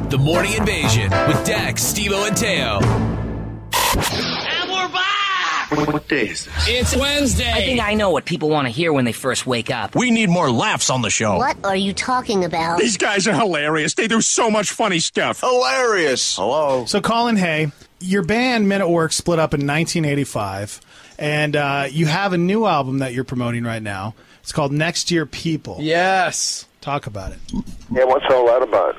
The Morning Invasion with Dax, Steve-O, and Teo. And we're back! What day is this? It's Wednesday. I think I know what people want to hear when they first wake up. We need more laughs on the show. What are you talking about? These guys are hilarious. They do so much funny stuff. Hilarious. Hello. So, Colin Hay, your band Men at Work split up in 1985, and you have a new album that you're promoting right now. It's called Next Year People. Yes. Talk about it. Yeah, what's all that about?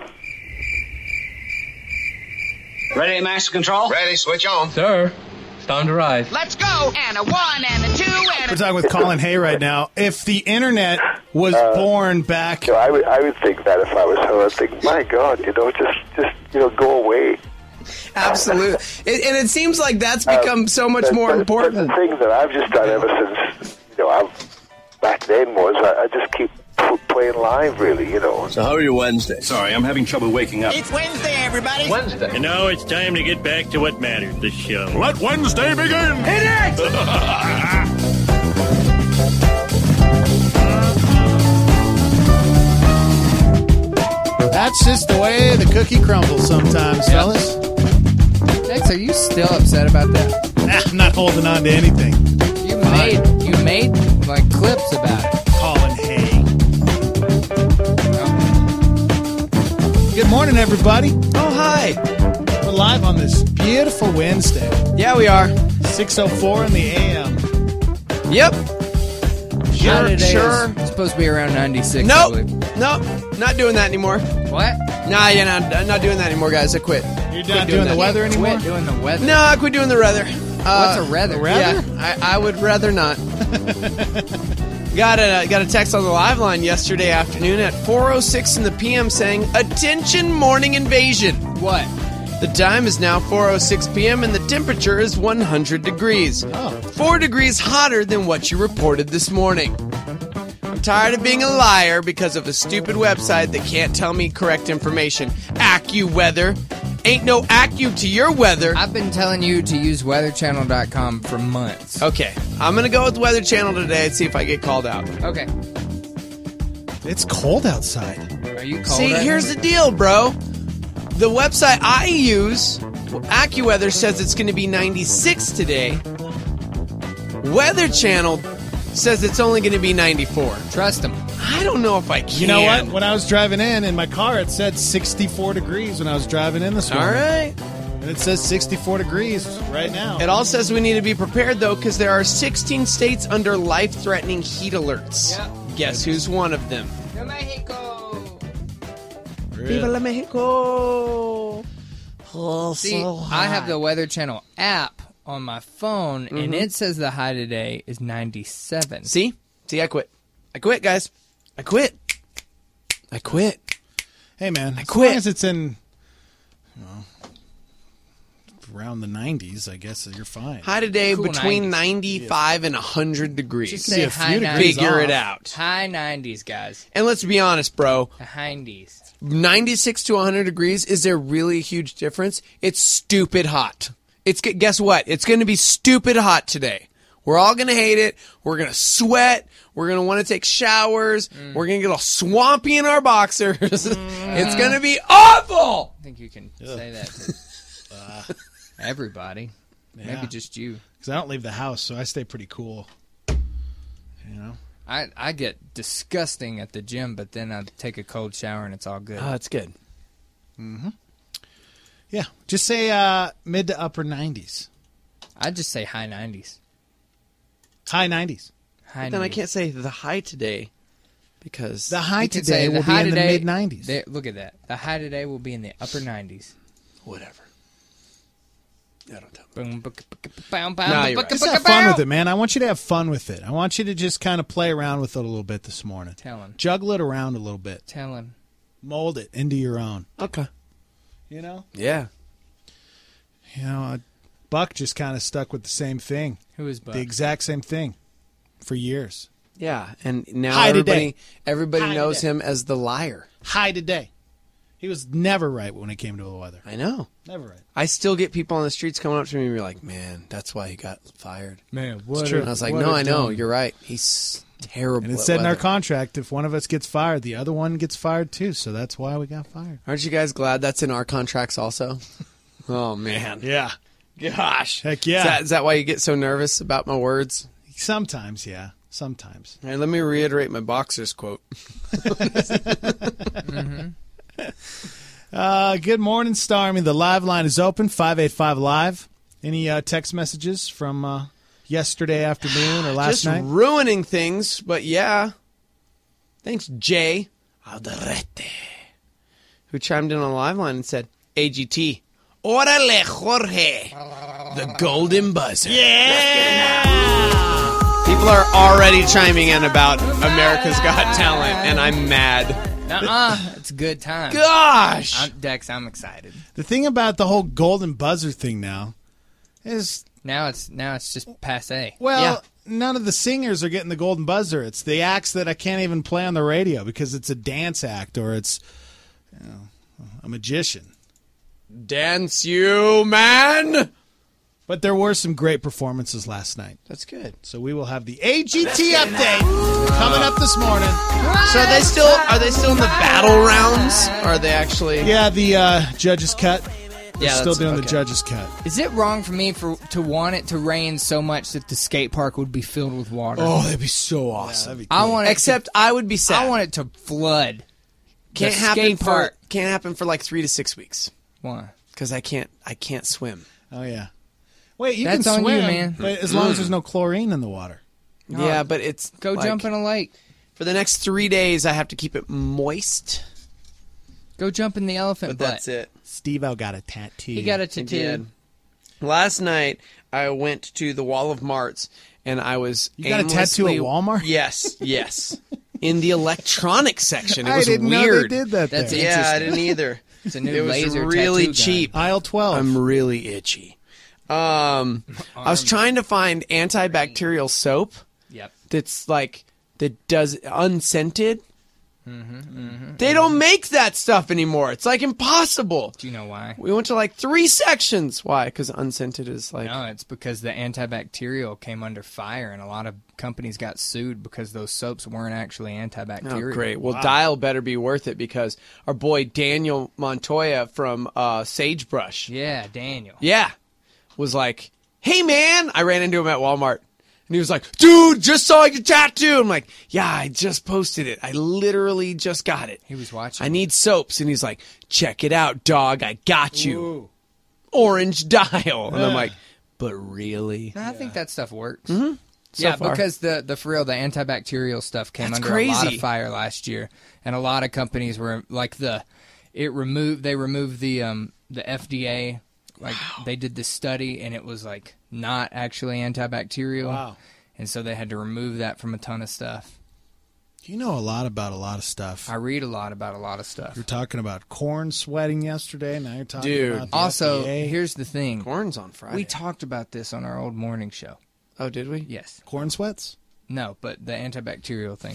Ready, Master Control? Ready, switch on. Sir, it's time to rise. Let's go! And a 1 and a 2 and We're talking with Colin Hay right now. If the internet was born back... So I would think that if I was her, I'd think, my God, just go away. Absolutely. And it seems like that's become so much more important. But the thing that I've just done ever since, back then was I just keep playing live, really, So how are you Wednesday? Sorry, I'm having trouble waking up. It's Wednesday, everybody! Wednesday. And now it's time to get back to what matters, the show. Let Wednesday begin! Hit it! That's just the way the cookie crumbles sometimes, fellas. Dex, are you still upset about that? I'm not holding on to anything. You made like clips about it. Colin Hay. Good morning, everybody. Oh, hi. We're live on this beautiful Wednesday. Yeah, we are. 6:04 in the a.m. Yep. Sure. It's supposed to be around 96. Nope. I believe. Nope. Not doing that anymore. What? Nah, I'm not doing that anymore, guys. I quit. You're not doing the weather anymore? Quit doing the weather. No, I quit doing the weather. What's a weather? Yeah, I would rather not. Got a text on the live line yesterday afternoon at 4:06 in the p.m. saying, "Attention, morning invasion." What? The time is now 4:06 p.m. and the temperature is 100 degrees. 4 degrees hotter than what you reported this morning. I'm tired of being a liar because of a stupid website that can't tell me correct information. AccuWeather. Ain't no Accu to your weather. I've been telling you to use weatherchannel.com for months. Okay, I'm going to go with Weather Channel today and see if I get called out. Okay. It's cold outside. Are you cold? See, right here's now? the deal, bro. The website I use, AccuWeather, says it's going to be 96 today. Weather Channel says it's only going to be 94. Trust them. I don't know if I can. You know what? When I was driving in my car, it said 64 degrees when I was driving in this All morning. right. And it says 64 degrees right now. It all says we need to be prepared, though, because there are 16 states under life-threatening heat alerts. Yeah. Guess who's one of them? New Mexico. Viva la Mexico. See, I have the Weather Channel app on my phone, and it says the high today is 97. See, I quit. I quit, guys. I quit. Hey, man. As quit. long as it's in, around the 90s, I guess you're fine. High today Cool between 90s. 95 and 100 degrees. Just say a high few 90s. degrees Figure off. it out. High 90s, guys. And let's be honest, bro. The hindies. 96 to 100 degrees, is there really a huge difference? It's stupid hot. Guess what? It's going to be stupid hot today. We're all going to hate it. We're going to sweat. We're going to want to take showers. We're going to get all swampy in our boxers. It's going to be awful. I think you can say that to everybody. Yeah. Maybe just you. Because I don't leave the house, so I stay pretty cool. I get disgusting at the gym, but then I take a cold shower and it's all good. Oh, it's good. Yeah. Just say mid to upper 90s. I'd just say high 90s. High 90s. High Then I 90s. can't say the high today because The high You can today say will high be in the today- mid-90s. Look at that. The high today will be in the upper 90s. whatever. I don't know. Boom, Nah, you're right. Just have fun with it, man. I want you to have fun with it. I want you to just kind of play around with it a little bit this morning. Tell him. Juggle it around a little bit. Tell him. Mold it into your own. Okay. You know? Yeah. Buck just kind of stuck with the same thing. Who is Buck? The exact same thing for years. Yeah, and now High everybody High knows today. him as the liar. High today. He was never right when it came to the weather. I know. Never right. I still get people on the streets coming up to me and be like, man, that's why he got fired. Man, It's true. And I was like, what no, a I know. dumb- You're right. terrible. And it at said in our weather. contract, if one of us gets fired, the other one gets fired too. So that's why we got fired. Aren't you guys glad that's in our contracts also? Oh, man. Yeah. Gosh. Heck yeah. Is that why you get so nervous about my words? Sometimes, yeah. Sometimes. All right, let me reiterate my boxer's quote. Good morning, Starmy. The live line is open, 585-LIVE. Any text messages from yesterday afternoon or last night? Just ruining things, but yeah. Thanks, Jay Alderete, who chimed in on the live line and said, AGT, Orale, Jorge, the golden buzzer. Yeah! People are already chiming in about America's Got Talent, and I'm mad. It's a good time. Gosh! Dex, I'm excited. The thing about the whole golden buzzer thing now is... Now it's just passé. Well, none of the singers are getting the golden buzzer. It's the acts that I can't even play on the radio because it's a dance act or it's a magician. Dance you, man! But there were some great performances last night. That's good. So we will have the AGT update coming up this morning. So are they still in the battle rounds? Or are they actually? Yeah, the judges cut. They're Yeah, still doing the okay. judges cut. Is it wrong for me to want it to rain so much that the skate park would be filled with water? Oh, that'd be so awesome. Yeah, I want it Except I would be sad. I want it to flood. Can't the happen skate park. can't happen for like 3 to 6 weeks. Why? Because I can't swim. Oh yeah. Wait, you That's can on swim, you, man. but as long as there's no chlorine in the water. Yeah, but it's Go like, jump in a lake. for the next 3 days. I have to keep it moist. Go jump in the elephant But butt. that's it. Steve-O got a tattoo. He got a I tattoo. did. Last night I went to the Wall of Marts and I was You got a tattoo at aimlessly- Walmart? Yes. In the electronics section. It I was didn't know weird. they did that That's there. Yeah, I interesting. didn't either. It's a new It was laser really tattoo gun. cheap. Aisle 12. I'm really itchy. I was trying to find antibacterial soap Yep. that's like that does unscented. They don't make that stuff anymore. It's like impossible. Do you know why? We went to like 3 sections. Why? Because unscented is like No, it's because the antibacterial came under fire, and a lot of companies got sued because those soaps weren't actually antibacterial. Oh, great. Well, Dial better be worth it because our boy Daniel Montoya from Sagebrush, Yeah, Daniel. was like, "Hey, man!" I ran into him at Walmart, and he was like, "Dude, just saw your tattoo." I'm like, "Yeah, I just posted it. I literally just got it. He was watching. I need soaps," and he's like, "Check it out, dog. I got you." Orange Dial, and I'm like, "But really?" No, I think that stuff works. So Yeah, far. because the for real, the antibacterial stuff came That's under a lot crazy. of fire last year, and a lot of companies were like they removed the FDA. Like they did this study, and it was like not actually antibacterial. Wow. And so they had to remove that from a ton of stuff. You know a lot about a lot of stuff. I read a lot about a lot of stuff. You're talking about corn sweating yesterday. Now you're talking Dude. about the Also, FDA. here's the thing. Corn's on Friday. We talked about this on our old morning show. Oh, did we? Yes. corn sweats. No, but the antibacterial thing.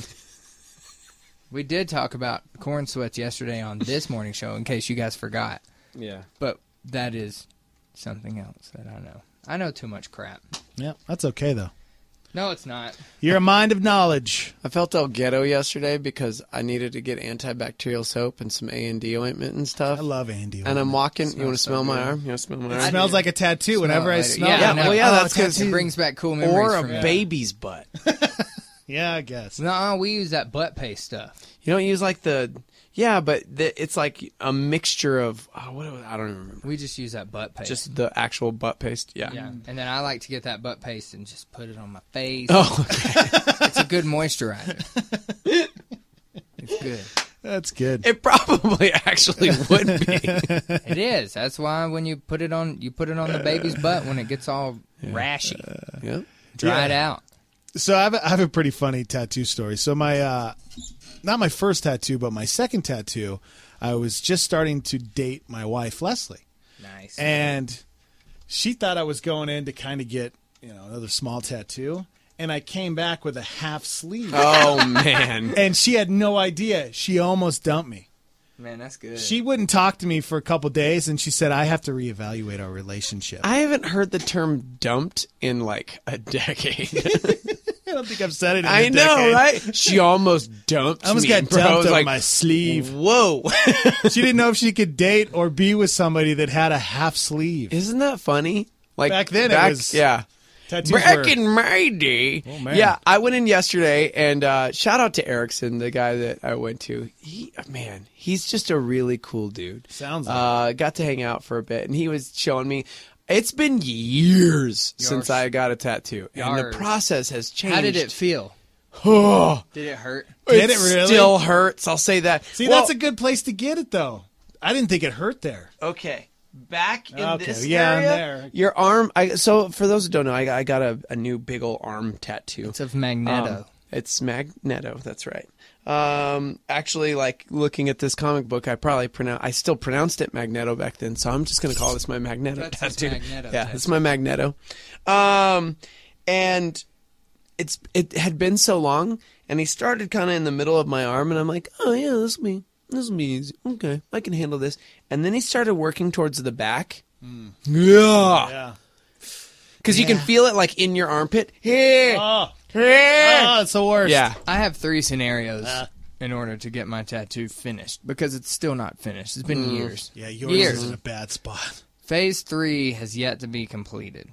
We did talk about corn sweats yesterday on this morning show, in case you guys forgot. Yeah. But that is something else that I know. I know too much crap. Yeah, that's okay though. No, it's not. You're a mind of knowledge. I felt El Ghetto yesterday because I needed to get antibacterial soap and some A&D ointment and stuff. I love Andy. And I'm walking. You want to so smell my good. arm? You want to smell my It arm? smells like a tattoo. Whenever I later. smell Yeah, it. I know. well, yeah, Oh, that's 'cause it brings back cool memories Or a from me. baby's butt. Yeah, I guess. No, we use that butt paste stuff. You don't use like the... Yeah, but it's like a mixture of... I don't even remember. We just use that butt paste. Just the actual butt paste. Yeah. yeah. And then I like to get that butt paste and just put it on my face. Oh, okay. It's a good moisturizer. It's good. That's good. It probably actually would be. It is. That's why when you put it on the baby's butt when it gets all rashy. Yeah. Dry it out. So I have a pretty funny tattoo story. So my not my first tattoo, but my second tattoo, I was just starting to date my wife Leslie, Nice. and she thought I was going in to kind of get another small tattoo, and I came back with a half sleeve, Oh, man. and she had no idea. She almost dumped me. Man, that's good. She wouldn't talk to me for a couple days, and she said, I have to reevaluate our relationship. I haven't heard the term dumped in like a decade. I don't think I've said it in a I know, decade. right? She almost dumped me. I almost got bro. I dumped was on like, my sleeve. Whoa. She didn't know if she could date or be with somebody that had a half sleeve. Isn't that funny? Like Back then, it was... Yeah. Tattoos Back were- in my day. Oh, man. Yeah, I went in yesterday, and shout out to Erickson, the guy that I went to. He's just a really cool dude. Sounds like got to hang out for a bit, and he was showing me. It's been years since I got a tattoo, and the process has changed. How did it feel? Oh, Did it hurt? Did it really? Still hurts. I'll say that. See, that's a good place to get it, though. I didn't think it hurt there. Okay. Back in this yeah, area, there. your arm. So for those who don't know, I got a new big old arm tattoo. It's of Magneto. It's Magneto. That's right. Actually, like looking at this comic book, I still pronounced it Magneto back then, so I'm just gonna call this my Magneto That's tattoo. his Magneto Yeah, tattoo. it's my Magneto. And it had been so long, and he started kind of in the middle of my arm, and I'm like, oh yeah, this will be easy. Okay, I can handle this. And then he started working towards the back. Yeah. Because you can feel it like in your armpit. Here. Oh, Here. it's the worst. Yeah. I have 3 scenarios in order to get my tattoo finished because it's still not finished. It's been years. Yeah, yours Years. is in a bad spot. Phase 3 has yet to be completed.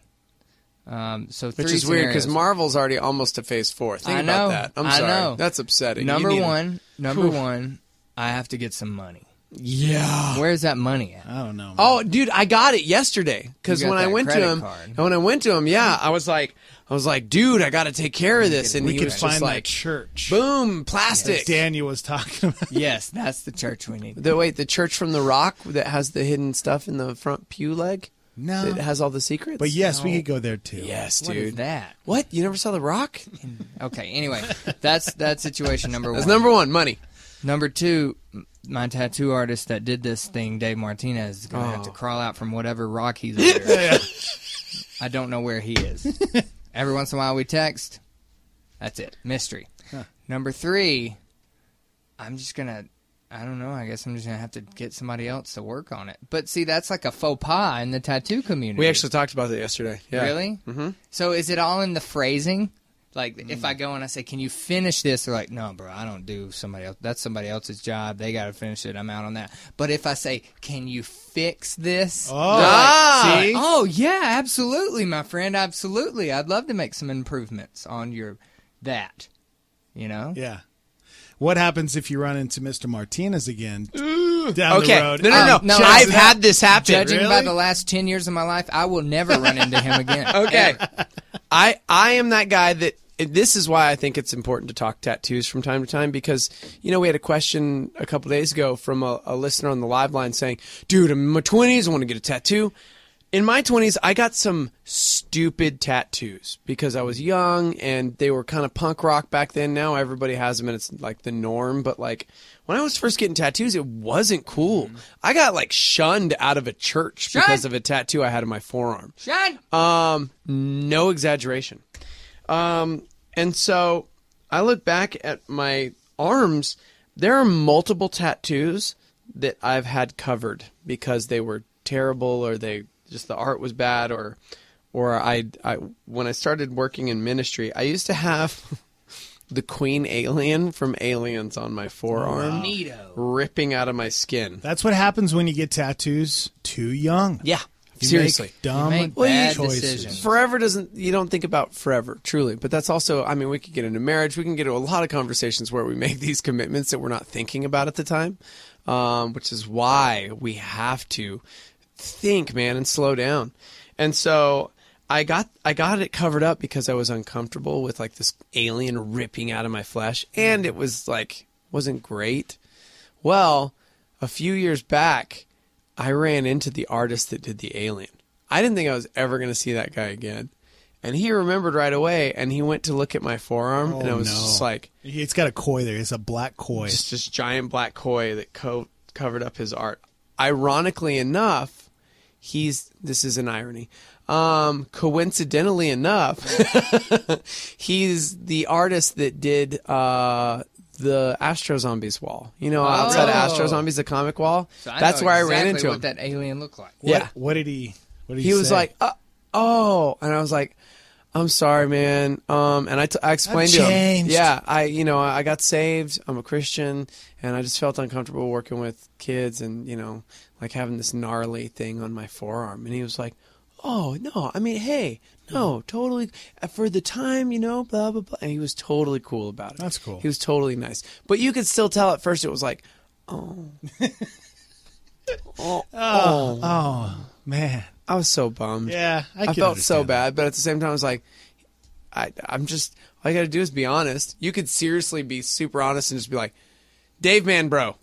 So Which 3 is weird because scenarios. Marvel's already almost to phase 4. Think I about know, that. I'm I sorry. know. That's upsetting. Number You need one, I have to get some money. Yeah. Where's that money at? I don't know. Man. Oh, dude, I got it yesterday because You got when I that went to credit him, card. yeah, I was like, dude, I got to take care of this, and we he could was find just that like, church. boom, plastic. That Daniel was talking about. Yes, that's the church we need. The church from the Rock that has the hidden stuff in the front pew leg. No. It has all the secrets. But yes, we could go there too. Yes, What dude. is that? What? You never saw the Rock? Okay, anyway, that's situation number 1. That's number 1. Money. Number 2, my tattoo artist that did this thing, Dave Martinez, is going to have to crawl out from whatever rock he's under. I don't know where he is. Every once in a while we text. That's it. Mystery. Number 3, I'm just going to, I don't know, I guess I'm just going to have to get somebody else to work on it. But see, that's like a faux pas in the tattoo community. We actually talked about that yesterday. Yeah. Really? Mm-hmm. So is it all in the phrasing? Like, if I go and I say, can you finish this? They're like, no, bro, I don't do somebody else. That's somebody else's job. They got to finish it. I'm out on that. But if I say, can you fix this? Oh, see? Oh, yeah, absolutely, my friend. Absolutely. I'd love to make some improvements on that. You know? Yeah. What happens if you run into Mr. Martinez again down the road? No. No, I've had this happen. Judging by Really? the last 10 years of my life, I will never run into him again. Okay. I am that guy that this is why I think it's important to talk tattoos from time to time because, we had a question a couple days ago from a listener on the live line saying, dude, I'm in my 20s, I want to get a tattoo. In my 20s, I got some stupid tattoos because I was young and they were kind of punk rock back then. Now everybody has them and it's like the norm. But like when I was first getting tattoos, it wasn't cool. I got like shunned out of a church because of a tattoo I had on my forearm. No exaggeration. And so I look back at my arms. There are multiple tattoos that I've had covered because they were terrible or the art was bad or I when I started working in ministry, I used to have the Queen Alien from Aliens on my forearm ripping out of my skin. That's what happens when you get tattoos too young. Yeah. You Seriously. make dumb bad choices. decisions. Forever you don't think about forever, truly. But that's also, we could get into marriage. We can get into a lot of conversations where we make these commitments that we're not thinking about at the time, which is why we have to think, man, and slow down. And so I got it covered up because I was uncomfortable with like this alien ripping out of my flesh. And it was like, wasn't great. Well, a few years back, I ran into the artist that did the alien. I didn't think I was ever going to see that guy again. And he remembered right away, and he went to look at my forearm, and I was just like... It's got a koi there. It's a black koi. Just this giant black koi that covered up his art. Ironically enough, this is an irony, coincidentally enough, he's the artist that did... the Astro Zombies wall. Outside of Astro Zombies, the comic wall. So That's where I ran into him. what that alien looked like. Yeah. What did he He was say? like, oh. And I was like, I'm sorry, man. And I explained to him. changed. Yeah, I got saved. I'm a Christian, and I just felt uncomfortable working with kids and, like having this gnarly thing on my forearm. And he was like, oh, no, I mean, hey, no, totally. For the time, blah, blah, blah. And he was totally cool about it. That's cool. He was totally nice. But you could still tell at first it was like, oh. Oh, man. I was so bummed. Yeah, I can felt so understand bad, but at the same time, I was like, I'm just, all you got to do is be honest. You could seriously be super honest and just be like, Dave Man, bro,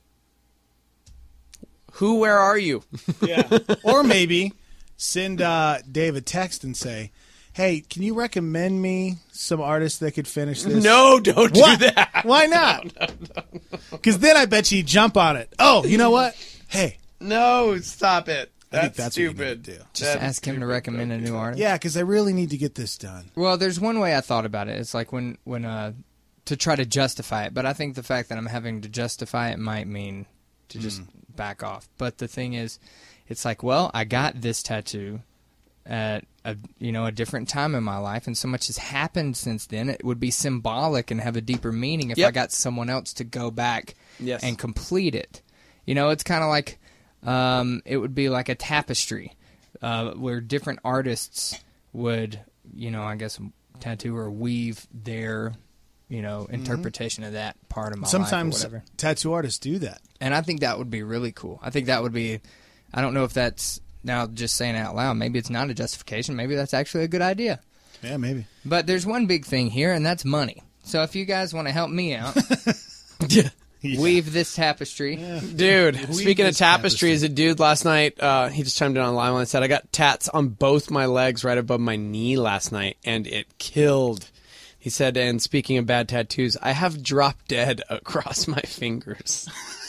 where are you? Yeah. Or maybe send Dave a text and say, hey, can you recommend me some artists that could finish this? No, don't do that. Why not? Because then I bet you jump on it. Oh, you know what? Hey. No, stop it. I think That's that's what you stupid. need to do. Just ask him to recommend a new artist. Yeah, because I really need to get this done. Well, there's one way I thought about it. It's like when to try to justify it, but I think the fact that I'm having to justify it might mean to just back off. But the thing is, it's like, well, I got this tattoo at a different time in my life, and so much has happened since then. It would be symbolic and have a deeper meaning if I got someone else to go back and complete it. It's kind of like it would be like a tapestry where different artists would, I guess, tattoo or weave their, interpretation of that part of my life or Sometimes whatever. tattoo artists do that. And I think that would be really cool. I think that would be, I don't know if that's, now just saying it out loud, maybe it's not a justification. Maybe that's actually a good idea. Yeah, maybe. But there's one big thing here, and that's money. So if you guys want to help me out, weave this tapestry. Yeah. Dude, speaking of tapestries, a dude last night, he just chimed in on live and said, I got tats on both my legs right above my knee last night, and it killed. He said, and speaking of bad tattoos, I have drop dead across my fingers.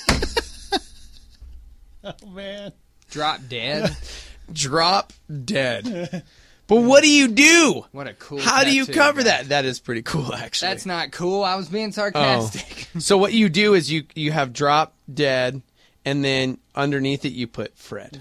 Oh, man. Drop dead? Drop dead. But what do you do? What a cool How do you tattoo, cover man. that? That is pretty cool, actually. That's not cool. I was being sarcastic. Oh. So what you do is you have drop dead, and then underneath it you put Fred.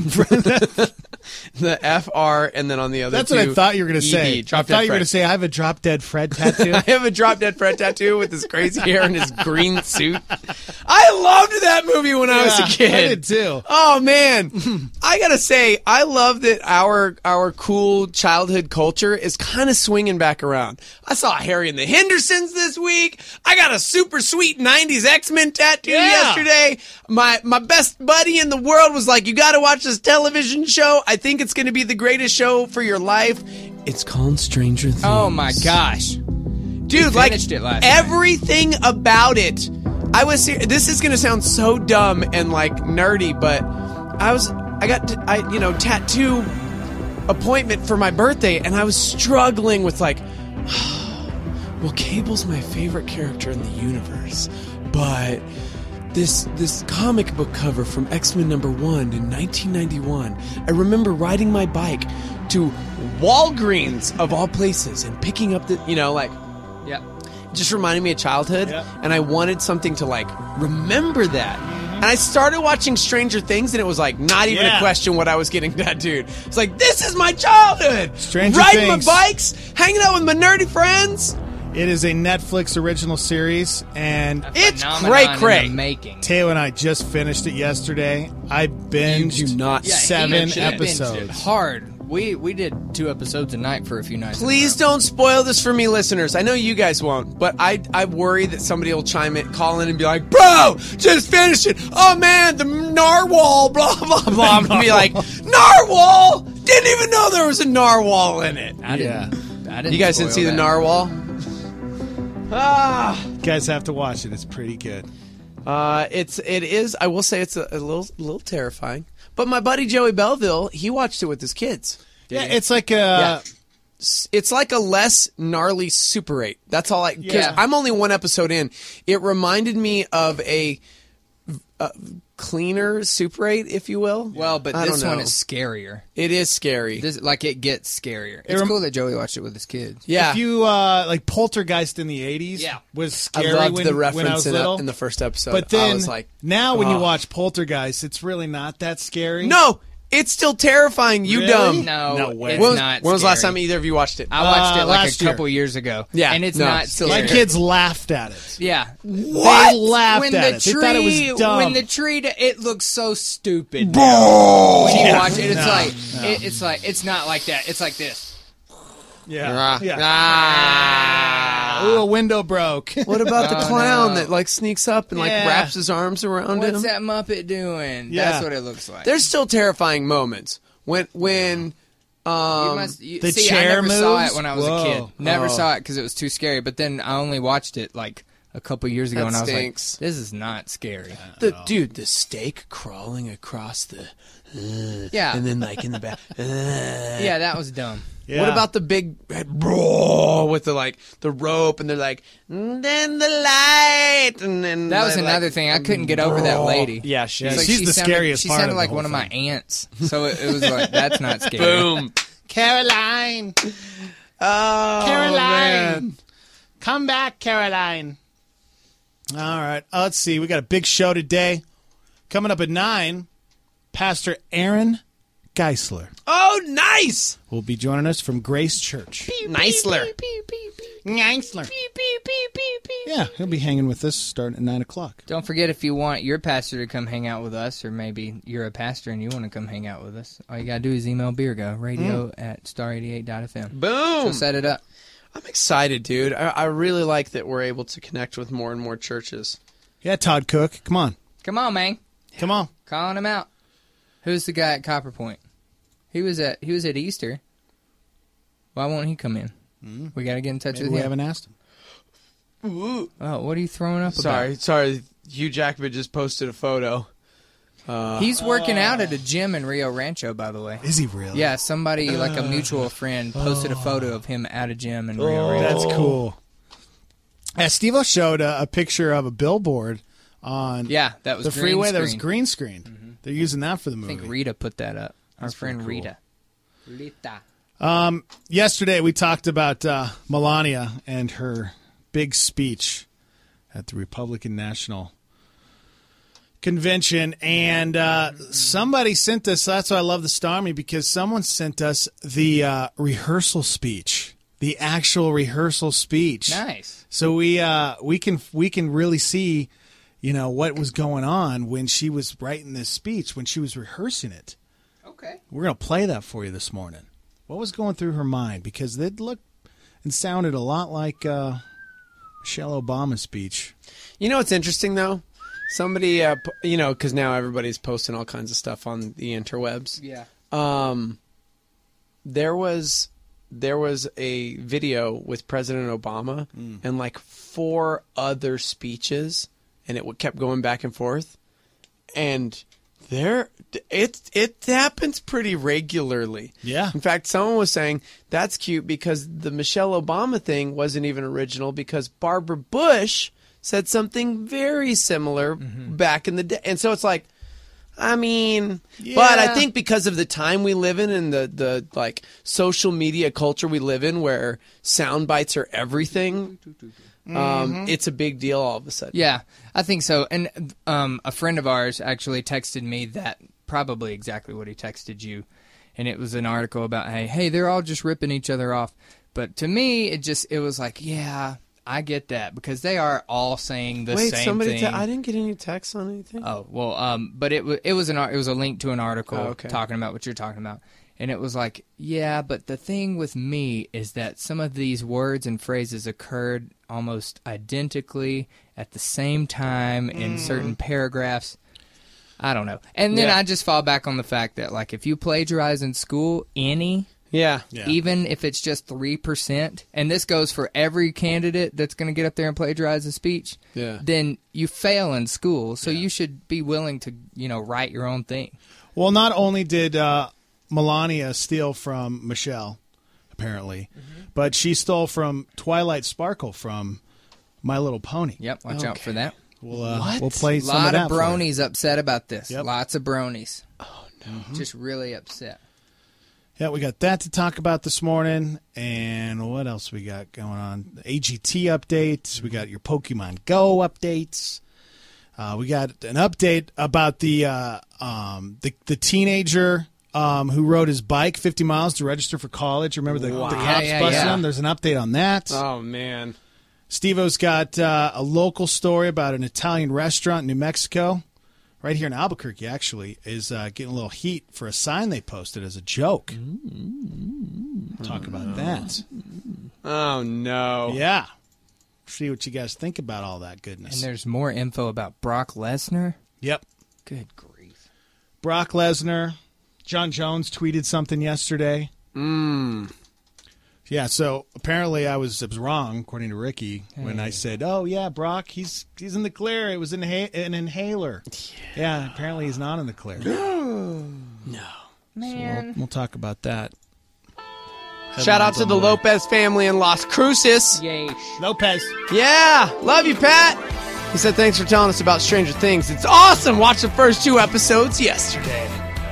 The FR, and then on the other That's two, what I thought you were going to ED, say. I drop thought dead you were going Fred. to say, I have a drop dead Fred tattoo. I have a drop dead Fred tattoo with his crazy hair and his green suit. I loved that movie when I was a kid. I did too. Oh man, I gotta say, I love that our cool childhood culture is kind of swinging back around. I saw Harry and the Hendersons this week. I got a super sweet '90s X-Men tattoo yesterday. My best buddy in the world was like, "You got to watch this television show. I think it's going to be the greatest show for your life." It's called Stranger Things. Oh my gosh. Dude, like it last everything about it. I was this is going to sound so dumb and like nerdy, but I got tattoo appointment for my birthday, and I was struggling with like, well, Cable's my favorite character in the universe, but this comic book cover from X-Men #1 in 1991, I remember riding my bike to Walgreens of all places and picking up the, just reminded me of childhood, and I wanted something to like remember that. And I started watching Stranger Things, and it was like not even a question what I was getting tattooed. It's like, this is my childhood. Riding Things. my bikes, hanging out with my nerdy friends. It is a Netflix original series, and it's cray-cray. Teo and I just finished it yesterday. I binged 7 episodes. Hard. We did 2 episodes a night for a few nights. Please don't spoil this for me, listeners. I know you guys won't, but I worry that somebody will call in and be like, "Bro, just finished it. Oh man, the narwhal, blah blah blah." I'm gonna be like, "Narwhal? Didn't even know there was a narwhal in it." I didn't. You guys didn't see the narwhal? You guys have to watch it. It's pretty good. It is. I will say it's a little terrifying. But my buddy Joey Belleville, he watched it with his kids. Yeah, it's like a it's like a less gnarly Super 8. That's all because I'm only 1 episode in. It reminded me of a cleaner Super 8, if you will. Well, but this one is scarier. It is scary. It gets scarier. It's cool that Joey watched it with his kids. Yeah. If you like Poltergeist in the 80s was scary I loved the reference when I was little. in the first episode. But then I was like, now when you watch Poltergeist, it's really not that scary. No, It's still terrifying, you Really? dumb. No, way. it's not. When was the last scary. time either of you watched it? I watched it like last a couple years ago. Yeah, and it's no, not still scary. My kids laughed at it. Yeah. They laughed When at the it. They thought it was dumb. When the tree, it looks so stupid. Now. When you watch it, it's it's not like that. It's like this. Yeah. Ooh, a window broke. What about the clown that like sneaks up and like Yeah. wraps his arms around him? What's that Muppet doing? Yeah. That's what it looks like. There's still terrifying moments when the the I chair never saw moves? it when I was Whoa. a kid. Never Oh. saw it because it was too scary. But then I only watched it like a couple years ago, That and I was stinks. like, "This is not scary." the steak crawling across the Yeah, and then like in the back. yeah, that was dumb. Yeah. What about the big with the like the rope and they're like and then the light and then That was like, another thing. I couldn't get over that lady. Yeah, she Yeah, It's like she's she the sounded, scariest She part sounded of the like whole one of my thing. aunts. So it was like, that's not scary. boom. Caroline. Oh, Caroline. man. Come back, Caroline. All right. Let's see. We got a big show today. Coming up at 9, Pastor Aaron Geisler Oh, nice. will be joining us from Grace Church. Nicely. Geisler. Yeah, he'll be hanging with us starting at 9 o'clock. Don't forget, if you want your pastor to come hang out with us, or maybe you're a pastor and you want to come hang out with us, all you got to do is email Beergo, radio@star88.fm. Boom. She'll set it up. I'm excited, dude. I really like that we're able to connect with more and more churches. Yeah, Todd Cook. Come on. Come on, man. Come on. Calling him out. Who's the guy at Copper Point? He was at Easter. Why won't he come in? We got to get in touch Maybe with we him. haven't asked him. Oh, what are you throwing up Sorry. Hugh Jackman just posted a photo. about? He's working out at a gym in Rio Rancho, by the way. Is he really? Yeah, somebody, like a mutual friend, posted a photo of him at a gym in Rio Rancho. That's cool. Steve-O showed a picture of a billboard on Yeah, that was the green freeway that was screen. green screened. They're using that for the I movie. think Rita put that up. Our That's friend pretty cool. Rita. Yesterday we talked about Melania and her big speech at the Republican National Convention, and somebody sent us. That's why I love the Star Army, because someone sent us the rehearsal speech, the actual rehearsal speech. Nice. So we can really see, what was going on when she was writing this speech, when she was rehearsing it. Okay. We're going to play that for you this morning. What was going through her mind? Because it looked and sounded a lot like Michelle Obama's speech. You know what's interesting, though? Somebody, because now everybody's posting all kinds of stuff on the interwebs. Yeah. There was a video with President Obama and like 4 other speeches, and it kept going back and forth. And it happens pretty regularly. Yeah. In fact, someone was saying that's cute because the Michelle Obama thing wasn't even original, because Barbara Bush said something very similar back in the day. And so it's like, I mean, but I think because of the time we live in and the like social media culture we live in, where sound bites are everything, it's a big deal all of a sudden. Yeah, I think so. And a friend of ours actually texted me that, probably exactly what he texted you. And it was an article about, hey, they're all just ripping each other off. But to me, it was like, yeah, I get that, because they are all saying the same thing. I didn't get any texts on anything. Oh, well, but it was a link to an article okay. talking about what you're talking about. And it was like, yeah, but the thing with me is that some of these words and phrases occurred almost identically at the same time in certain paragraphs. I don't know. And then I just fall back on the fact that, like, if you plagiarize in school, even if it's just 3%, and this goes for every candidate that's going to get up there and plagiarize a speech, then you fail in school. So you should be willing to, write your own thing. Well, not only did Melania steal from Michelle, apparently, but she stole from Twilight Sparkle from My Little Pony. Yep, watch out for that. We'll play some lot of that. Of bronies upset about this. Yep. Lots of bronies. Oh, no. Just really upset. Yeah, we got that to talk about this morning. And what else we got going on? The AGT updates. We got your Pokemon Go updates. We got an update about the teenager who rode his bike 50 miles to register for college. Remember the cops busting him? There's an update on that. Oh, man. Steve-O's got a local story about an Italian restaurant in New Mexico, right here in Albuquerque, actually, is getting a little heat for a sign they posted as a joke. Talk about that. Oh, no. Yeah. See what you guys think about all that goodness. And there's more info about Brock Lesnar? Yep. Good grief. Brock Lesnar. John Jones tweeted something yesterday. Yeah, so apparently I was wrong, according to Ricky, when I said, "Oh yeah, Brock, he's in the clear. It was an inhaler." Yeah, apparently he's not in the clear. No, man. So we'll talk about that. Shout out to the Lopez family in Las Cruces. Yay. Lopez. Yeah, love you, Pat. He said, "Thanks for telling us about Stranger Things. It's awesome. Watched the first 2 episodes yesterday."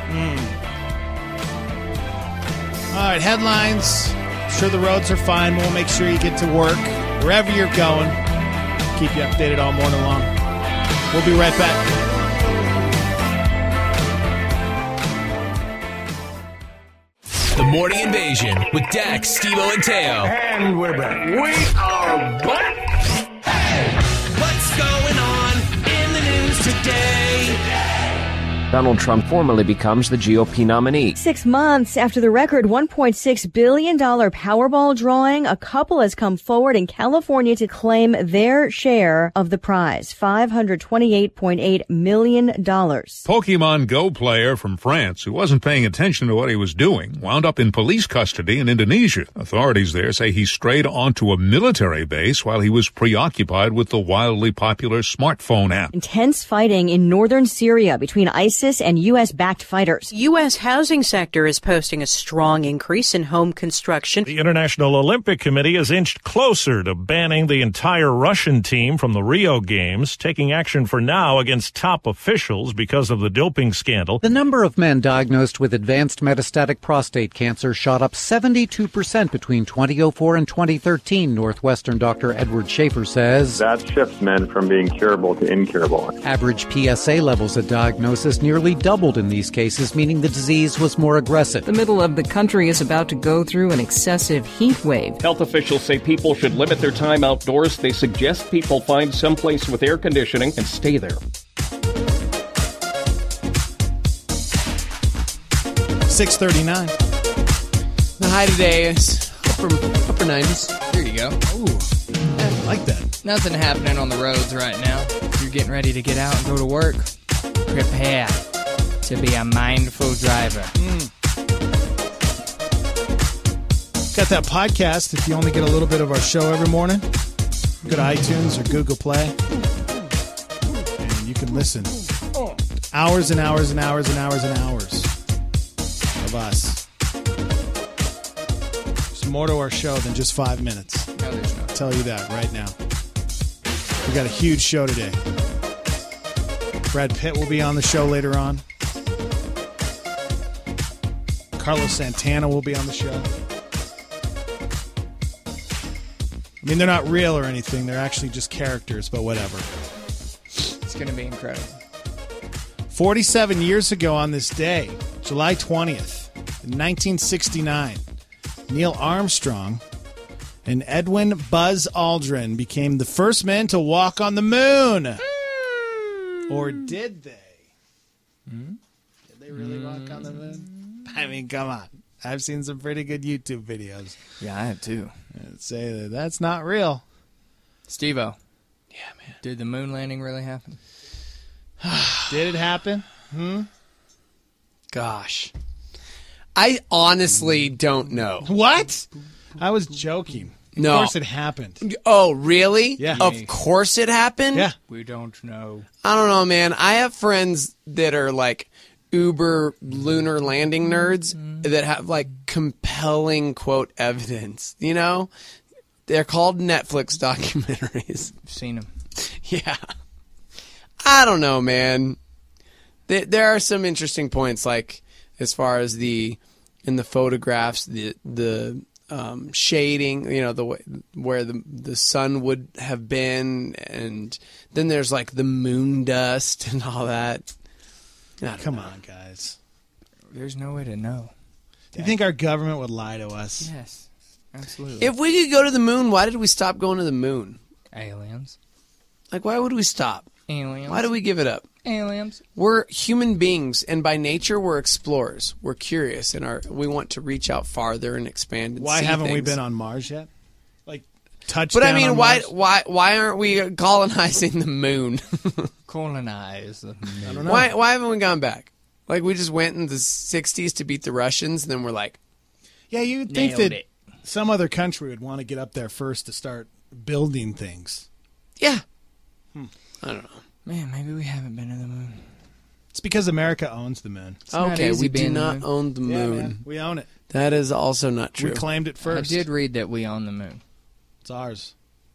All right, headlines. Sure, the roads are fine. We'll make sure you get to work wherever you're going. Keep you updated all morning long. We'll be right back. The Morning Invasion with Dax, Steve-O, and Teo. And we're back. We are back. What's going on in the news today? Donald Trump formally becomes the GOP nominee. 6 months after the record $1.6 billion Powerball drawing, a couple has come forward in California to claim their share of the prize, $528.8 million. Pokemon Go player from France who wasn't paying attention to what he was doing wound up in police custody in Indonesia. Authorities there say he strayed onto a military base while he was preoccupied with the wildly popular smartphone app. Intense fighting in northern Syria between ISIS and U.S.-backed fighters. U.S. housing sector is posting a strong increase in home construction. The International Olympic Committee has inched closer to banning the entire Russian team from the Rio Games, taking action for now against top officials because of the doping scandal. The number of men diagnosed with advanced metastatic prostate cancer shot up 72% between 2004 and 2013, Northwestern Dr. Edward Schaefer says. That shifts men from being curable to incurable. Average PSA levels at diagnosis nearly doubled in these cases, meaning the disease was more aggressive. The middle of the country is about to go through an excessive heat wave. Health officials say people should limit their time outdoors. They suggest people find someplace with air conditioning and stay there. 6:39. The high today is upper 90s. There you go. Ooh, I like that. Nothing happening on the roads right now. If you're getting ready to get out and go to work, prepare to be a mindful driver. Got that podcast if you only get a little bit of our show every morning. Go to iTunes or Google Play, and you can listen to hours and hours and hours and hours and hours of us. There's more to our show than just 5 minutes. No, there's not. I'll tell you that right now. We got a huge show today. Brad Pitt will be on the show later on. Carlos Santana will be on the show. I mean, they're not real or anything. They're actually just characters, but whatever. It's going to be incredible. 47 years ago on this day, July 20th, in 1969, Neil Armstrong and Edwin Buzz Aldrin became the first men to walk on the moon. Or did they? Did they really walk on the moon? I mean, come on. I've seen some pretty good YouTube videos. Yeah, I have too. That say that that's not real. Steve-O. Yeah, man. Did the moon landing really happen? Did it happen? Gosh. I honestly don't know. What? I was joking. No. Of course it happened. Oh, really? Yeah. Of course it happened? Yeah. We don't know. I don't know, man. I have friends that are like uber lunar landing nerds that have like compelling quote evidence, you know? They're called Netflix documentaries. I've seen them. Yeah. I don't know, man. There are some interesting points, like as far as in the photographs, the shading, you know, the way where the sun would have been, and then there's like the moon dust and all that. Come on, guys. There's no way to know. Do you think our government would lie to us? Yes, absolutely. If we could go to the moon, why did we stop going to the moon? Aliens. Like, why would we stop? Aliens. Why do we give it up? Aliens. We're human beings, and by nature, we're explorers. We're curious, and we want to reach out farther and expand. And Why see haven't we things. been on Mars yet? Like, touchdown. But I mean, on why Mars? aren't we colonizing the moon? Colonize the moon. I don't know. Why haven't we gone back? Like, we just went in the 60s to beat the Russians, and then we're like, Yeah, you'd think Nailed that it. some other country would want to get up there first to start building things. yeah. I don't know. Man, maybe we haven't been to the moon. It's because America owns the moon. not Okay, easy we do being the not moon. own the Yeah, moon. man, we own it. That is also not true. We claimed it first. I did read that we own the moon. It's ours.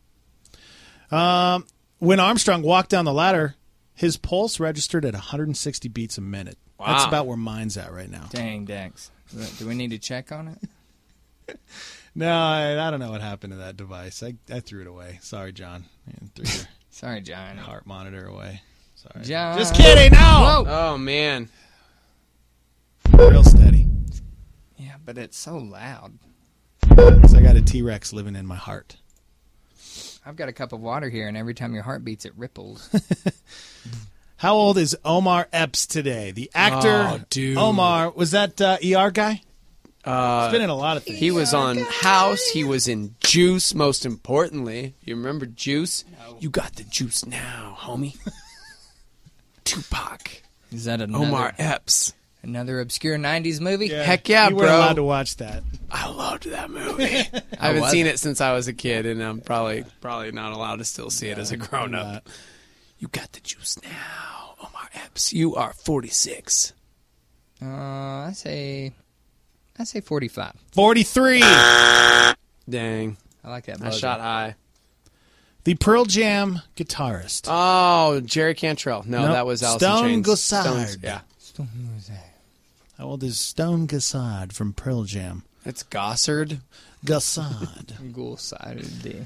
When Armstrong walked down the ladder, his pulse registered at 160 beats a minute. That's Wow. about where mine's at right now. Dang, Dex. Do we need to check on it? No, I don't know what happened to that device. I threw it away. Sorry, John. I threw your Sorry, John. heart monitor away. Sorry. John. Just kidding. No. Whoa. Oh, man. Real steady. Yeah, but it's so loud. 'Cause I got a T-Rex living in my heart. I've got a cup of water here, and every time your heart beats, it ripples. How old is Omar Epps today? The actor Oh, dude. Omar, was that ER guy? He's been in a lot of things. He was on House. He was in Juice, most importantly. You remember Juice? No. You got the juice now, homie. Tupac. Is that another, Omar Epps. another obscure 90s movie? Heck yeah, you bro. weren't allowed to watch that. I loved that movie. I haven't seen it since I was a kid, and I'm probably not allowed to still see it as a grown-up. You got the juice now, Omar Epps. You are 46. I say 45. 43. Dang. I like that I buzzer. shot high. The Pearl Jam guitarist. Oh, Jerry Cantrell. No, Nope. that was Alice in Stone Chains. Gossard. Stones, yeah. How old is Stone Gossard from Pearl Jam? It's Gossard. Gossard. Gossard.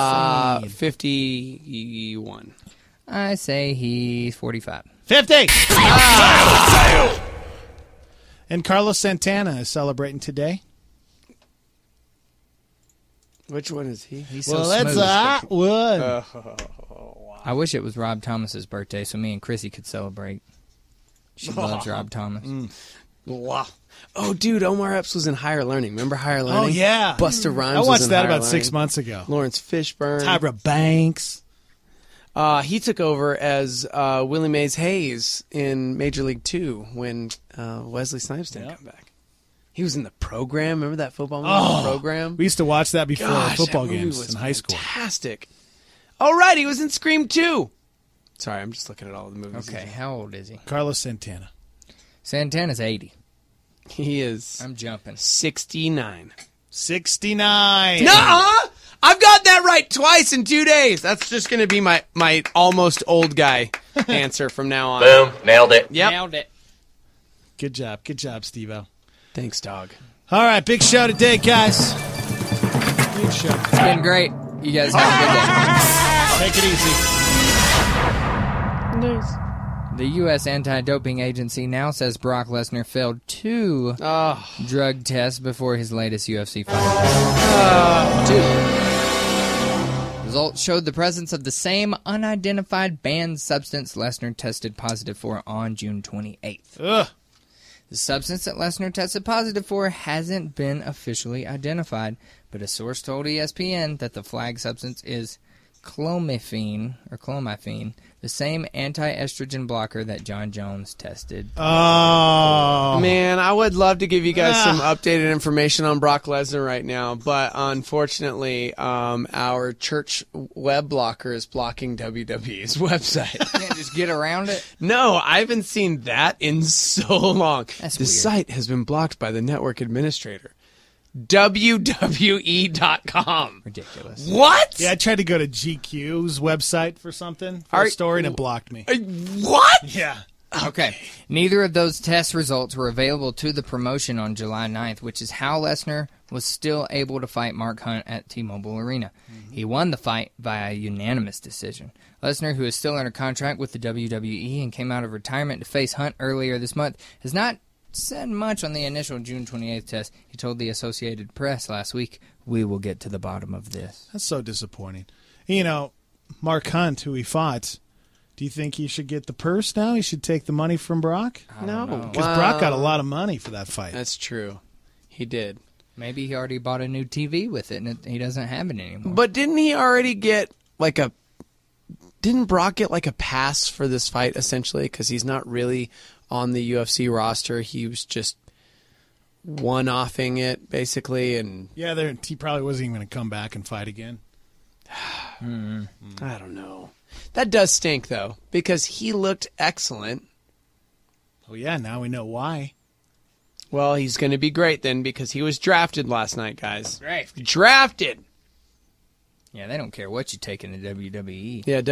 51. I say he's 45. 50. And Carlos Santana is celebrating today. Which one is he? He's Well, so that's smooth. a hot one. I wish it was Rob Thomas's birthday so me and Chrissy could celebrate. She loves Rob Thomas. Wow. Oh, dude, Omar Epps was in Higher Learning. Remember Higher Learning? Oh, yeah. Busta Rhymes I was watched in that Higher about Learning. 6 months ago. Lawrence Fishburne. Tyra Banks. He took over as Willie Mays Hayes in Major League 2 when Wesley Snipes didn't come back. He was in The Program. Remember that football movie, The Program? We used to watch that before Gosh, football that movie games was in high school. Fantastic. Oh, right. He was in Scream 2. Sorry, I'm just looking at all the movies. Okay, how old is he? Carlos Santana. Santana's 80. He is. I'm jumping. 69. 69. Nuh-uh! I've got that right twice in 2 days. That's just going to be my almost old guy answer from now on. Boom. Nailed it. Yep. Nailed it. Good job. Good job, Steve-O. Thanks, dog. All right, big show today, guys. Big show. It's been great. You guys have a good day. Take it easy. Nice. The U.S. Anti-Doping Agency now says Brock Lesnar failed 2 drug tests before his latest UFC fight. Results showed the presence of the same unidentified banned substance Lesnar tested positive for on June 28th. Ugh. The substance that Lesnar tested positive for hasn't been officially identified, but a source told ESPN that the flag substance is clomiphene, the same anti-estrogen blocker that John Jones tested. Oh. Man, I would love to give you guys some updated information on Brock Lesnar right now, but unfortunately, our church web blocker is blocking WWE's website. You can't just get around it? No, I haven't seen that in so long. That's the weird. site has been blocked by the network administrator. WWE.com. Ridiculous. What? Yeah, I tried to go to GQ's website for something, for a story, and it blocked me. What? Yeah. Okay. Neither of those test results were available to the promotion on July 9th, which is how Lesnar was still able to fight Mark Hunt at T-Mobile Arena. He won the fight via unanimous decision. Lesnar, who is still under contract with the WWE and came out of retirement to face Hunt earlier this month, has not said much on the initial June 28th test. He told the Associated Press last week, "We will get to the bottom of this." That's so disappointing. You know, Mark Hunt, who he fought, do you think he should get the purse now? He should take the money from Brock? No. Because Brock got a lot of money for that fight. That's true. He did. Maybe he already bought a new TV with it, and he doesn't have it anymore. But didn't he already get didn't Brock get like a pass for this fight, essentially? Because he's not really on the UFC roster. He was just one-offing it, basically. And yeah, he probably wasn't even going to come back and fight again. I don't know. That does stink, though, because he looked excellent. Oh, yeah, now we know why. Well, he's going to be great then because he was drafted last night, guys. Drafted! Yeah, they don't care what you take in the WWE. Yeah,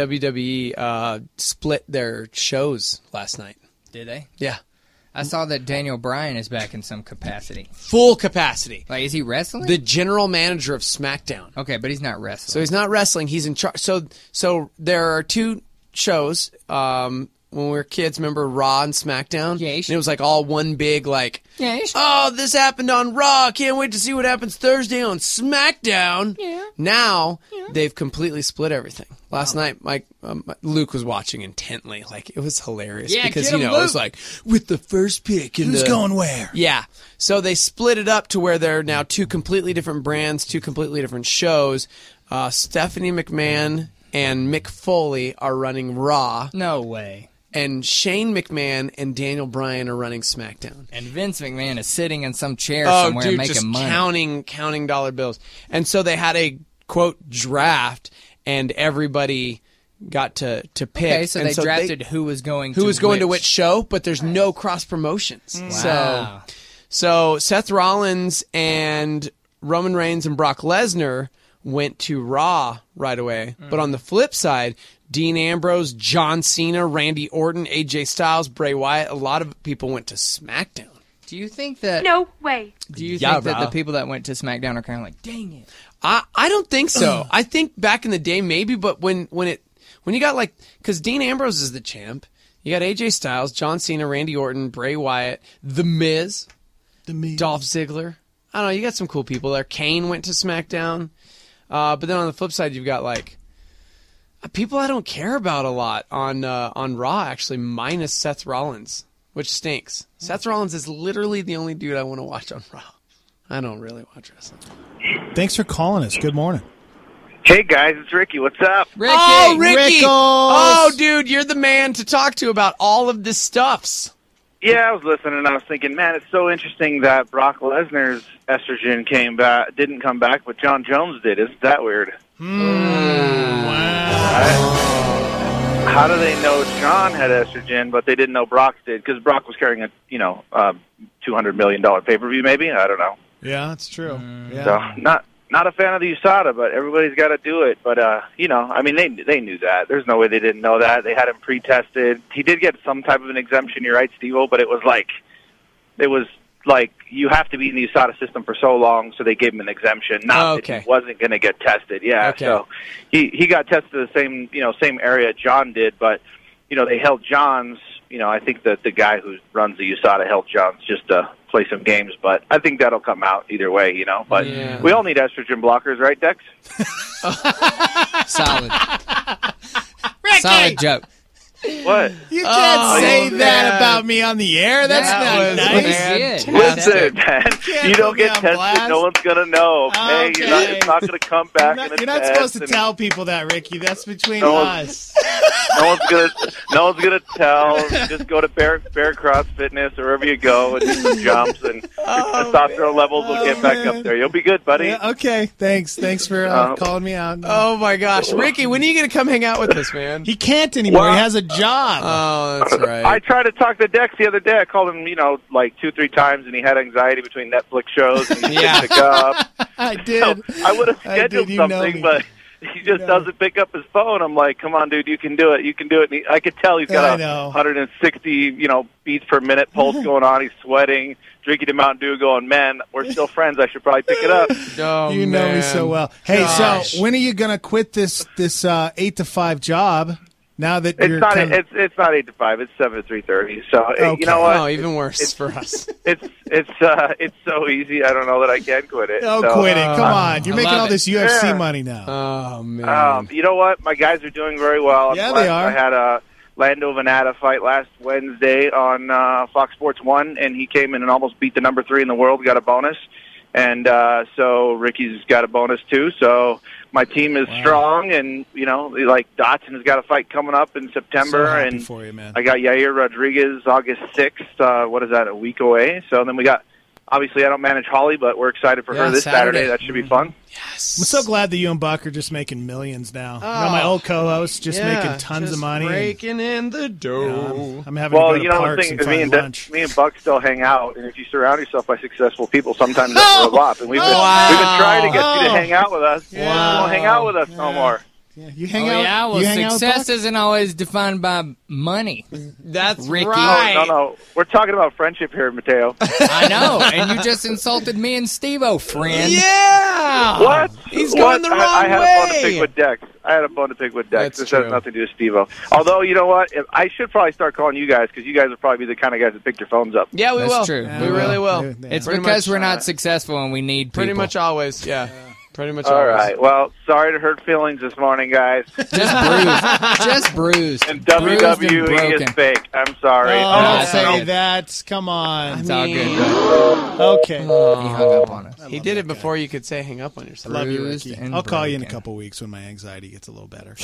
WWE split their shows last night. Did they? Yeah. I saw that Daniel Bryan is back in some capacity. Full capacity. Like, is he wrestling? The general manager of SmackDown. Okay, but he's not wrestling. So he's not wrestling. He's in charge. So there are two shows. When we were kids, remember Raw and SmackDown? Yes. And it was like all one big yes. Oh, this happened on Raw. Can't wait to see what happens Thursday on SmackDown. Yeah. Now they've completely split everything. Last night, Luke was watching intently. Like, it was hilarious. Yeah, because, get him, it was like, with the first pick. Who's going where? Yeah. So they split it up to where there are now two completely different brands, two completely different shows. Stephanie McMahon and Mick Foley are running Raw. No way. And Shane McMahon and Daniel Bryan are running SmackDown. And Vince McMahon is sitting in some chair somewhere making just money. counting dollar bills. And so they had a, quote, draft, and everybody got to pick. Okay, so and they drafted who was going to which show, but there's no cross-promotions. Wow. So Seth Rollins and Roman Reigns and Brock Lesnar went to Raw right away. But on the flip side, Dean Ambrose, John Cena, Randy Orton, AJ Styles, Bray Wyatt, a lot of people went to SmackDown. Do you think that... No way. Do you think that the people that went to SmackDown are kind of like, dang it? I don't think so. I think back in the day maybe, but when you got because Dean Ambrose is the champ, you got AJ Styles, John Cena, Randy Orton, Bray Wyatt, The Miz, Dolph Ziggler. I don't know, you got some cool people there. Kane went to SmackDown. But then on the flip side, you've got people I don't care about a lot on Raw, actually, minus Seth Rollins, which stinks. Seth Rollins is literally the only dude I want to watch on Raw. I don't really watch wrestling. Thanks for calling us. Good morning. Hey, guys, it's Ricky. What's up? Ricky! Oh, Ricky! Rickles! Oh, dude, you're the man to talk to about all of this stuffs. Yeah, I was listening, and I was thinking, man, it's so interesting that Brock Lesnar's estrogen didn't come back, but John Jones did. Isn't that weird? How do they know John had estrogen, but they didn't know Brock did? Because Brock was carrying a $200 million pay-per-view, maybe? I don't know. Yeah, that's true. Yeah. So not a fan of the USADA, but everybody's got to do it. But they knew that. There's no way they didn't know that. They had him pre-tested. He did get some type of an exemption. You're right, Steve-O, but it was like you have to be in the USADA system for so long, so they gave him an exemption. Not that he wasn't going to get tested. Yeah, okay. So he got tested the same area John did, but they held John's. I think that the guy who runs the USADA held John's just to play some games, but I think that'll come out either way, But we all need estrogen blockers, right, Dex? Solid. Solid joke. What? You can't say that about me on the air. That's not nice. Listen, man. You don't get tested, no one's going to know, okay? It's not going to come back in a You're not supposed to tell people that, Ricky. That's between us. No one's gonna tell. Just go to Bear Cross Fitness or wherever you go and do some jumps, and your testosterone levels will get back up there. You'll be good, buddy. Yeah, okay, thanks for calling me out. Oh my gosh, Ricky, when are you gonna come hang out with us, man? He can't anymore. He has a job. Oh, that's right. I tried to talk to Dex the other day. I called him, 2-3 times, and he had anxiety between Netflix shows, and he didn't pick up. I did. So I would have scheduled something, but he just doesn't pick up his phone. I'm like, come on, dude, you can do it. You can do it. And I could tell he's got 160, beats per minute pulse going on. He's sweating, drinking a Mountain Dew, going, man, we're still friends. I should probably pick it up. Oh, you know me so well. Hey, so when are you going to quit this 8 to 5 job? Now that it's you're not, it's not 8 to 5. It's 7 to 3:30. So okay. You know what? Oh, even worse for us. It's so easy. I don't know that I can quit it. Quit it! Come on, you're making all this UFC money now. Oh man. You know what? My guys are doing very well. Yeah, they are. I had a Lando Venata fight last Wednesday on Fox Sports 1, and he came in and almost beat the number 3 in the world. Got a bonus, and so Ricky's got a bonus too. So. My team is strong, and, like Dotson has got a fight coming up in September. So happy and for you, man. I got Yair Rodriguez August 6th. What is that, a week away? So then we got, obviously I don't manage Holly, but we're excited for her this Saturday. That should be fun. Yes. I'm so glad that you and Buck are just making millions now. My old co-host just making tons of money. Breaking in the dough. I'm having to go to Parks and find lunch. Me and Buck still hang out, and if you surround yourself by successful people, sometimes that's rub off. And we've been trying to get you to hang out with us. You won't hang out with us no more. Yeah, you hang out. Yeah, well, you hang success isn't always defined by money. That's Ricky. right. No. We're talking about friendship here, Mateo. I know, and you just insulted me and Steve-O, friend. Yeah. What? He's going the wrong way. I had a bone to pick with Dex. This has nothing to do with Steve-O. Although, you know what? I should probably start calling you guys, because you guys will probably be the kind of guys that pick your phones up. Yeah, we will. That's true. Yeah, we really will. It's because we're not successful and we need people. Pretty much always, yeah. Pretty much All always. right. Well, sorry to hurt feelings this morning, guys. Just bruised. And WWE is fake. I'm sorry. Don't say that. Come on. It's all good. Okay. He hung up on us. He did it before you could say hang up on yourself. Love you, Ricky. I'll call you in a couple weeks when my anxiety gets a little better.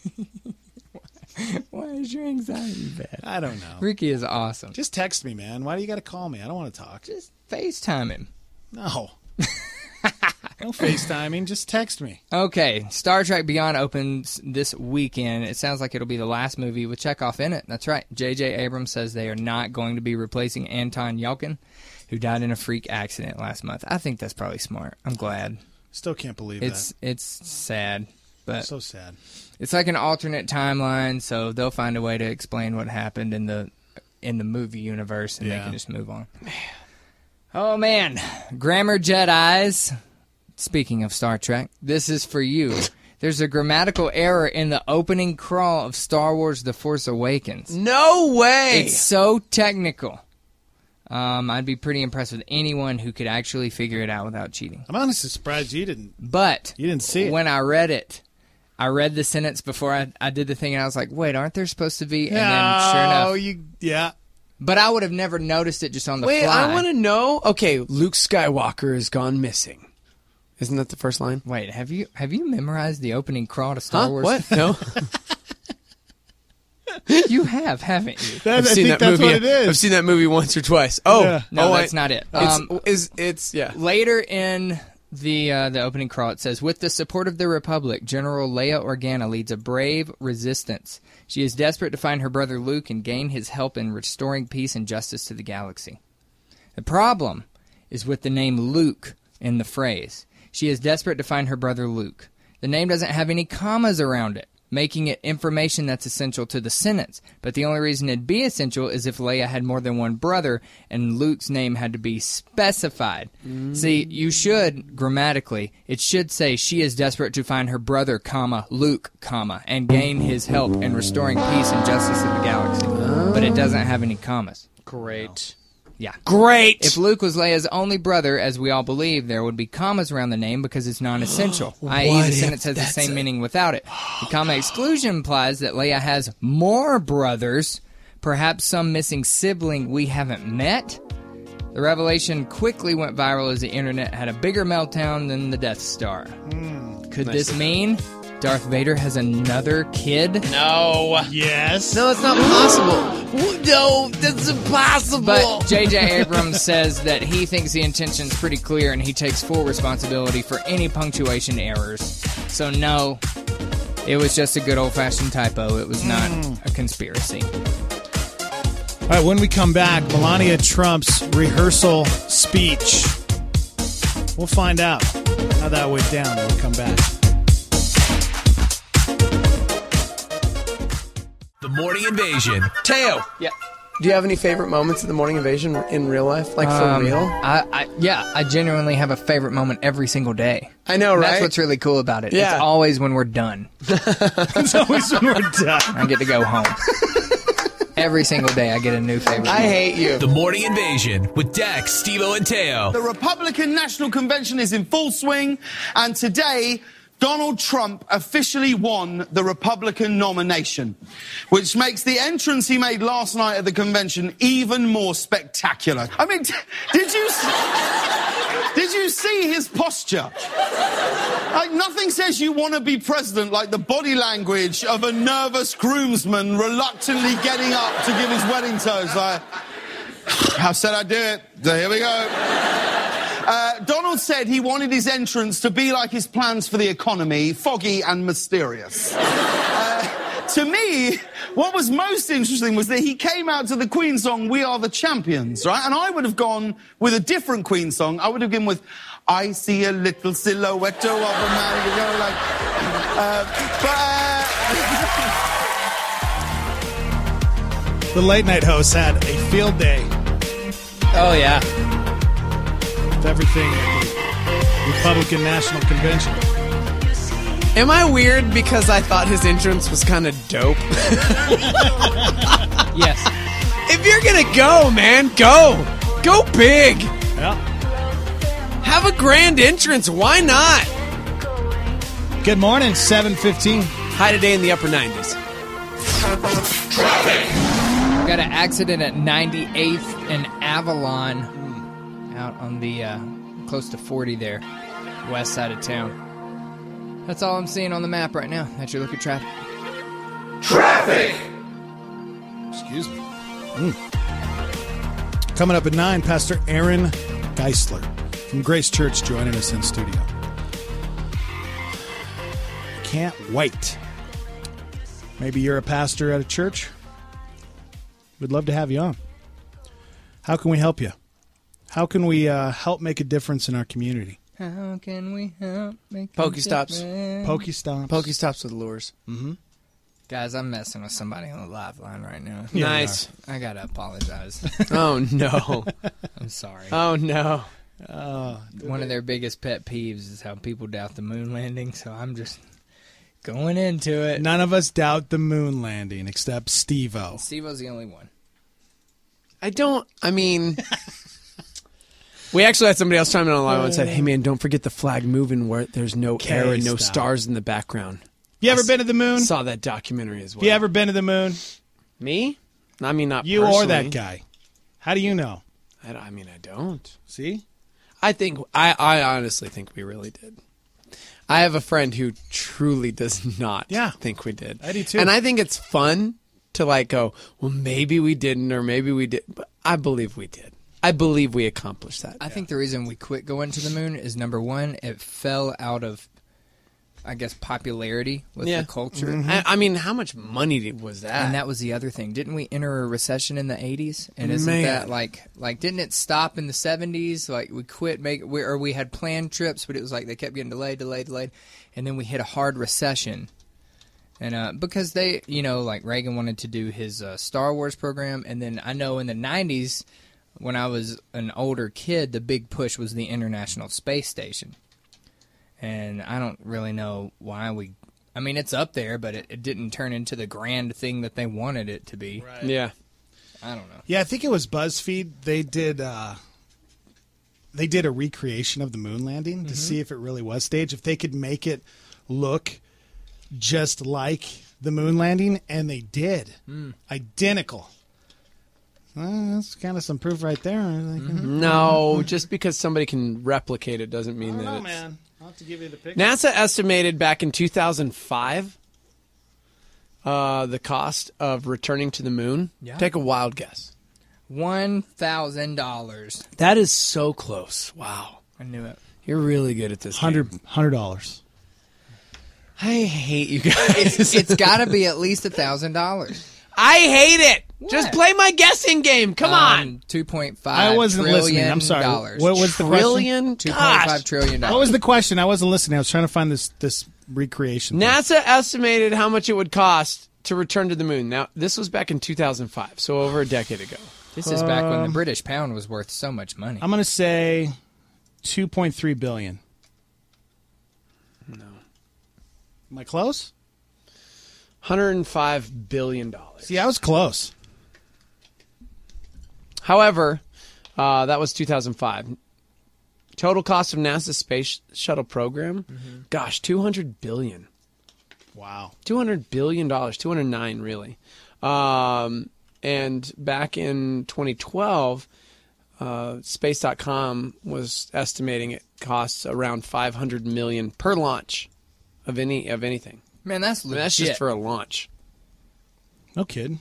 Why is your anxiety bad? I don't know. Ricky is awesome. Just text me, man. Why do you got to call me? I don't want to talk. Just FaceTime him. No. No FaceTiming. Just text me. Okay. Star Trek Beyond opens this weekend. It sounds like it'll be the last movie with Chekhov in it. That's right. J.J. Abrams says they are not going to be replacing Anton Yelchin, who died in a freak accident last month. I think that's probably smart. I'm glad. Still can't believe that. It's sad. But so sad. It's like an alternate timeline, so they'll find a way to explain what happened in the movie universe, and they can just move on. Oh, man. Grammar Jedis. Speaking of Star Trek, this is for you. There's a grammatical error in the opening crawl of Star Wars The Force Awakens. No way! It's so technical. I'd be pretty impressed with anyone who could actually figure it out without cheating. I'm honestly surprised you didn't. But you didn't see it. When I read it, I read the sentence before I did the thing, and I was like, wait, aren't there supposed to be? And then sure enough. But I would have never noticed it just on the fly. Wait, I want to know. Okay, Luke Skywalker has gone missing. Isn't that the first line? Wait, have you memorized the opening crawl to Star Wars? What? No. You have, haven't you? I've seen that movie. What it is. I've seen that movie once or twice. Oh, yeah. No, that's not it. It's later in the opening crawl. It says, with the support of the Republic, General Leia Organa leads a brave resistance. She is desperate to find her brother Luke and gain his help in restoring peace and justice to the galaxy. The problem is with the name Luke in the phrase. She is desperate to find her brother Luke. The name doesn't have any commas around it, making it information that's essential to the sentence. But the only reason it'd be essential is if Leia had more than one brother and Luke's name had to be specified. See, you should, grammatically, it should say she is desperate to find her brother, Luke, and gain his help in restoring peace and justice to the galaxy. But it doesn't have any commas. Great. Yeah. Great! If Luke was Leia's only brother, as we all believe, there would be commas around the name because it's non-essential, i.e. the sentence has the same meaning without it. The comma exclusion implies that Leia has more brothers, perhaps some missing sibling we haven't met. The revelation quickly went viral as the internet had a bigger meltdown than the Death Star. Could this mean Darth Vader has another kid? No. Yes. No, it's not possible. No, that's impossible. But J.J. Abrams says that he thinks the intention's pretty clear and he takes full responsibility for any punctuation errors. So no, it was just a good old-fashioned typo. It was not a conspiracy. All right, when we come back, Melania Trump's rehearsal speech. We'll find out how that went down when we come back. The Morning Invasion. Teo. Yeah. Do you have any favorite moments of the Morning Invasion in real life? Like, for real? I genuinely have a favorite moment every single day. I know, right? That's what's really cool about it. Yeah. It's always when we're done. It's always when we're done. I get to go home. Every single day I get a new favorite moment. I hate you. The Morning Invasion with Dex, Steve-O, and Teo. The Republican National Convention is in full swing, and today Donald Trump officially won the Republican nomination, which makes the entrance he made last night at the convention even more spectacular. I mean, did you see his posture? Like, nothing says you want to be president like the body language of a nervous groomsman reluctantly getting up to give his wedding toast. Like, I said I'd do it, so here we go. Donald said he wanted his entrance to be like his plans for the economy, foggy and mysterious. To me, what was most interesting was that he came out to the Queen song, We Are the Champions, right? And I would have gone with a different Queen song. I would have gone with, I see a little silhouette of a man, you know, like... The late night host had a field day. Oh, yeah. With everything at the Republican National Convention. Am I weird because I thought his entrance was kind of dope? Yes. If you're gonna go, man, go. Go big. Yeah. Have a grand entrance. Why not? Good morning, 7:15. High today in the upper 90s. Got an accident at 98th and Avalon out on the close to 40 there, west side of town. That's all I'm seeing on the map right now. That's your look at traffic. Traffic! Excuse me. Coming up at 9, Pastor Aaron Geisler from Grace Church joining us in studio. Can't wait. Maybe you're a pastor at a church. We'd love to have you on. How can we help you? How can we help make a difference in our community? How can we help make Pokestops. Pokestops. Pokestops with lures. Mm-hmm. Guys, I'm messing with somebody on the live line right now. Yeah, nice. I gotta apologize. Oh, no. I'm sorry. Oh, no. One of their biggest pet peeves is how people doubt the moon landing, so I'm just going into it. None of us doubt the moon landing except Steve-O. Steve-O's the only one. We actually had somebody else chime in online and said, hey, man, don't forget the flag moving where there's no air and no stars in the background. You ever been to the moon? Saw that documentary as well. You ever been to the moon? Me? I mean, not you personally. or that guy. How do you know? I don't. See? I honestly think we really did. I have a friend who truly does not think we did. I do too. And I think it's fun to like go, well, maybe we didn't or maybe we did. But I believe we did. I believe we accomplished that. I think the reason we quit going to the moon is, number one, it fell out of, I guess, popularity with the culture. Mm-hmm. I mean, how much money was that? And that was the other thing. Didn't we enter a recession in the 80s? And isn't that like didn't it stop in the 70s? Like we quit we had planned trips, but it was like they kept getting delayed. And then we hit a hard recession. And because they, like Reagan wanted to do his Star Wars program. And then I know in the 90s, when I was an older kid, the big push was the International Space Station. And I don't really know why it's up there, but it didn't turn into the grand thing that they wanted it to be. Right. Yeah. I don't know. Yeah, I think it was BuzzFeed. They did a recreation of the moon landing to see if it really was staged, if they could make it look just like the moon landing, and they did. Identical. That's kind of some proof right there. No, just because somebody can replicate it doesn't mean that it's... man. I'll have to give you the picture. NASA estimated back in 2005 the cost of returning to the moon. Yeah. Take a wild guess. $1,000. That is so close. Wow. I knew it. You're really good at this. $100. I hate you guys. It's got to be at least $1,000. I hate it. What? Just play my guessing game. Come on. $2.5 I wasn't listening. I'm sorry. What was the question? $2.5 trillion. What was the question? I wasn't listening. I was trying to find this recreation. NASA estimated how much it would cost to return to the moon. Now, this was back in 2005, so over a decade ago. This is back when the British pound was worth so much money. I'm going to say $2.3 billion. No. Am I close? $105 billion. See, I was close. However, that was 2005. Total cost of NASA's space shuttle program? Gosh, $200 billion. Wow. $200 billion. 209, really. And back in 2012, Space.com was estimating it costs around $500 million per launch of anything. Man, that's legit. That's just for a launch. No kidding.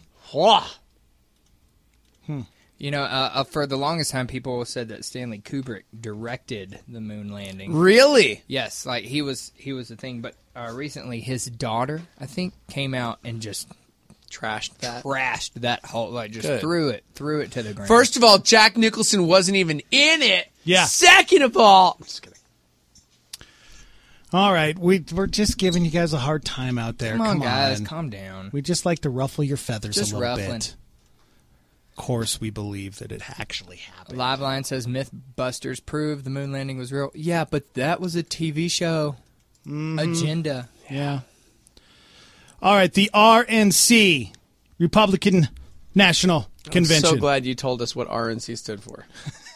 You know, for the longest time, people said that Stanley Kubrick directed the moon landing. Really? Yes, like he was the thing. But recently, his daughter, I think, came out and just trashed that whole, like, just threw it to the ground. First of all, Jack Nicholson wasn't even in it. Yeah. Second of all, I'm just kidding. All right, we're just giving you guys a hard time out there. Come on, guys, calm down. We just like to ruffle your feathers just a little ruffling. bit. Of course, we believe that it actually happened. Liveline says Mythbusters proved the moon landing was real. Yeah, but that was a TV show. Agenda. Yeah. All right, the RNC, Republican National Convention. I'm so glad you told us what RNC stood for.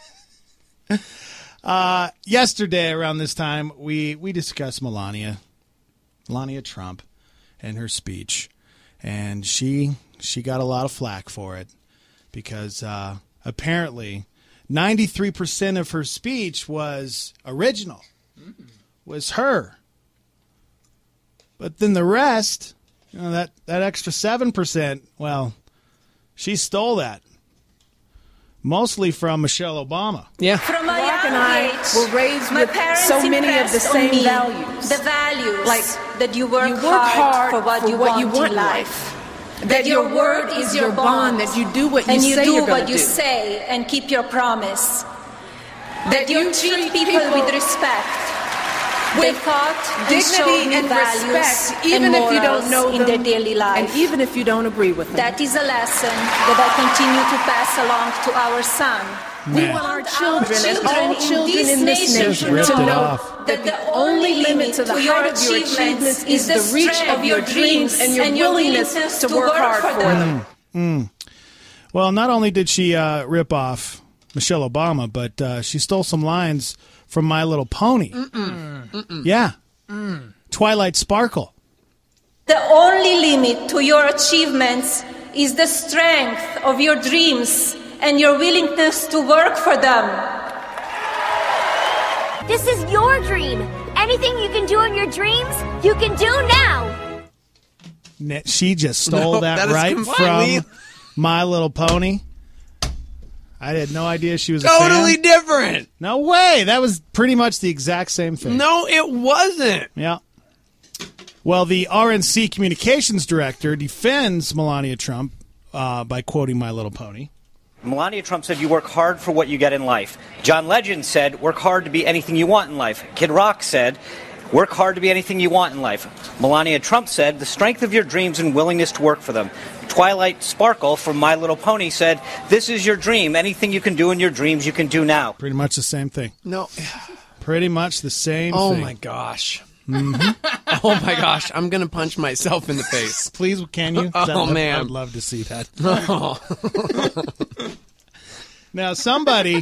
Yesterday, around this time, we discussed Melania Trump and her speech, and she got a lot of flack for it because apparently 93% of her speech was original, was her. But then the rest, you know, that extra 7%, well, she stole that. Mostly from Michelle Obama. Yeah. From a young age, were raised with so many of the same values. The values, like that you work hard for what you want in life. That your word is your bond. That you do what you say you're going to do. And you do what you say and keep your promise. That you treat people with respect. With thought, dignity, and respect, even if you don't know them, in their daily life, and even if you don't agree with them. That is a lesson that I continue to pass along to our son. We want our children and all children in this nation to know that the only limit to the height of your achievements is the reach of your dreams and your willingness to work hard for them. Well, not only did she rip off Michelle Obama, but she stole some lines from My Little Pony. Yeah. Twilight Sparkle. The only limit to your achievements is the strength of your dreams and your willingness to work for them. This is your dream. Anything you can do in your dreams, you can do now. She just stole that right from My Little Pony. I had no idea she was a fan. Totally different. No way. That was pretty much the exact same thing. No, it wasn't. Yeah. Well, the RNC communications director defends Melania Trump by quoting My Little Pony. Melania Trump said you work hard for what you get in life. John Legend said work hard to be anything you want in life. Kid Rock said work hard to be anything you want in life. Melania Trump said the strength of your dreams and willingness to work for them. Twilight Sparkle from My Little Pony said, this is your dream. Anything you can do in your dreams, you can do now. Pretty much the same thing. No. Pretty much the same thing. Oh, my gosh. Oh, my gosh. I'm going to punch myself in the face. Please, can you? Oh, man. I'd love to see that. Oh. Now, somebody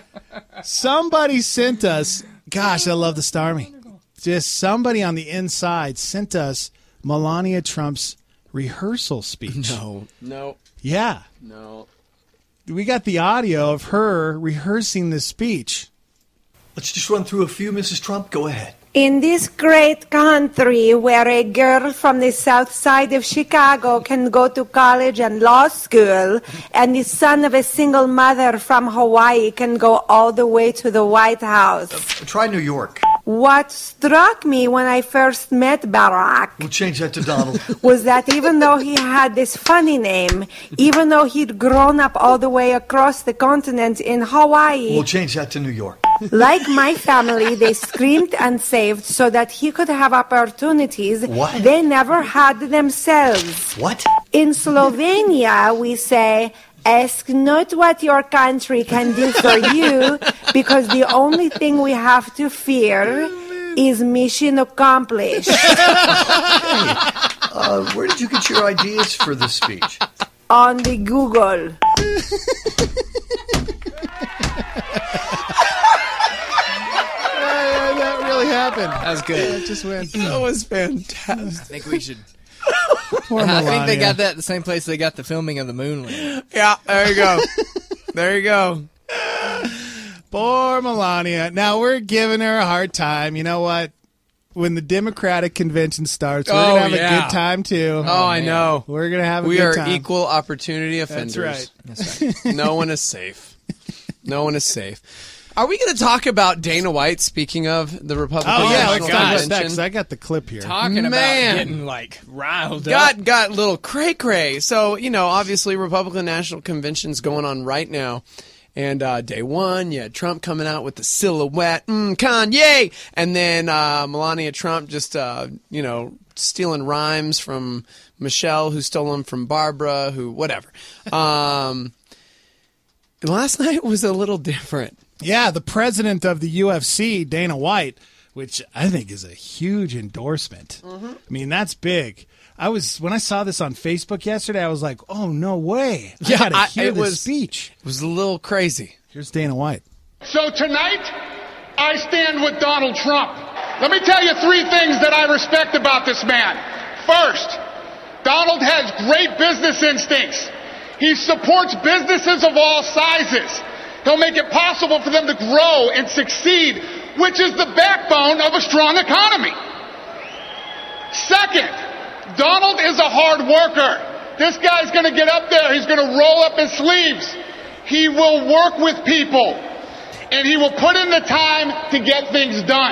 sent us, gosh, I love the Starmy. Just somebody on the inside sent us Melania Trump's rehearsal speech. No. Yeah. No. We got the audio of her rehearsing this speech. Let's just run through a few, Mrs. Trump. Go ahead. In this great country where a girl from the south side of Chicago can go to college and law school, and the son of a single mother from Hawaii can go all the way to the White House. Try New York. What struck me when I first met Barack We'll change that to Donald. was that even though he had this funny name, even though he'd grown up all the way across the continent in Hawaii, We'll change that to New York. Like my family, they screamed and saved so that he could have opportunities they never had themselves. What? In Slovenia, we say, ask not what your country can do for you, because the only thing we have to fear is mission accomplished. Where did you get your ideas for this speech? On the Google. That really happened. That was good. It just went. That was fantastic. I think we should. Poor I think they Melania. got that at the same place they got the filming of the moon landing. Yeah, there you go. There you go. Poor Melania. Now we're giving her a hard time. You know what? When the Democratic convention starts, we're going to have a good time, too. Oh, I know. We're going to have a we good time. We are equal opportunity offenders. That's right. No one is safe. No one is safe. Are we going to talk about Dana White, speaking of the Republican National let's talk about that, Convention? 'cause I got the clip here. Talking about getting, like, riled up. Got little cray-cray. So, obviously Republican National Convention's going on right now. And day one, you had Trump coming out with the silhouette, Kanye! And then Melania Trump just, stealing rhymes from Michelle, who stole them from Barbara, whatever. Last night was a little different. Yeah, the president of the UFC, Dana White, which I think is a huge endorsement. Mm-hmm. I mean, that's big. When I saw this on Facebook yesterday, I was like, "Oh no way!" I gotta hear this speech. It was a little crazy. Here's Dana White. So tonight, I stand with Donald Trump. Let me tell you 3 things that I respect about this man. First, Donald has great business instincts. He supports businesses of all sizes. He'll make it possible for them to grow and succeed, which is the backbone of a strong economy. Second, Donald is a hard worker. This guy's going to get up there. He's going to roll up his sleeves. He will work with people, and he will put in the time to get things done.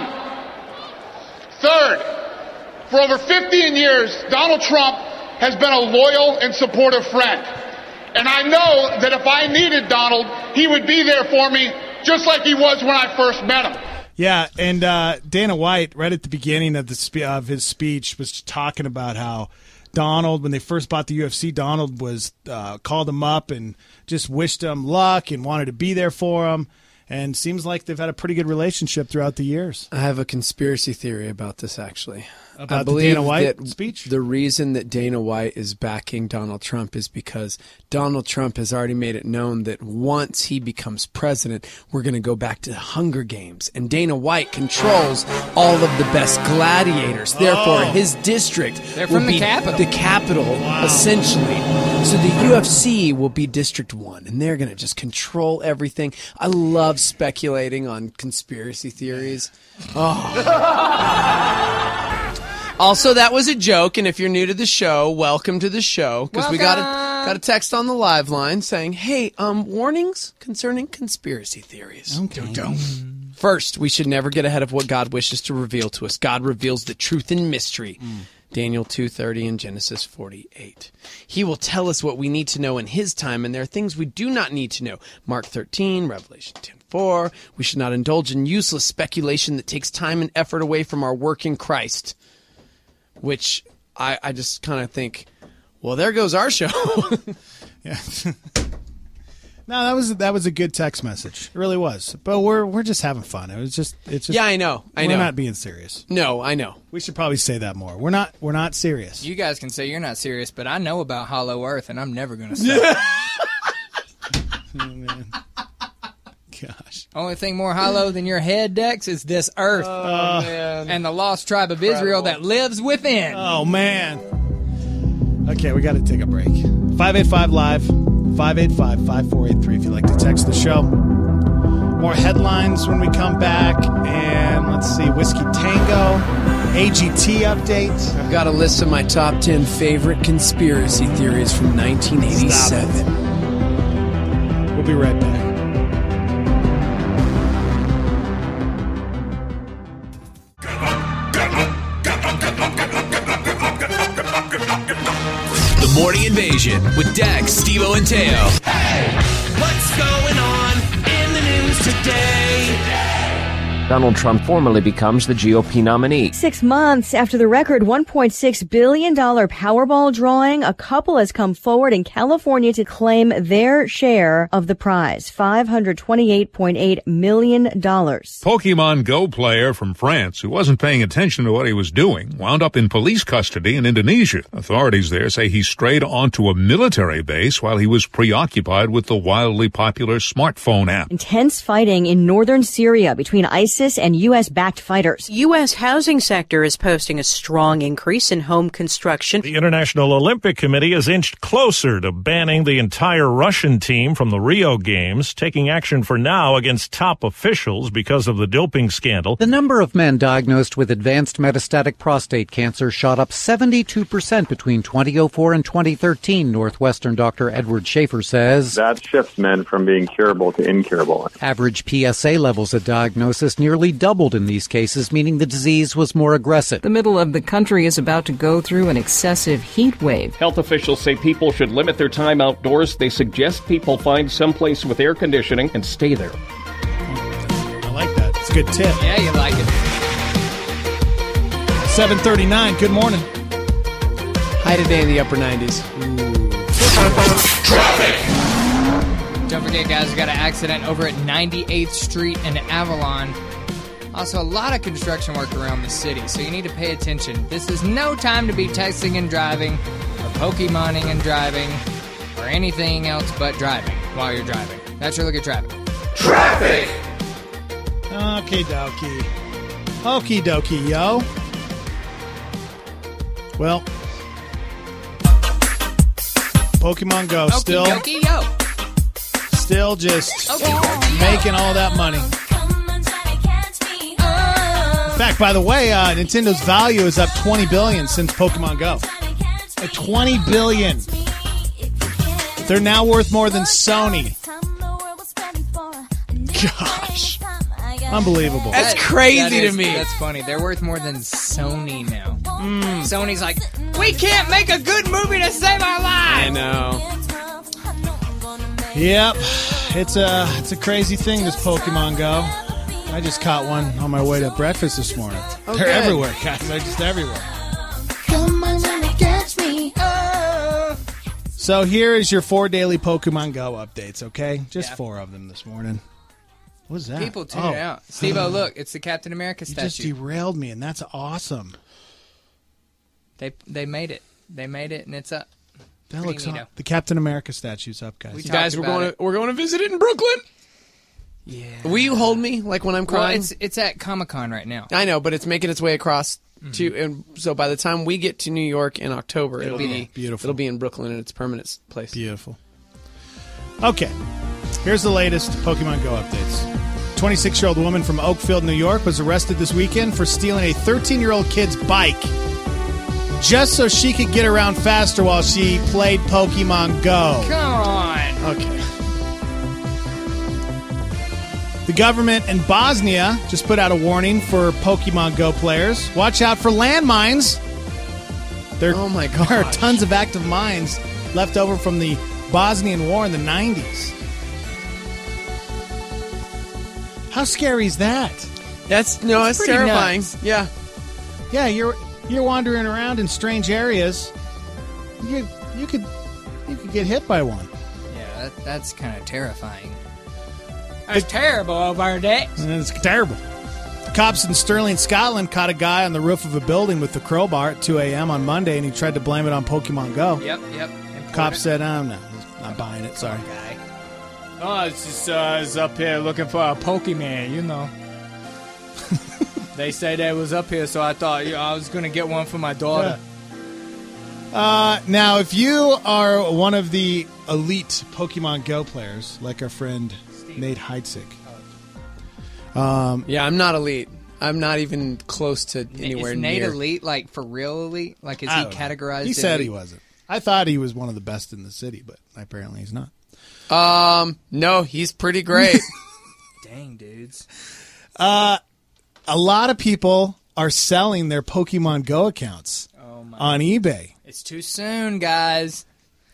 Third, for over 15 years, Donald Trump has been a loyal and supportive friend. And I know that if I needed Donald, he would be there for me, just like he was when I first met him. Yeah, and Dana White, right at the beginning of his speech, was talking about how Donald, when they first bought the UFC, Donald was called him up and just wished him luck and wanted to be there for him. And seems like they've had a pretty good relationship throughout the years. I have a conspiracy theory about this, actually. About I believe the Dana White that speech? The reason that Dana White is backing Donald Trump is because Donald Trump has already made it known that once he becomes president, we're going to go back to the Hunger Games. And Dana White controls all of the best gladiators. Therefore, his district will be the capital, essentially. So the UFC will be District 1, and they're going to just control everything. I love speculating on conspiracy theories. Also, that was a joke, and if you're new to the show, welcome to the show, because we got a text on the live line saying, hey, warnings concerning conspiracy theories. Okay. First, we should never get ahead of what God wishes to reveal to us. God reveals the truth in mystery. Daniel 2:30 and Genesis 48. He will tell us what we need to know in his time, and there are things we do not need to know. Mark 13, Revelation 10:4. We should not indulge in useless speculation that takes time and effort away from our work in Christ. Which I just kind of think, well, there goes our show. Yeah. No, that was a good text message. It really was. But we're just having fun. It's just yeah, I know. We're not being serious. No, I know. We should probably say that more. We're not serious. You guys can say you're not serious, but I know about Hollow Earth, and I'm never going to say it. Oh, man. Gosh. Only thing more hollow than your head, Dex, is this earth. Man. And the lost tribe of Israel that lives within. Oh, man. Okay, we got to take a break. 585 Live, 585-5483 if you'd like to text the show. More headlines when we come back. And let's see, Whiskey Tango, AGT update. I've got a list of my top 10 favorite conspiracy theories from 1987. We'll be right back. The Morning Invasion with Dax, Steve-O, and Teo. Hey, what's going on in the news today? Donald Trump formally becomes the GOP nominee. 6 months after the record $1.6 billion Powerball drawing, a couple has come forward in California to claim their share of the prize, $528.8 million. Pokemon Go player from France who wasn't paying attention to what he was doing wound up in police custody in Indonesia. Authorities there say he strayed onto a military base while he was preoccupied with the wildly popular smartphone app. Intense fighting in northern Syria between ISIS and U.S.-backed fighters. U.S. housing sector is posting a strong increase in home construction. The International Olympic Committee has inched closer to banning the entire Russian team from the Rio Games, taking action for now against top officials because of the doping scandal. The number of men diagnosed with advanced metastatic prostate cancer shot up 72% between 2004 and 2013, Northwestern Dr. Edward Schaefer says. That shifts men from being curable to incurable. Average PSA levels at diagnosis nearly doubled in these cases, meaning the disease was more aggressive. The middle of the country is about to go through an excessive heat wave. Health officials say people should limit their time outdoors. They suggest people find someplace with air conditioning and stay there. I like that. It's a good tip. Yeah, you like it. 7:39. Good morning. High today in the upper 90s. Traffic! Don't forget, guys, we got an accident over at 98th Street in Avalon. Also, a lot of construction work around the city, so you need to pay attention. This is no time to be texting and driving, or Pokemoning and driving, or anything else but driving while you're driving. That's your look at traffic. Traffic! Okie dokie. Okie dokie, yo. Well, Pokemon Go still just making all that money. In fact, by the way, Nintendo's value is up $20 billion since Pokemon Go. Like $20 billion. They're now worth more than Sony. Gosh. Unbelievable. That's crazy to me. That's funny. They're worth more than Sony now. Sony's like, we can't make a good movie to save our lives. I know. Yep. It's a crazy thing, this Pokemon Go. I just caught one on my way to breakfast this morning. Oh, They're good. everywhere, guys. They're just everywhere. Come on and catch me. Oh. So here is your 4 daily Pokemon Go updates, okay? Just 4 of them this morning. What was that? People tune it out. Steve-O, look, it's the Captain America statue. You just derailed me, and that's awesome. They made it. They made it, and it's up. That looks awesome. The Captain America statue's up, guys. Guys, we're going to visit it in Brooklyn. Yeah. Will you hold me like when I'm crying? Well, it's at Comic-Con right now. I know, but it's making its way across to, and so by the time we get to New York in October, it'll be beautiful. It'll be in Brooklyn in its permanent place. Beautiful. Okay, here's the latest Pokemon Go updates. 26-year-old woman from Oakfield, New York, was arrested this weekend for stealing a 13-year-old kid's bike just so she could get around faster while she played Pokemon Go. Come on. Okay. The government in Bosnia just put out a warning for Pokemon Go players. Watch out for landmines. Oh my God! There are tons of active mines left over from the Bosnian War in the 90s. How scary is that? That's terrifying. Nuts. Yeah. Yeah, you're wandering around in strange areas. You could get hit by one. Yeah, that's kind of terrifying. That's terrible over there. It's terrible. Cops in Stirling, Scotland caught a guy on the roof of a building with a crowbar at 2 a.m. on Monday, and he tried to blame it on Pokemon Go. Yep. Cops said, no, not buying it, sorry. Oh, it's just is up here looking for a Pokemon, you know. They say they was up here, so I thought I was going to get one for my daughter. Yeah. Now, if you are one of the elite Pokemon Go players, like our friend Nate Heitzig. Yeah, I'm not elite. I'm not even close to anywhere is Nate near. elite, like for real elite? Like is he categorized? He said he wasn't. I thought he was one of the best in the city, but apparently he's not. No, he's pretty great. Dang, dudes. A lot of people are selling their Pokemon Go accounts on eBay. It's too soon, guys.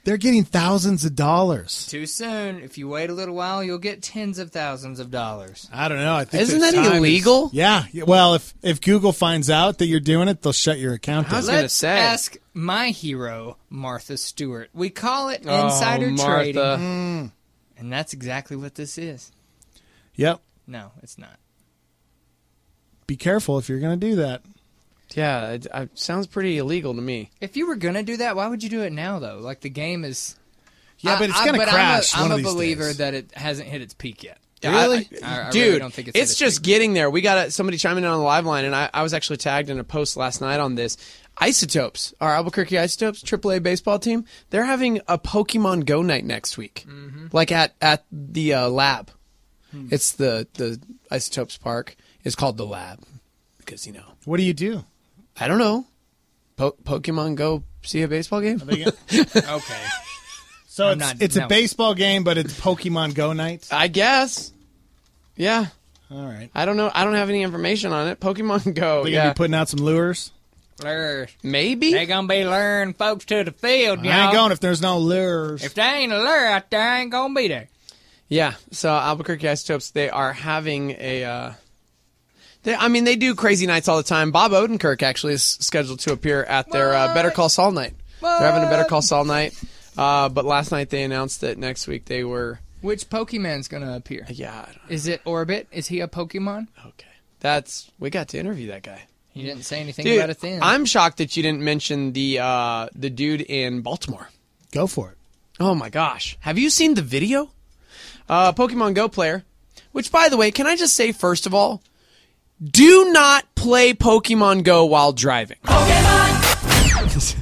They're getting thousands of dollars. Too soon. If you wait a little while, you'll get tens of thousands of dollars. I don't know. I think Isn't that illegal? Yeah. Well, if Google finds out that you're doing it, they'll shut your account down. Let's ask my hero, Martha Stewart. We call it insider trading. And that's exactly what this is. Yep. No, it's not. Be careful if you're going to do that. Yeah, it sounds pretty illegal to me. If you were going to do that, why would you do it now, though? Like, the game is... Yeah, but it's going to crash I'm one a of these believer days. that it hasn't hit its peak yet. Really? I Dude, really don't think it's hit its just getting there. We got somebody chiming in on the live line, and I was actually tagged in a post last night on this. Isotopes, our Albuquerque Isotopes, AAA baseball team, they're having a Pokemon Go night next week, like at the lab. It's the Isotopes Park. It's called the Lab because, you know. What do you do? I don't know. Pokemon Go see a baseball game? Okay. So it's a baseball game, but it's Pokemon Go night? I guess. Yeah. All right. I don't know. I don't have any information on it. Pokemon Go. They're going to be putting out some lures? Lures. Maybe. They're going to be luring folks to the field, y'all. I ain't going if there's no lures. If there ain't a lure out there, I ain't going to be there. Yeah. So Albuquerque Isotopes, they are having a... they do crazy nights all the time. Bob Odenkirk actually is scheduled to appear at their Better Call Saul night. They're having a Better Call Saul night. But last night they announced that next week they were... Which Pokemon's going to appear? Yeah, I don't know. Is it Orbit? Is he a Pokemon? Okay. We got to interview that guy. He didn't say anything Dude, about it then. I'm shocked that you didn't mention the dude in Baltimore. Go for it. Oh my gosh. Have you seen the video? Pokemon Go player. Which, by the way, can I just say, first of all, do not play Pokemon Go while driving. Pokemon!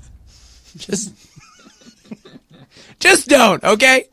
Just don't, okay?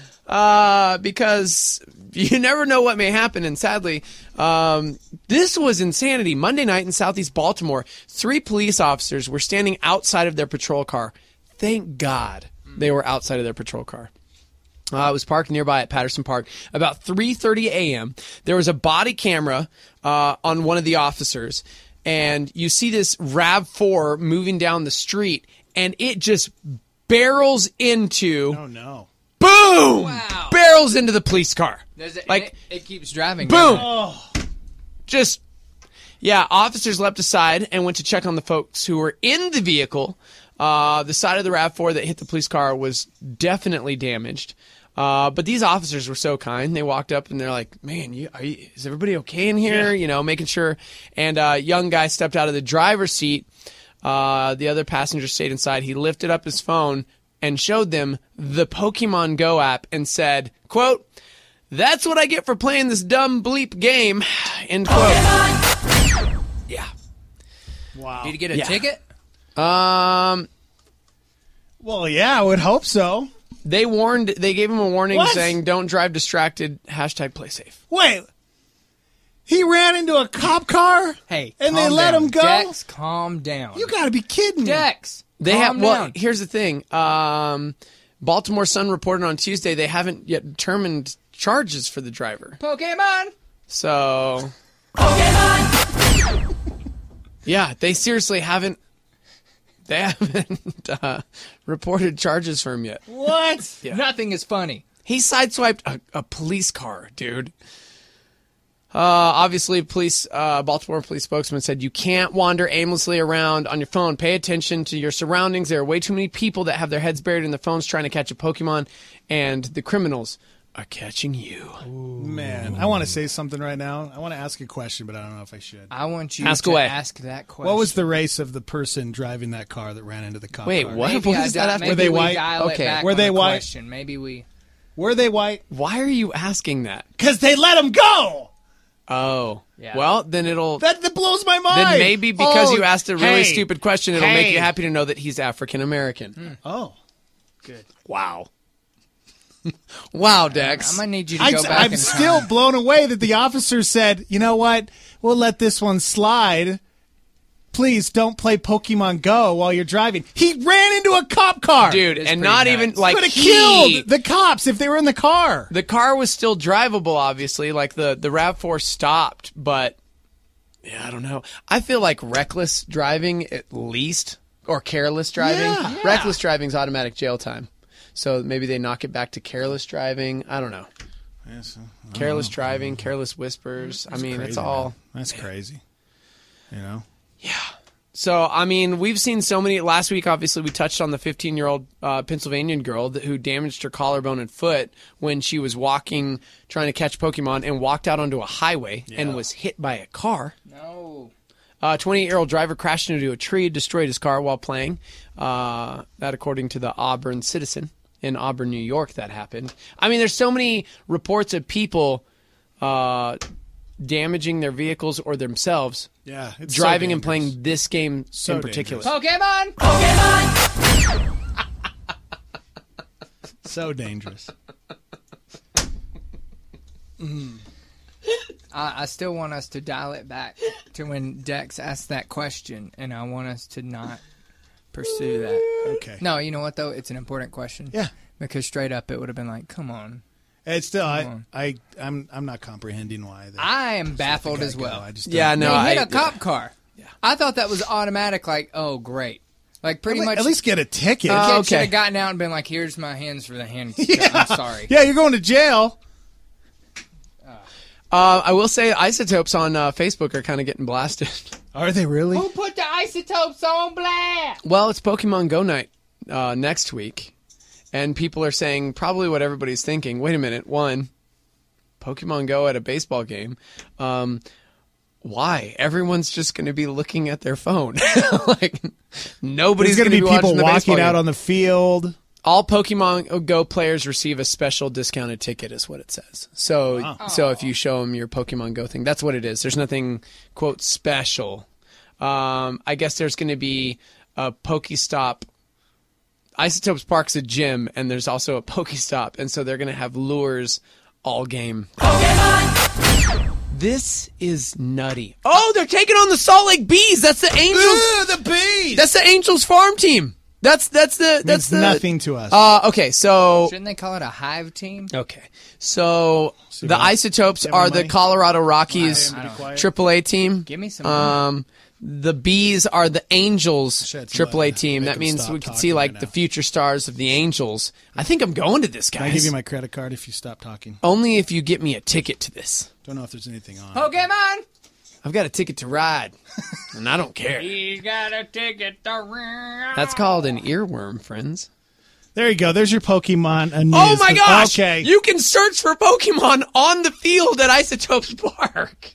Because you never know what may happen, and sadly, this was insanity. Monday night in southeast Baltimore, 3 police officers were standing outside of their patrol car. Thank God they were outside of their patrol car. It was parked nearby at Patterson Park. About 3:30 a.m., there was a body camera on one of the officers, and you see this RAV4 moving down the street, and it just barrels into... Oh, no. Boom! Wow. Barrels into the police car. It keeps driving. Boom! Oh. Just, yeah, officers leapt aside and went to check on the folks who were in the vehicle. The side of the RAV4 that hit the police car was definitely damaged. But these officers were so kind. They walked up and they're like, man, is everybody okay in here? Yeah. You know, making sure. And a young guy stepped out of the driver's seat. The other passenger stayed inside. He lifted up his phone and showed them the Pokemon Go app and said, quote, "That's what I get for playing this dumb bleep game," end quote. Yeah. Wow. Did you get a ticket? Well, yeah, I would hope so. They gave him a warning saying, "Don't drive distracted, #play safe." Wait. He ran into a cop car? Hey, and they let him go? Dex, calm down. You got to be kidding me. Dex, calm down. Well, here's the thing. Baltimore Sun reported on Tuesday they haven't yet determined charges for the driver. Pokemon. So, Pokemon. Yeah, they seriously haven't. They haven't reported charges for him yet. What? Yeah. Nothing is funny. He sideswiped a police car, dude. Obviously, Baltimore police spokesman said you can't wander aimlessly around on your phone. Pay attention to your surroundings. There are way too many people that have their heads buried in their phones trying to catch a Pokemon, and the criminals are catching you. Ooh, man, I want to say something right now. I want to ask a question, but I don't know if I should. I want you ask that question. What was the race of the person driving that car that ran into the cop Wait, car? what? What was that? Were they white? Okay. Were they white? Question. Maybe we... Were they white? Why are you asking that? Because they let him go! Oh. Yeah. Well, then it'll... That blows my mind! Then maybe because you asked a really stupid question, it'll make you happy to know that he's African-American. Oh. Good. Wow. Wow, Dex. I might need you to go back I'm still blown away that the officer said, you know what, we'll let this one slide. Please don't play Pokemon Go while you're driving. He ran into a cop car. Dude, and not even like could have killed the cops if they were in the car. The car was still drivable, obviously. Like the RAV4 stopped, but yeah, I don't know. I feel like reckless driving at least Or careless driving. Yeah. Reckless driving's automatic jail time. So maybe they knock it back to careless driving. I don't know. Yes, Careless driving, careless whispers. That's it's crazy, all... man. That's crazy. You know? So, we've seen so many... Last week, obviously, we touched on the 15-year-old Pennsylvanian girl who damaged her collarbone and foot when she was walking, trying to catch Pokemon, and walked out onto a highway and was hit by a car. No. A 28-year-old driver crashed into a tree, destroyed his car while playing. That according to the Auburn Citizen. In Auburn, New York, that happened. There's so many reports of people damaging their vehicles or themselves. Yeah, it's driving so and playing this game in particular. Pokemon! So dangerous. I still want us to dial it back to when Dex asked that question, and I want us to not pursue that. Okay. No, you know what though? It's an important question. Yeah. Because straight up, it would have been like, "Come on." It's still, Come on. I'm not comprehending why. I am baffled as well. I just They hit a cop car. Yeah. I thought that was automatic. Like, oh great. Like pretty much. At least get a ticket. The kid should have gotten out and been like, "Here's my hands for the hand." I'm sorry. Yeah, you're going to jail. I will say Isotopes on Facebook are kind of getting blasted. Are they really? Who put the Isotopes on blast? Well, it's Pokemon Go night next week, and people are saying probably what everybody's thinking. Wait a minute. One, Pokemon Go at a baseball game. Why? Everyone's just going to be looking at their phone. Like nobody's going to be watching people the walking baseball out game. on the field. All Pokemon Go players receive a special discounted ticket, is what it says. So, so if you show them your Pokemon Go thing, that's what it is. There's nothing, quote, special. I guess there's going to be a Pokestop. Isotopes Park's a gym, and there's also a Pokestop, and so they're going to have lures all game. Pokemon! This is nutty. Oh, they're taking on the Salt Lake Bees. That's the Angels. The Bees. That's the Angels farm team. That's Means nothing to us. Okay, so Shouldn't they call it a hive team? okay, so the Isotopes are the Colorado Rockies AAA team. Give me some. The Bees are the Angels Shed some AAA light. team. Make That them means stop we can talking see like right the now. future stars of the Angels. I think I'm going to this, guys. Can I give you my credit card if you stop talking? Only if you get me a ticket to this. Don't know if there's anything on. Pokemon! I've got a ticket to ride, and I don't care. He's got a ticket to ride. That's called an earworm, friends. There you go. There's your Pokemon news. Oh my gosh! Okay. You can search for Pokemon on the field at Isotopes Park.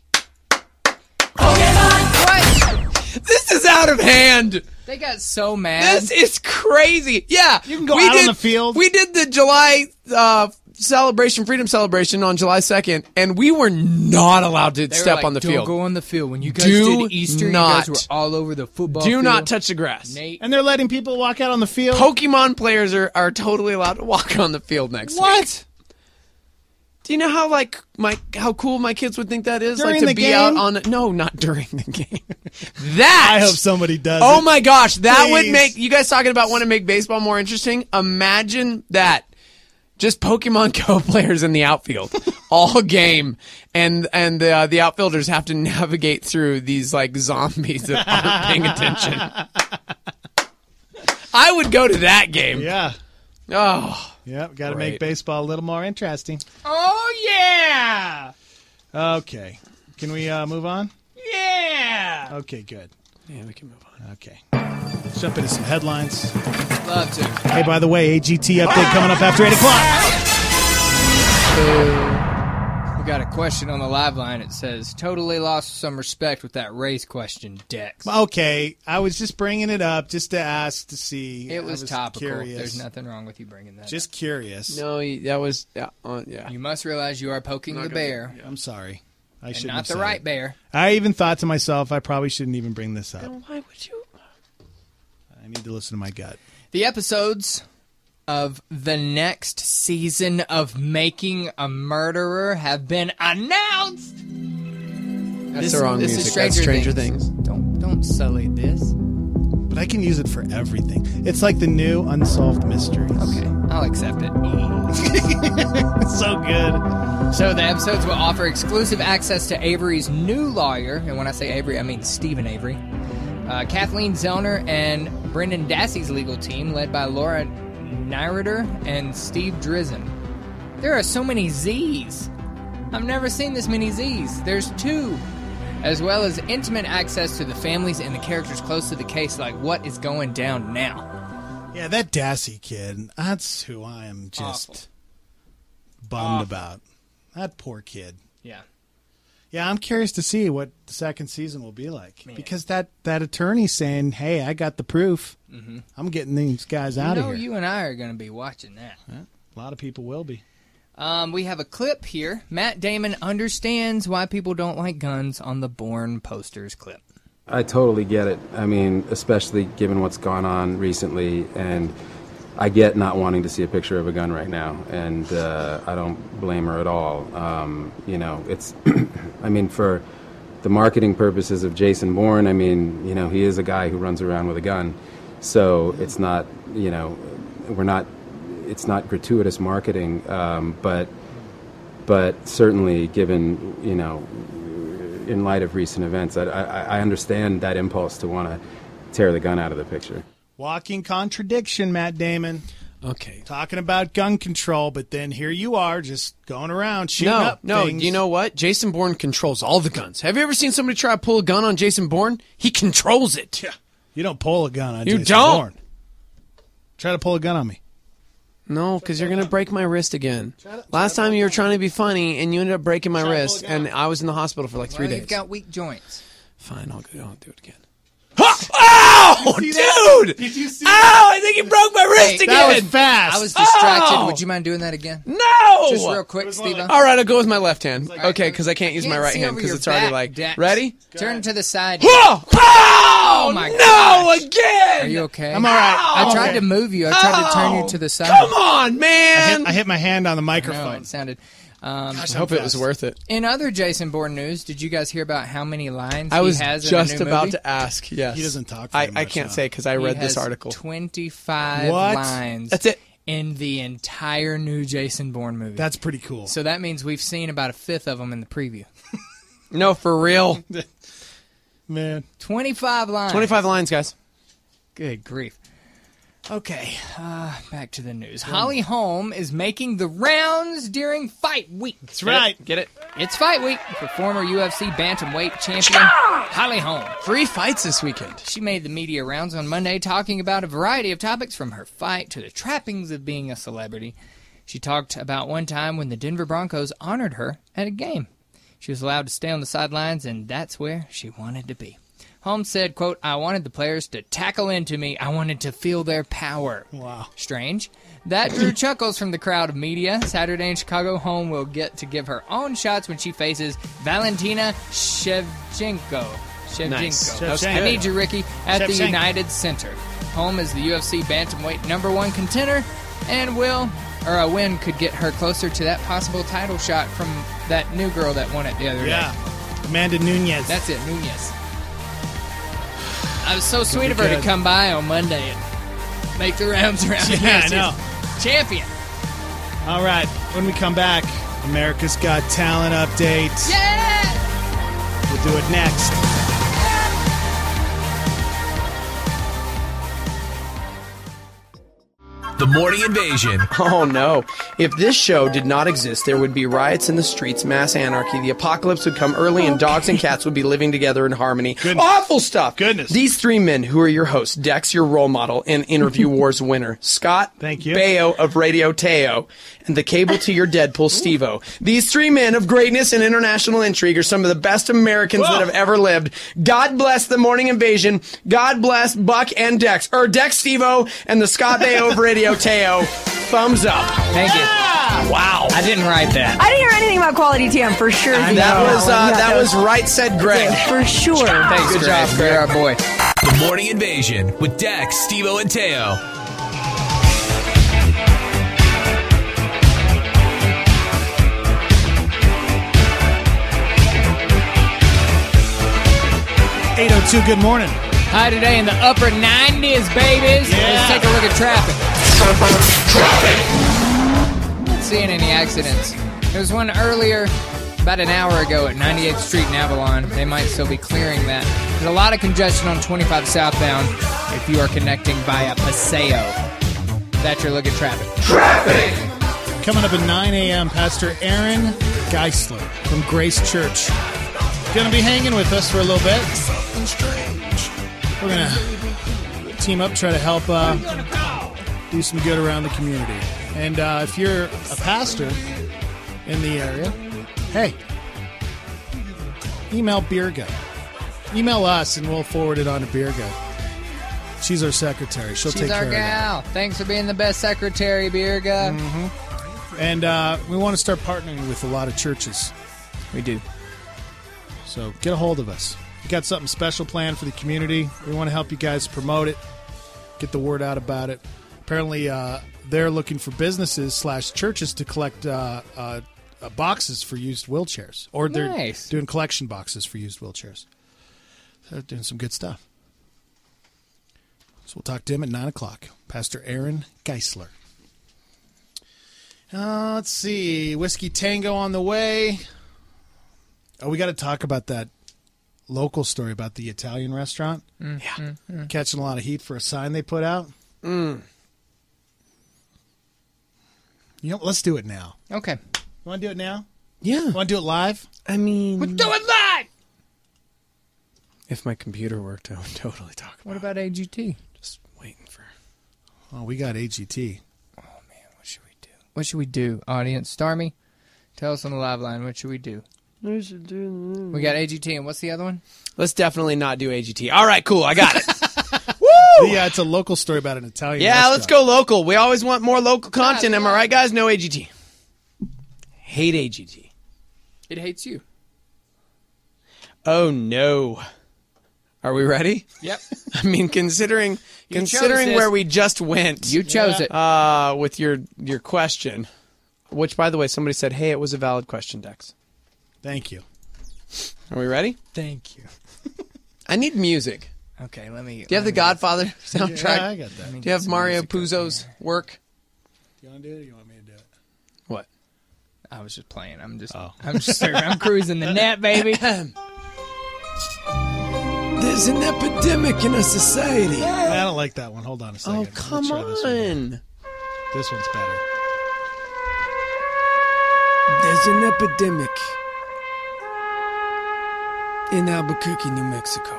Pokemon! What? This is out of hand. They got so mad. This is crazy. Yeah. You can go out on the field. We did the July freedom celebration on July 2nd, and we were not allowed to They were step like, on the Don't field. go on the field. When you guys Do did Easter, not. you guys were all over the football Do field. not touch the grass. Nate. And they're letting people walk out on the field. Pokemon players are totally allowed to walk on the field next week. What? Do you know how cool my kids would think that is? During like to the be game? out on no, not during the game. That I hope somebody does. Oh it. my gosh, that would Please. make you guys talking about want to make baseball more interesting. Imagine that. Just Pokemon Go players in the outfield all game, and the outfielders have to navigate through these like zombies that aren't paying attention. I would go to that game. Yeah. Oh. Yep. Got to Great. make baseball a little more interesting. Oh, yeah! Okay. Can we move on? Yeah! Okay. Good. Yeah, we can move on. Okay. Let's jump into some headlines. Love to. Hey, by the way, AGT update coming up after 8 o'clock. We got a question on the live line. It says, totally lost some respect with that race question, Dex. Okay. I was just bringing it up just to ask to see. It was topical. Curious. There's nothing wrong with you bringing that Just curious. No, that was yeah. You must realize you are poking the bear. I'm sorry. I And shouldn't not have the said right it. bear. I even thought to myself, I probably shouldn't even bring this up. Then why would you? I need to listen to my gut. The episodes of the next season of Making a Murderer have been announced. That's the wrong music. That's Stranger Things. Don't sully this. But I can use it for everything. It's like the new Unsolved Mysteries. Okay, I'll accept it. It's so good. So the episodes will offer exclusive access to Avery's new lawyer, and when I say Avery, I mean Stephen Avery, Kathleen Zellner and Brendan Dassey's legal team, led by Laura Nyrider and Steve Drizzen. There are so many Z's. I've never seen this many Z's. There's 2. As well as intimate access to the families and the characters close to the case, like what is going down now. Yeah, that Dassey kid, that's who I am just bummed about. That poor kid. Yeah. Yeah, I'm curious to see what the second season will be like. Because that attorney's saying, hey, I got the proof. Mm-hmm. I'm getting these guys out of here. You and I are going to be watching that. Yeah, a lot of people will be. We have a clip here. Matt Damon understands why people don't like guns on the Bourne posters clip. I totally get it. I mean, especially given what's gone on recently, and I get not wanting to see a picture of a gun right now, and I don't blame her at all. It's, I mean, for the marketing purposes of Jason Bourne, I mean, he is a guy who runs around with a gun, so it's not, it's not gratuitous marketing, but certainly given, in light of recent events, I understand that impulse to want to tear the gun out of the picture. Walking contradiction, Matt Damon. Okay. Talking about gun control, but then here you are just going around shooting up things. You know what? Jason Bourne controls all the guns. Have you ever seen somebody try to pull a gun on Jason Bourne? He controls it. Yeah. You don't pull a gun on you Jason don't. Bourne. Try to pull a gun on me. No, because you're going to break my wrist again. Last time you were trying to be funny, and you ended up breaking my wrist, and I was in the hospital for like 3 days. You've got weak joints. Fine, I'll do it again. Oh, dude! Did you see I think you broke my wrist again. That was fast. I was distracted. Would you mind doing that again? No! Just real quick, Steve. All right, I'll go with my left hand. Okay, because I can't use my right hand because it's already like... Dex. Ready? Turn to the side. Oh my no, gosh. again! Are you okay? I'm all right. I tried to move you. I tried to turn you to the side. Come on, man! I hit my hand on the No, microphone. it sounded... I hope it was worth it. In other Jason Bourne news, did you guys hear about how many lines I was he has just in a new about movie? to ask. Yes, He doesn't talk very much, I can't no. say because I read this has article. 25 What? lines. That's it. In the entire new Jason Bourne movie. That's pretty cool. So that means we've seen about a fifth of them in the preview. No, for real. Man. 25 lines. 25 lines, guys. Good grief. Okay, back to the news. Holly Holm is making the rounds during Fight Week. That's right. Get it? It's Fight Week for former UFC bantamweight champion Holly Holm. 3 fights this weekend. She made the media rounds on Monday talking about a variety of topics from her fight to the trappings of being a celebrity. She talked about one time when the Denver Broncos honored her at a game. She was allowed to stay on the sidelines, and that's where she wanted to be. Holmes said, quote, I wanted the players to tackle into me. I wanted to feel their power. Wow. Strange. That drew chuckles from the crowd of media. Saturday in Chicago, Holm will get to give her own shots when she faces Valentina Shevchenko. Nice. I need you, Ricky, at the Shevchenko. United Center. Holm is the UFC bantamweight #1 contender, and a win could get her closer to that possible title shot from that new girl that won it the other day. Yeah. Amanda Nunes. That's it, Nunez. I was so sweet of her good. to come by on Monday and make the rounds around the Yeah, I house. know. Champion. All right. When we come back, America's Got Talent update. Yeah! We'll do it next. The Morning Invasion. Oh no. If this show did not exist, there would be riots in the streets, mass anarchy, the apocalypse would come early, and dogs and cats would be living together in harmony. Goodness. Awful stuff. Goodness. These 3 men who are your hosts, Dex, your role model, and Interview Wars winner, Scott Thank you. Baio of Radio Teo, and the cable to your Deadpool, Steve-O. These 3 men of greatness and international intrigue are some of the best Americans that have ever lived. God bless the Morning Invasion. God bless Buck and Dex. Dex, Steve-O, and the Scott Baio of Radio Teo. Thumbs up. Thank you. Wow. I didn't write that. I didn't hear anything about Quality TM for sure. That was right, said Greg. Yeah, for sure. Thanks, Good Greg. job, Greg. You're our boy. The Morning Invasion with Dex, Steve-O, and Teo. .802, good morning. High today in the upper 90s, babies. Let's take a look at traffic. Not seeing any accidents. There was one earlier, about an hour ago, at 98th Street in Avalon. They might still be clearing that. There's a lot of congestion on 25 southbound if you are connecting via Paseo. That's your look at traffic. Coming up at 9 a.m., Pastor Aaron Geisler from Grace Church. Going to be hanging with us for a little bit. We're going to team up, try to help do some good around the community. And if you're a pastor in the area, hey, email Birga. Email us, and we'll forward it on to Birga. She's our secretary. She'll take care of that. She's our gal. Thanks for being the best secretary, Birga. Mm-hmm. And we want to start partnering with a lot of churches. We do. So get a hold of us. We got something special planned for the community. We want to help you guys promote it, get the word out about it. Apparently, they're looking for businesses/churches to collect boxes for used wheelchairs. Or they're doing collection boxes for used wheelchairs. So they're doing some good stuff. So we'll talk to him at 9 o'clock. Pastor Aaron Geisler. Let's see. Whiskey Tango on the way. Oh, we got to talk about that local story about the Italian restaurant. Catching a lot of heat for a sign they put out. You know, let's do it now. Okay. You want to do it now? Yeah. You want to do it live? I mean... We'll do it live! If my computer worked, I would totally talk about it. What about AGT? Just waiting for... Oh, we got AGT. Oh, man, what should we do? What should we do? Audience, Stormy, tell us on the live line, what should we do? We got AGT, and what's the other one? Let's definitely not do AGT. All right, cool, I got it. Woo! Yeah, it's a local story about an Italian restaurant. Let's go local. We always want more local content, am I right, guys? No AGT. Hate AGT. It hates you. Oh, no. Are we ready? Yep. I mean, considering where we just went. You chose it. With your question, which, by the way, somebody said, hey, it was a valid question, Dex. Thank you. Are we ready? Thank you. I need music. Okay, let me... Do you have the Godfather soundtrack? Yeah, I got that. Do you have Mario Puzo's work? Do you want to do it or you want me to do it? What? I was just playing. I'm cruising the net, baby. There's an epidemic in our society. I don't like that one. Hold on a second. Oh, come on. This one's better. There's an epidemic in Albuquerque, New Mexico.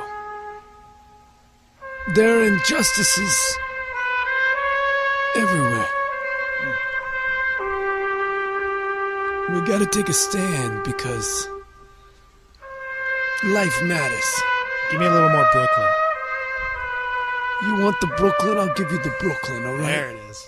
There are injustices everywhere. We gotta take a stand because life matters. Give me a little more Brooklyn. You want the Brooklyn? I'll give you the Brooklyn, all right? There it is.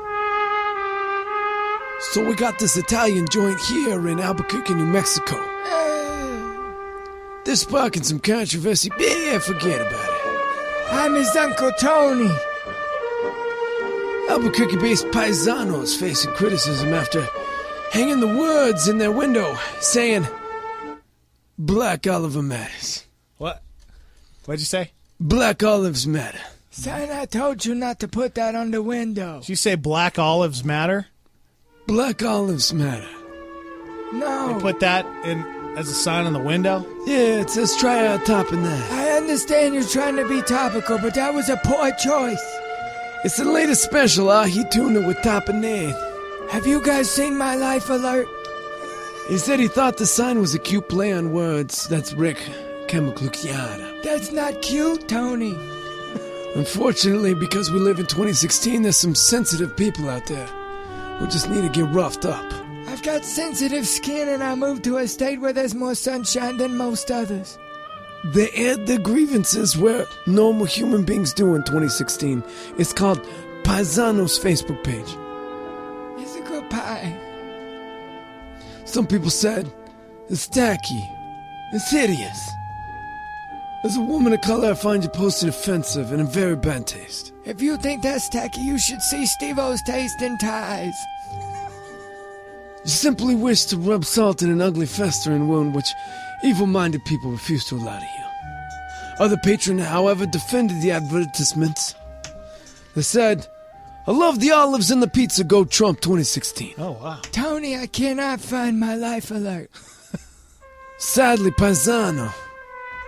So we got this Italian joint here in Albuquerque, New Mexico. They're sparking some controversy. Yeah, forget about it. I'm his Uncle Tony. Albuquerque-based paisanos facing criticism after hanging the words in their window saying, Black Oliver matters. What? What'd you say? Black olives matter. Son, I told you not to put that on the window. Did you say black olives matter? Black olives matter. No. They put that in as a sign on the window? Yeah, it says try out topping that. I understand you're trying to be topical, but that was a poor choice. It's the latest special, ahi tuna with tapenade. Have you guys seen My Life Alert? He said he thought the sign was a cute play on words. That's Rick Camacluciana. That's not cute, Tony. Unfortunately, because we live in 2016, there's some sensitive people out there who just need to get roughed up. I've got sensitive skin and I moved to a state where there's more sunshine than most others. They aired their grievances where normal human beings do in 2016. It's called Paisano's Facebook page. It's a good pie. Some people said, it's tacky. It's hideous. As a woman of color, I find your posting offensive and in very bad taste. If you think that's tacky, you should see Steve-O's taste in ties. You simply wish to rub salt in an ugly festering wound which evil-minded people refuse to allow to heal. Other patrons, however, defended the advertisements. They said, I love the olives and the pizza, go Trump 2016. Oh, wow. Tony, I cannot find My Life Alert. Sadly, Paisano,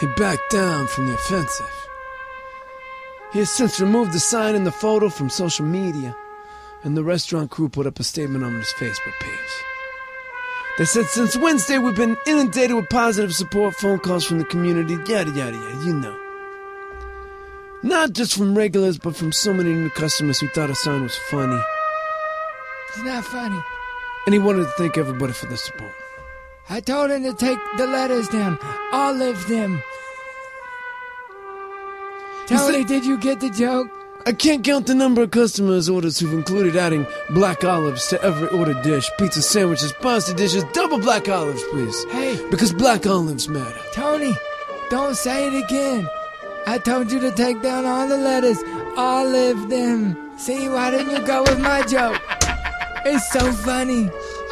he backed down from the offensive. He has since removed the sign and the photo from social media, and the restaurant crew put up a statement on his Facebook page. They said, since Wednesday, we've been inundated with positive support, phone calls from the community, yada, yada, yada, you know. Not just from regulars, but from so many new customers who thought a sign was funny. It's not funny. And he wanted to thank everybody for the support. I told him to take the letters down. All of them. Tony, did you get the joke? I can't count the number of customers' orders who've included adding black olives to every ordered dish. Pizza sandwiches, pasta dishes, double black olives, please. Hey. Because black olives matter. Tony, don't say it again. I told you to take down all the letters. All of them. See, why didn't you go with my joke? It's so funny.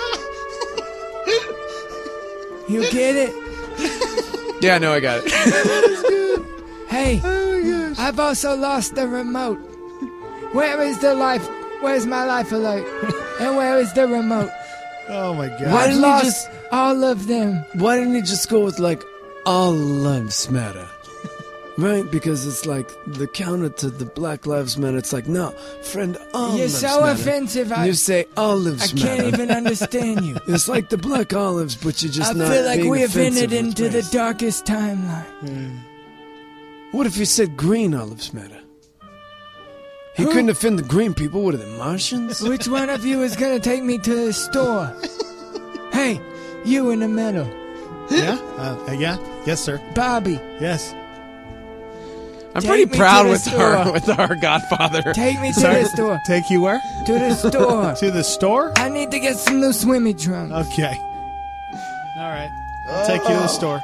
You get it? Yeah, no, I got it. Hey, I've also lost the remote. Where is the life? Where's my life alert? And where is the remote? Oh my God! I lost all of them. Why didn't he just go with like all lives matter? Right? Because it's like the counter to the Black Lives Matter. It's like, no, friend, all You're lives so matter. offensive. You say olives I matter. can't even understand you. It's like the black olives, but you're just I not feel like being we have offensive entered with into the race. darkest timeline. What if you said green olives matter? He Who? couldn't offend the green people. What are they, Martians? Which one of you is going to take me to the store? Hey, you in the middle. Yeah? Yeah? Yes, sir. Bobby. Yes. I'm Take pretty me proud to the with store. our Godfather. Take me to Sorry, the store. Take you where? To the store. To the store? I need to get some new swimming trunks. Okay. All right. I'll take you to the store.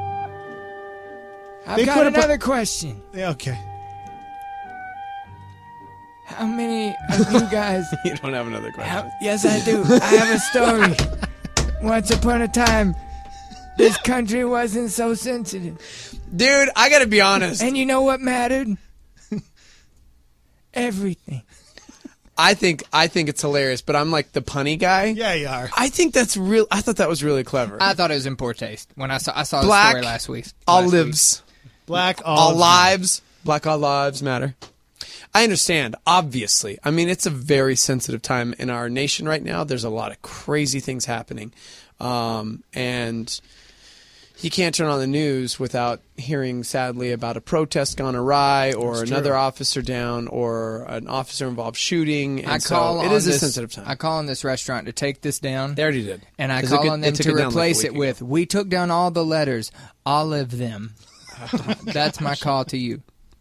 I've They got put up a- another question. Yeah, okay. How many of you guys... You don't have another question. Yes, I do. I have a story. Once upon a time, this country wasn't so sensitive. Dude, I gotta be honest. And you know what mattered? Everything. I think it's hilarious, but I'm like the punny guy. Yeah, you are. I think that's real. I thought that was really clever. I thought it was in poor taste when I saw Black the story last week. olives. Black All olives. lives. Black all lives matter. I understand, obviously. I mean, it's a very sensitive time in our nation right now. There's a lot of crazy things happening. And you can't turn on the news without hearing, sadly, about a protest gone awry or That's another true. officer down or an officer-involved shooting. And I call so it on is a this- sensitive time. I call on this restaurant to take this down. They already did. And I 'Cause call it on them took to it down like a replace week it with, we took down all the letters, all of them. That's my call to you.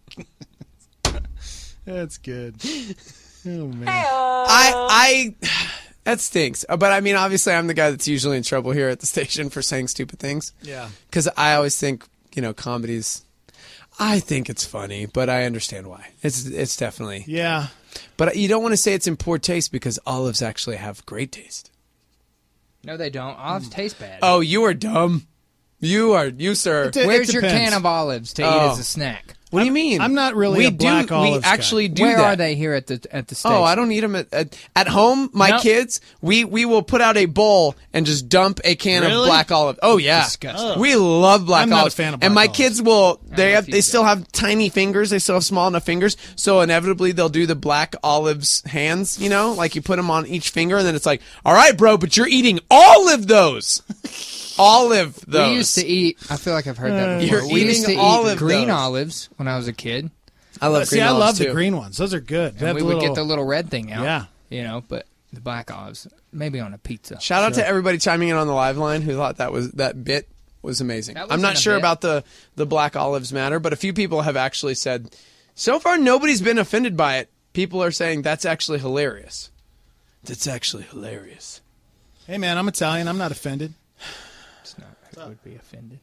That's good. Oh, man. I that stinks. But I mean, obviously, I'm the guy that's usually in trouble here at the station for saying stupid things. Yeah. Because I always think, comedies. I think it's funny, but I understand why. It's definitely. Yeah. But you don't want to say it's in poor taste because olives actually have great taste. No, they don't. Olives taste bad. Oh, you are dumb. You, sir. Where's your can of olives to eat as a snack? What do you mean? I'm not really a black olives We actually guy. do Where that. are they here at the station? Oh, I don't eat them at home. My Nope. kids, we will put out a bowl and just dump a can of Really? black olive. Oh yeah, Disgusting. we love black I'm not a olives. fan of and black my kids will. They refuse still have tiny fingers. They still have small enough fingers. So inevitably they'll do the black olives hands. Like you put them on each finger, and then it's like, all right, bro, but you're eating all of those. Olive those. We used to eat. I feel like I've heard that before. You're We used eating to all eat of green those. olives when I was a kid. I love See, green I olives love too. the green ones. Those are good. They And have we the would little- get the little red thing out. Yeah. But the black olives, maybe on a pizza. Shout out to everybody chiming in on the live line who thought that bit was amazing. That I'm wasn't not a sure bit. about the black olives matter, but a few people have actually said so far nobody's been offended by it. People are saying that's actually hilarious. That's actually hilarious. Hey, man, I'm Italian. I'm not offended. It's not. I would be offended.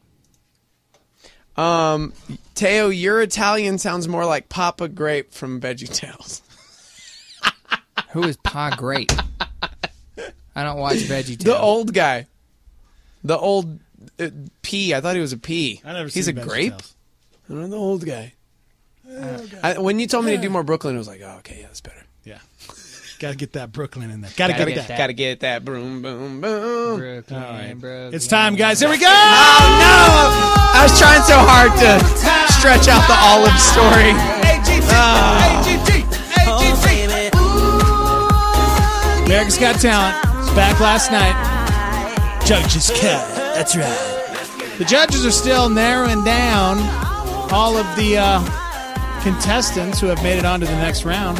Teo, your Italian sounds more like Papa Grape from VeggieTales. Who is Pa Grape? I don't watch VeggieTales. The old guy. The old pea. I thought he was a pea. I never He's seen a grape? VeggieTales. I don't know, the old guy. When you told me to do more Brooklyn, I was like, oh, okay, yeah, that's better. Yeah. Got to get that Brooklyn in there. Got to get that. Gotta get that boom, boom, boom. Brooklyn, All right. Brooklyn. It's time, guys. Here we go. Oh, no! I was trying so hard. hard to stretch out the Olive story. America's Got Talent. It's back last night. Judges cut. That's right. The judges are still narrowing down all of the contestants who have made it on to the next round.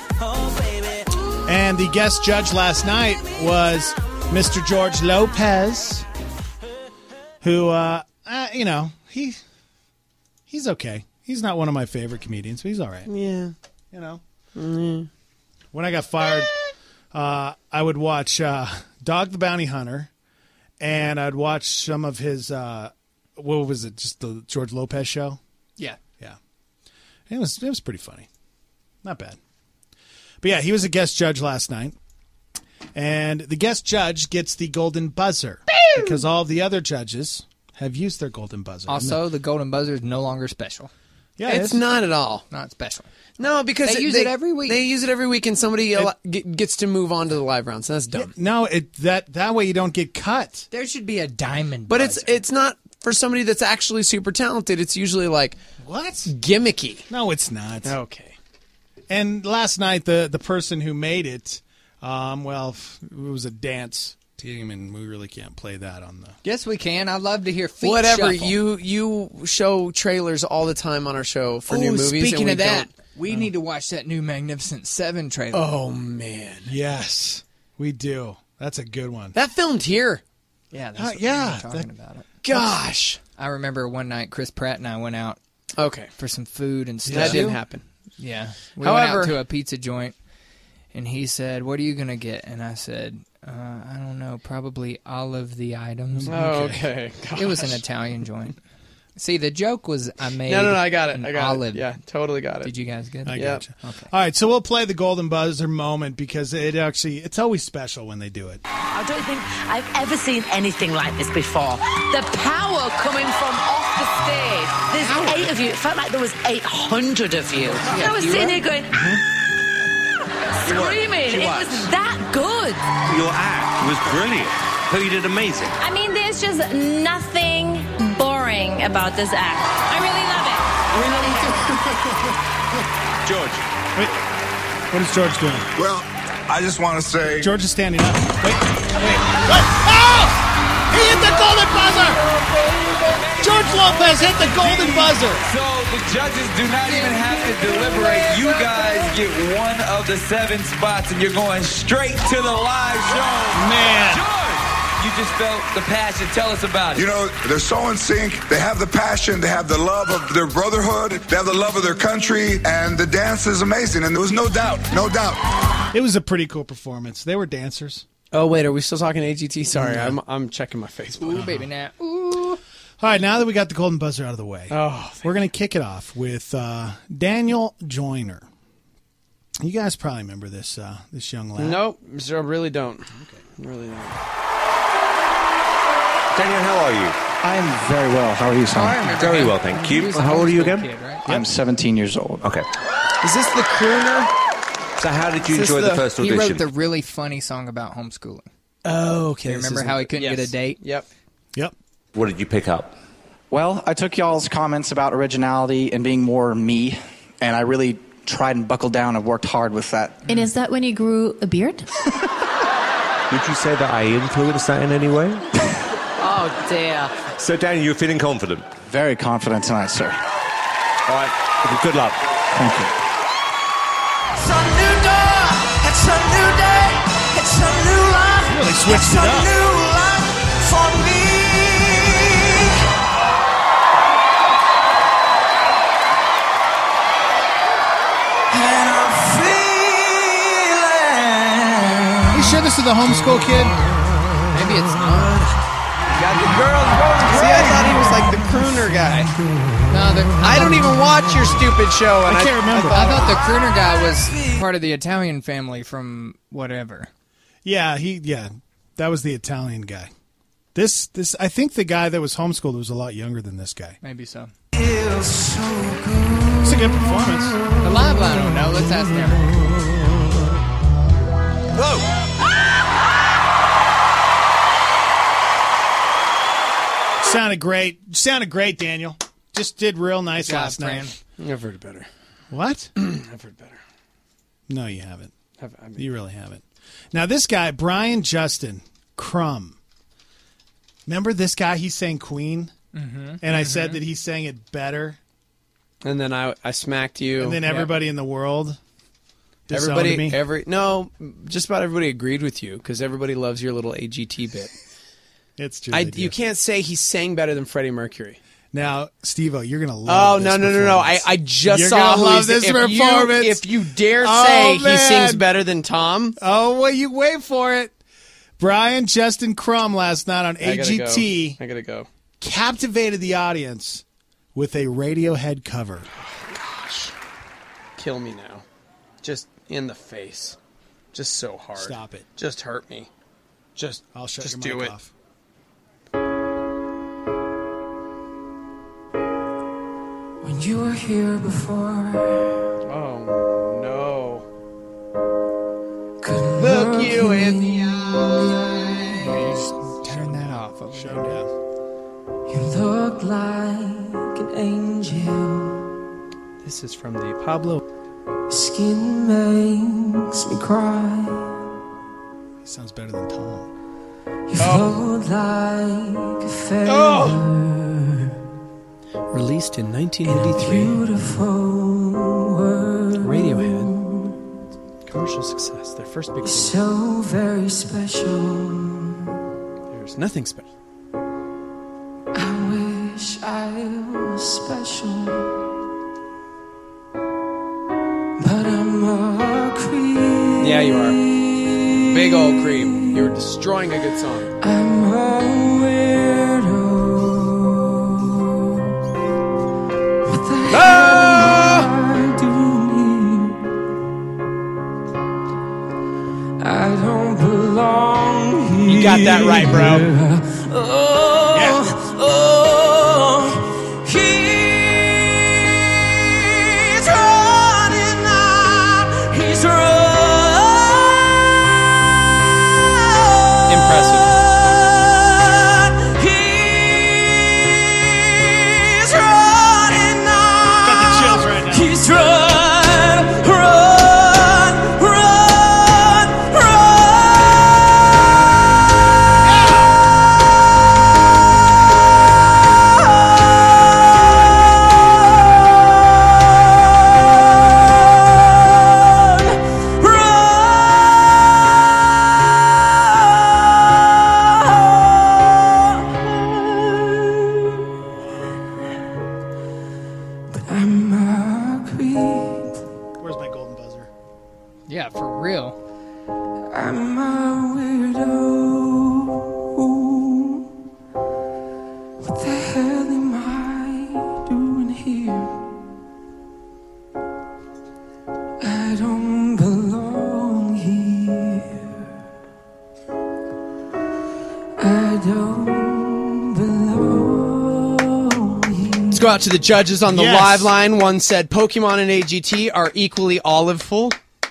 And the guest judge last night was Mr. George Lopez, who, he's okay. He's not one of my favorite comedians, but he's all right. Yeah. You know. Mm. When I got fired, I would watch Dog the Bounty Hunter, and I'd watch some of his, what was it, just the George Lopez show? Yeah. Yeah. It was pretty funny. Not bad. But yeah, he was a guest judge last night. And the guest judge gets the golden buzzer because all of the other judges have used their golden buzzer. Also, the golden buzzer is no longer special. Yeah, it's not at all. Not special. No, because They use it every week. They use it every week, and somebody gets to move on to the live round. So that's dumb. No, that way you don't get cut. There should be a diamond But buzzer. it's not for somebody that's actually super talented. It's usually like what gimmicky. No, it's not. Okay. And last night, the person who made it, it was a dance team, and we really can't play that on the. Yes, we can. I'd love to hear feet Whatever. shuffle. You show trailers all the time on our show for new movies. Speaking and of we that, don't- we need to watch that new Magnificent Seven trailer. Oh man, yes, we do. That's a good one. that filmed here. Yeah, that's what yeah, we were talking about it. Gosh, I remember one night Chris Pratt and I went out okay, for some food and stuff. that didn't happen. Yeah. We However- went out to a pizza joint, and he said, "What are you going to get?" And I said, I don't know, probably all of the items. Okay. It was an Italian joint. See, the joke was I made No, I got it. an I got olive. it. Yeah, totally got it. Did you guys get it? I Yep. gotcha. Okay. All right, so we'll play the golden buzzer moment because it's always special when they do it. I don't think I've ever seen anything like this before. The power coming from off the stage. There's 8 of you. It felt like there was 800 of you. I was sitting here going, screaming. It was that good. Your act was brilliant. So you did amazing. I mean, there's just nothing boring about this act. I really love it. George. Wait, what is George doing? Well, I just want to say... George is standing up. Wait. What? Oh! He hit the golden buzzer! George Lopez hit the golden buzzer! So the judges do not even have to deliberate. You guys get one of the 7 spots, and you're going straight to the live show. Man. George, you just felt the passion. Tell us about it. You know, they're so in sync. They have the passion. They have the love of their brotherhood. They have the love of their country. And the dance is amazing. And there was no doubt. It was a pretty cool performance. They were dancers. Oh wait, are we still talking AGT? Sorry, I'm checking my Facebook. Ooh, baby, now. Ooh. All right, now that we got the golden buzzer out of the way, we're going to kick it off with Daniel Joyner. You guys probably remember this young lad. Nope, I really don't. Okay, really don't. Daniel, how are you? I'm very well. How are you, son? Very well, thank you. How old are you again? Kid, right? I'm 17 years old. Okay. Is this the crooner? So how did you Is this enjoy the the- first He audition? wrote the really funny song about homeschooling. Oh, okay. You remember how he couldn't get a date? Yep. What did you pick up? Well, I took y'all's comments about originality and being more me, and I really tried and buckled down and worked hard with that. And is that when you grew a beard? Would you say that I influenced that in any way? Oh, dear. So, Daniel, you're feeling confident? Very confident tonight, sir. All right. Good luck. Thank you. It's a new dawn, it's a new day, it's a new life. Really switched it It's a up. new life for me. And I'm feeling. You sure this is the homeschool kid? Maybe it's not. Got the girls going crazy. See, I thought he was like the crooner guy. No, I don't even watch your stupid show. And I can't remember. I thought the crooner guy was part of the Italian family from whatever. Yeah, that was the Italian guy. This I think the guy that was homeschooled was a lot younger than this guy. Maybe so. Feels so good. It's a good performance. The live line, I don't know. Let's ask him. Whoa. Sounded great, Daniel. just did real nice last night. I've heard it better. What? I've heard better. No, you haven't. You really haven't. Now, this guy, Brian Justin Crumb. Remember this guy? He sang Queen. And I said that he sang it better. And then I smacked you. And then everybody in the world disowned me. Just about everybody agreed with you because everybody loves your little AGT bit. It's true. You can't say he sang better than Freddie Mercury. Now, Steve-O, you're going to love this No. I just saw love this performance. If you dare say he sings better than Tom. Oh, well, you wait for it. Brian Justin Crumb last night on AGT. I gotta go. Captivated the audience with a Radiohead cover. Oh, gosh. Kill me now. Just in the face. Just so hard. Stop it. Just hurt me. I'll shut just your mic do off. When you were here before. Oh, no. Couldn't look you in the eye. Just turn that off. Shut him down. You look like an angel. This is from the Pablo. Skin makes me cry. He sounds better than Tom. You float like a feather. Released in 1983. Beautiful world. Radiohead. Commercial success. Their first big So very special. There's nothing special. I wish I was special. But I'm a creep. Yeah, you are. Big old creep. You're destroying a good song. I'm a weirdo. What the hell am I doing here? I don't belong here. You got that right, bro. He's running now. He's running. Impressive. He's running now. Got the chills right now. He's run. Where's my golden buzzer? Yeah, for real. I'm a weirdo. What the hell am I doing here? I don't belong here. I don't belong here. Let's go out to the judges on the live line. One said Pokemon and AGT are equally olive-full.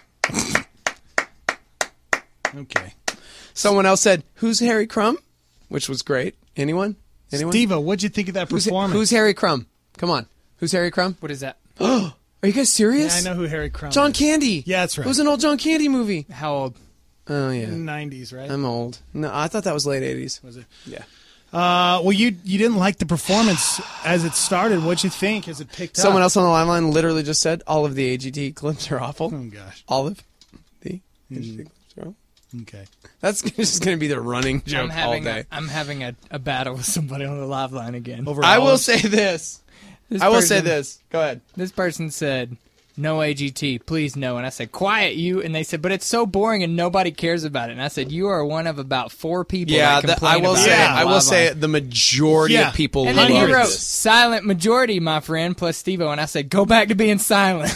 Okay. Someone else said, "Who's Harry Crumb?" Which was great. Anyone? Steve-O, what'd you think of that performance? Who's Harry Crumb? Come on. Who's Harry Crumb? What is that? Are you guys serious? Yeah, I know who Harry Crumb John is. Candy. Yeah, that's right. It was an old John Candy movie. How old? Oh, yeah. 90s, right? I'm old. No, I thought that was late 80s. Was it? Yeah. Well, you didn't like the performance as it started. What'd you think as it picked up? Someone else on the live line literally just said, all of the AGT clips are awful. Oh, gosh. Olive. The AGT clips are awful. Okay. That's just going to be the running joke all day. I'm having a battle with somebody on the live line again. I will say this. Go ahead. This person said, "No AGT, please no." And I said, "Quiet you." And they said, "But it's so boring and nobody cares about it." And I said, "You are one of about 4 people that complain I will about say. it." I will say the majority of people And love then he wrote, this. "Silent majority, my friend," plus Steve-O. And I said, "Go back to being silent."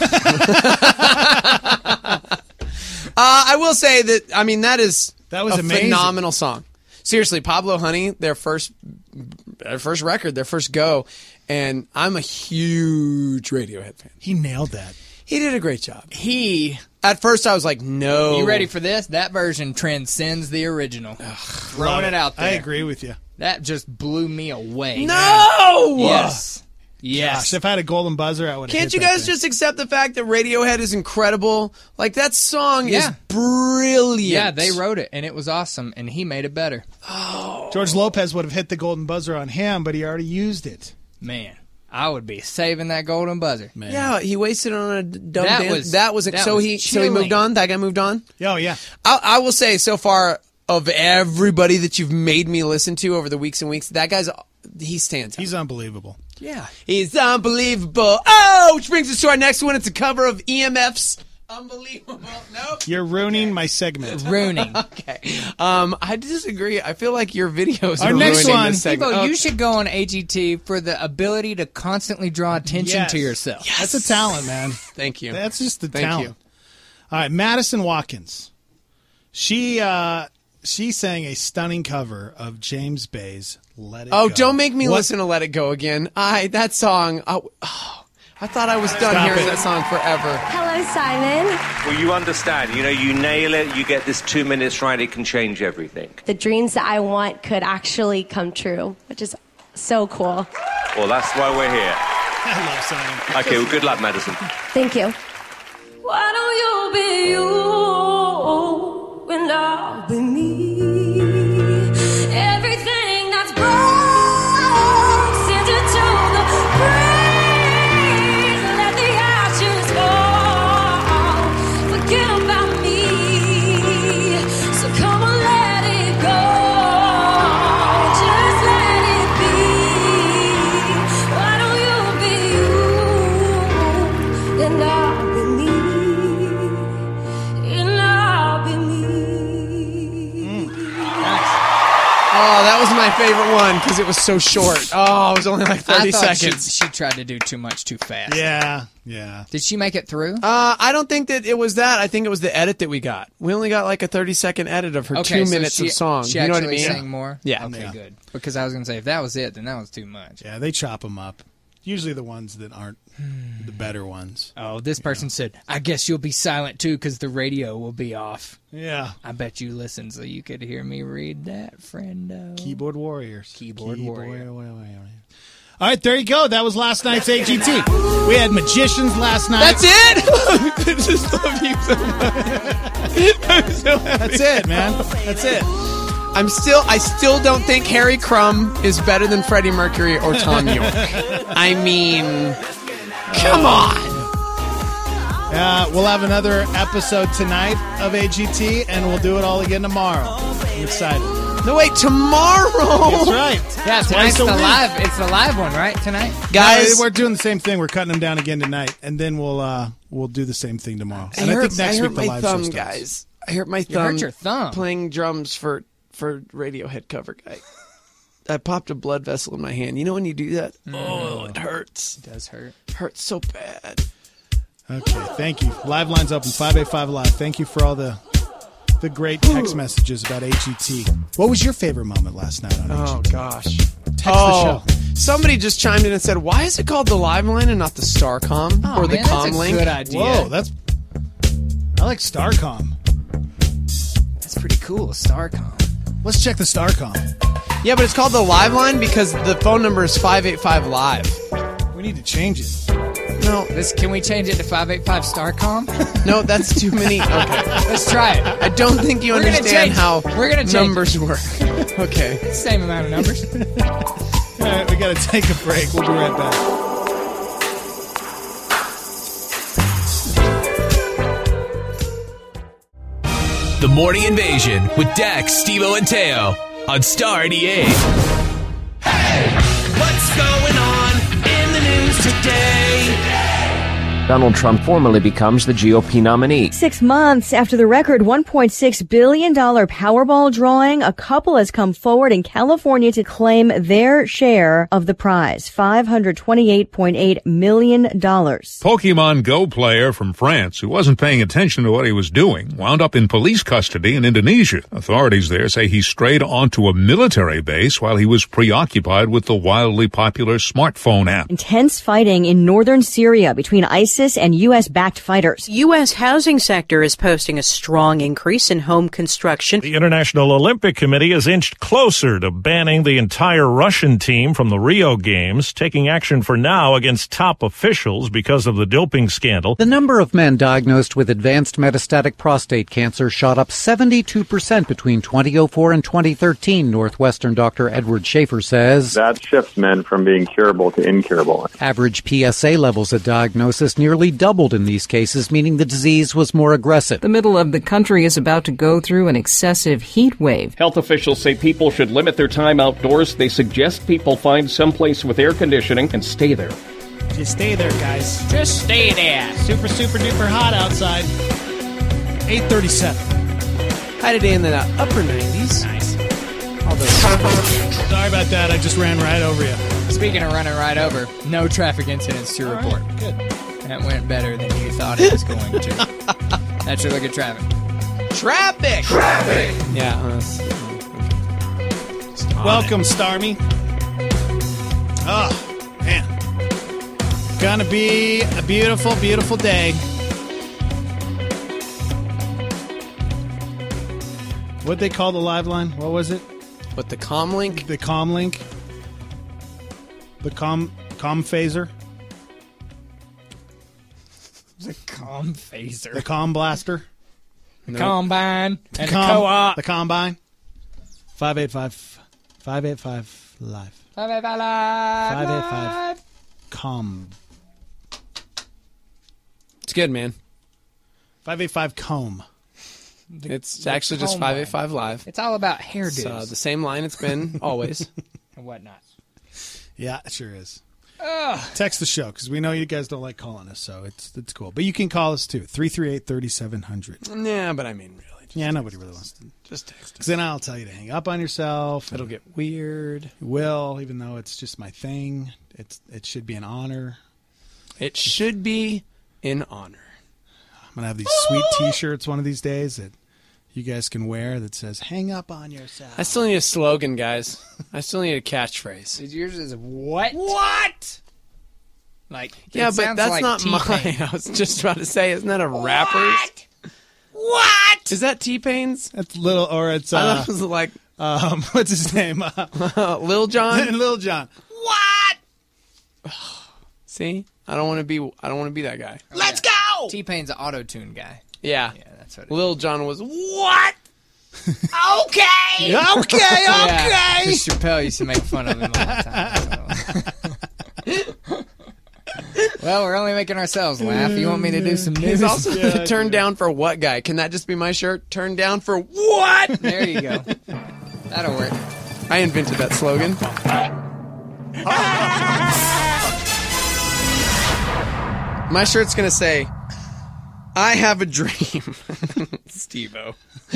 I will say that, I mean, that was a amazing. Phenomenal song. Seriously, Pablo Honey, their first record, their first go, and I'm a huge Radiohead fan. He nailed that. He did a great job. At first I was like, no. You ready for this? That version transcends the original. Throwing it out there. I agree with you. That just blew me away. No! Yes. Gosh, if I had a golden buzzer, I would have Can't you guys just accept the fact that Radiohead is incredible? Like, that song is Yeah. brilliant. Yeah, they wrote it, and it was awesome, and he made it better. George Lopez would have hit the golden buzzer on him, but he already used it. Man, I would be saving that golden buzzer. Man. Yeah, he wasted on a dumb That dance. was- so was he chilling. moved on. That guy moved on. Oh yeah. I will say so far of everybody that you've made me listen to over the weeks and weeks, that guy's he stands out. He's unbelievable. Yeah, he's unbelievable. Oh, which brings us to our next one. It's a cover of EMF's Unbelievable. Nope. You're ruining my segment. Ruining. Okay. I disagree. I feel like your videos Our are next ruining one. this segment. Steve-O, you should go on AGT for the ability to constantly draw attention Yes. to yourself. That's a talent, man. Thank you. That's just the Thank talent. you. All right, Madison Watkins. She sang a stunning cover of James Bay's "Let It Go." Oh, don't make me What- listen to "Let It Go" again. That song. I thought I was done Stop hearing it. that song forever. Hello, Simon. Well, you understand. You know, you nail it, you get this 2 minutes right, it can change everything. The dreams that I want could actually come true, which is so cool. Well, that's why we're here. I love singing. Okay, well, good luck, Madison. Thank you. Why don't you be you and I'll be me? Everything that's broke, send it to the breeze. Let the ashes fall. Forget about me. So come on, let it go. Just let it be. Why don't you be you and I'll be me? And I'll be me. Oh, that was my favorite one because it was so short. Oh, it was only like 30 I thought seconds. She tried to do too much too fast. Yeah. Did she make it through? I don't think that it was that. I think it was the edit that we got. We only got like a 30-second edit of her 2 minutes so of song. She You know what I actually mean? sang more? Yeah. Okay, Yeah. good. Because I was going to say, if that was it, then that was too much. Yeah, they chop them up. Usually the ones that aren't the better ones. Oh, this person said, I guess you'll be silent too because the radio will be off. Yeah. I bet you listened so you could hear me read that, friendo. Keyboard warriors. Keyboard warrior. All right, there you go. That was last night's AGT. We had magicians last night. That's it? I just love you so much. I'm so happy. That's it, man. That's it. I still don't think Harry Crumb is better than Freddie Mercury or Tom York. I mean, come on. We'll have another episode tonight of AGT, and we'll do it all again tomorrow. I'm excited. No, wait, tomorrow? That's right. Yeah, Twice tonight's a the week. live. It's the live one, right? Tonight, Guys. No, we're doing the same thing. We're cutting them down again tonight, and then we'll do the same thing tomorrow. I And I hurt, think next I hurt week the my live thumb, show starts. guys. I hurt my You thumb. hurt your thumb. Playing drums for Radiohead cover guy. I popped a blood vessel in my hand. You know when you do that? Oh, it hurts. It does hurt. It hurts so bad. Okay, thank you. Live lines open, 585 Live. Thank you for all the great text messages about AGT. What was your favorite moment last night on AGT? Oh, gosh. Text the show. Somebody just chimed in and said, why is it called the Live Line and not the Starcom Oh, or the man, that's a Comlink? good idea. Whoa, I like Starcom. That's pretty cool. Starcom. Let's check the Starcom. Yeah, but it's called the Live Line because the phone number is 585 Live. We need to change it. No, Can we change it to 585 Starcom? no, that's too many. Okay. Let's try it. I don't think you We're gonna understand change- how we're gonna change numbers work. Okay. Same amount of numbers. All right, we got to take a break. We'll be right back. The Morning Invasion with Dax, Steve-O, and Teo on Star 88. Hey! What's going on in the news today? Donald Trump formally becomes the GOP nominee. 6 months after the record $1.6 billion Powerball drawing, a couple has come forward in California to claim their share of the prize, $528.8 million. Pokemon Go player from France who wasn't paying attention to what he was doing wound up in police custody in Indonesia. Authorities there say he strayed onto a military base while he was preoccupied with the wildly popular smartphone app. Intense fighting in northern Syria between ISIS Texas and U.S.-backed fighters. U.S. housing sector is posting a strong increase in home construction. The International Olympic Committee has inched closer to banning the entire Russian team from the Rio Games, taking action for now against top officials because of the doping scandal. The number of men diagnosed with advanced metastatic prostate cancer shot up 72% between 2004 and 2013, Northwestern Dr. Edward Schaefer says. That shifts men from being curable to incurable. Average PSA levels at diagnosis nearly doubled in these cases, meaning the disease was more aggressive. The middle of the country is about to go through an excessive heat wave. Health officials say people should limit their time outdoors. They suggest people find someplace with air conditioning and stay there. Just stay there, guys. Just stay there. Super, super duper hot outside. 8:37. High today in the upper 90s. Nice. Sorry about that. I just ran right over you. Speaking of running right over, no traffic incidents to report. Right, good. That went better than you thought it was going to. That's your look at traffic. Traffic! Yeah. Welcome, Starmy. Oh, man. Gonna be a beautiful, beautiful day. What'd they call the live line? What was it? What, the Comlink? The Comlink. The Com Phaser. The Com Phaser. The Com Blaster. The Combine. And the Co-op. The Combine. 585 live. 585 live. 585 Com. It's good, man. 585 comb. It's actually just 585 live. It's all about hairdos. It's the same line it's been always. And whatnot. Yeah, it sure is. Text the show because we know you guys don't like calling us, so it's cool. But you can call us too. 338-3700. Yeah, but I mean, really. Yeah, nobody really wants to. Just text. Because then I'll tell you to hang up on yourself. It'll get weird. It will, even though it's just my thing. It should be an honor. It should be an honor. I'm going to have these sweet T-shirts one of these days that you guys can wear that says, hang up on yourself. I still need a slogan, guys. I still need a catchphrase. Yours is what? What? Like, yeah, but that's like not T-Pain. mine. I was just about to say, isn't that a rapper's? What? Is that T-Pain's? It's little, or it's, I thought it was like, what's his name? Lil Jon? Lil Jon. What? See? I don't want to be that guy. Let's go! T-Pain's an auto-tune guy. Yeah. Yeah, that's what it Lil Jon was, what? Okay! Okay. Chris Chappelle used to make fun of him all the time. So. Well, we're only making ourselves laugh. You want me to do some news? He's also the turn down for what guy. Can that just be my shirt? Turn down for what? There you go. That'll work. I invented that slogan. My shirt's going to say, I have a dream. Steve-O.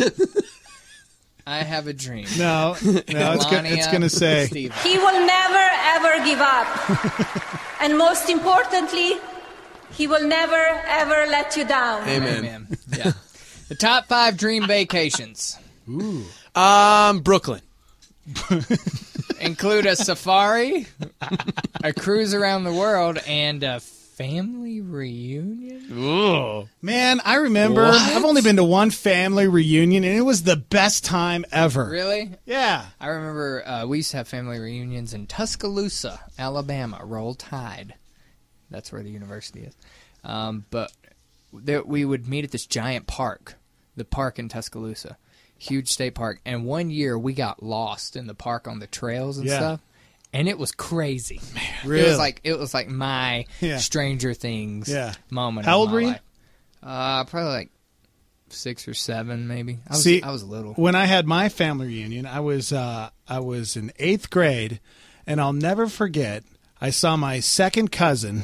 I have a dream. No, it's going to say. He will never, ever give up. And most importantly, he will never, ever let you down. Amen. Yeah. The top 5 dream vacations. Ooh. Brooklyn. Include a safari, a cruise around the world, and a family reunion. Ooh. Man, I remember. What? I've only been to one family reunion, and it was the best time ever. Really? Yeah. I remember we used to have family reunions in Tuscaloosa, Alabama. Roll Tide. That's where the university is. But we would meet at this giant park, the park in Tuscaloosa. Huge state park. And one year we got lost in the park on the trails and stuff. And it was crazy. Man, really? It was like my Stranger Things moment. How old were you? Probably like 6 or 7, maybe. I was little. When I had my family reunion, I was in 8th grade, and I'll never forget. I saw my second cousin.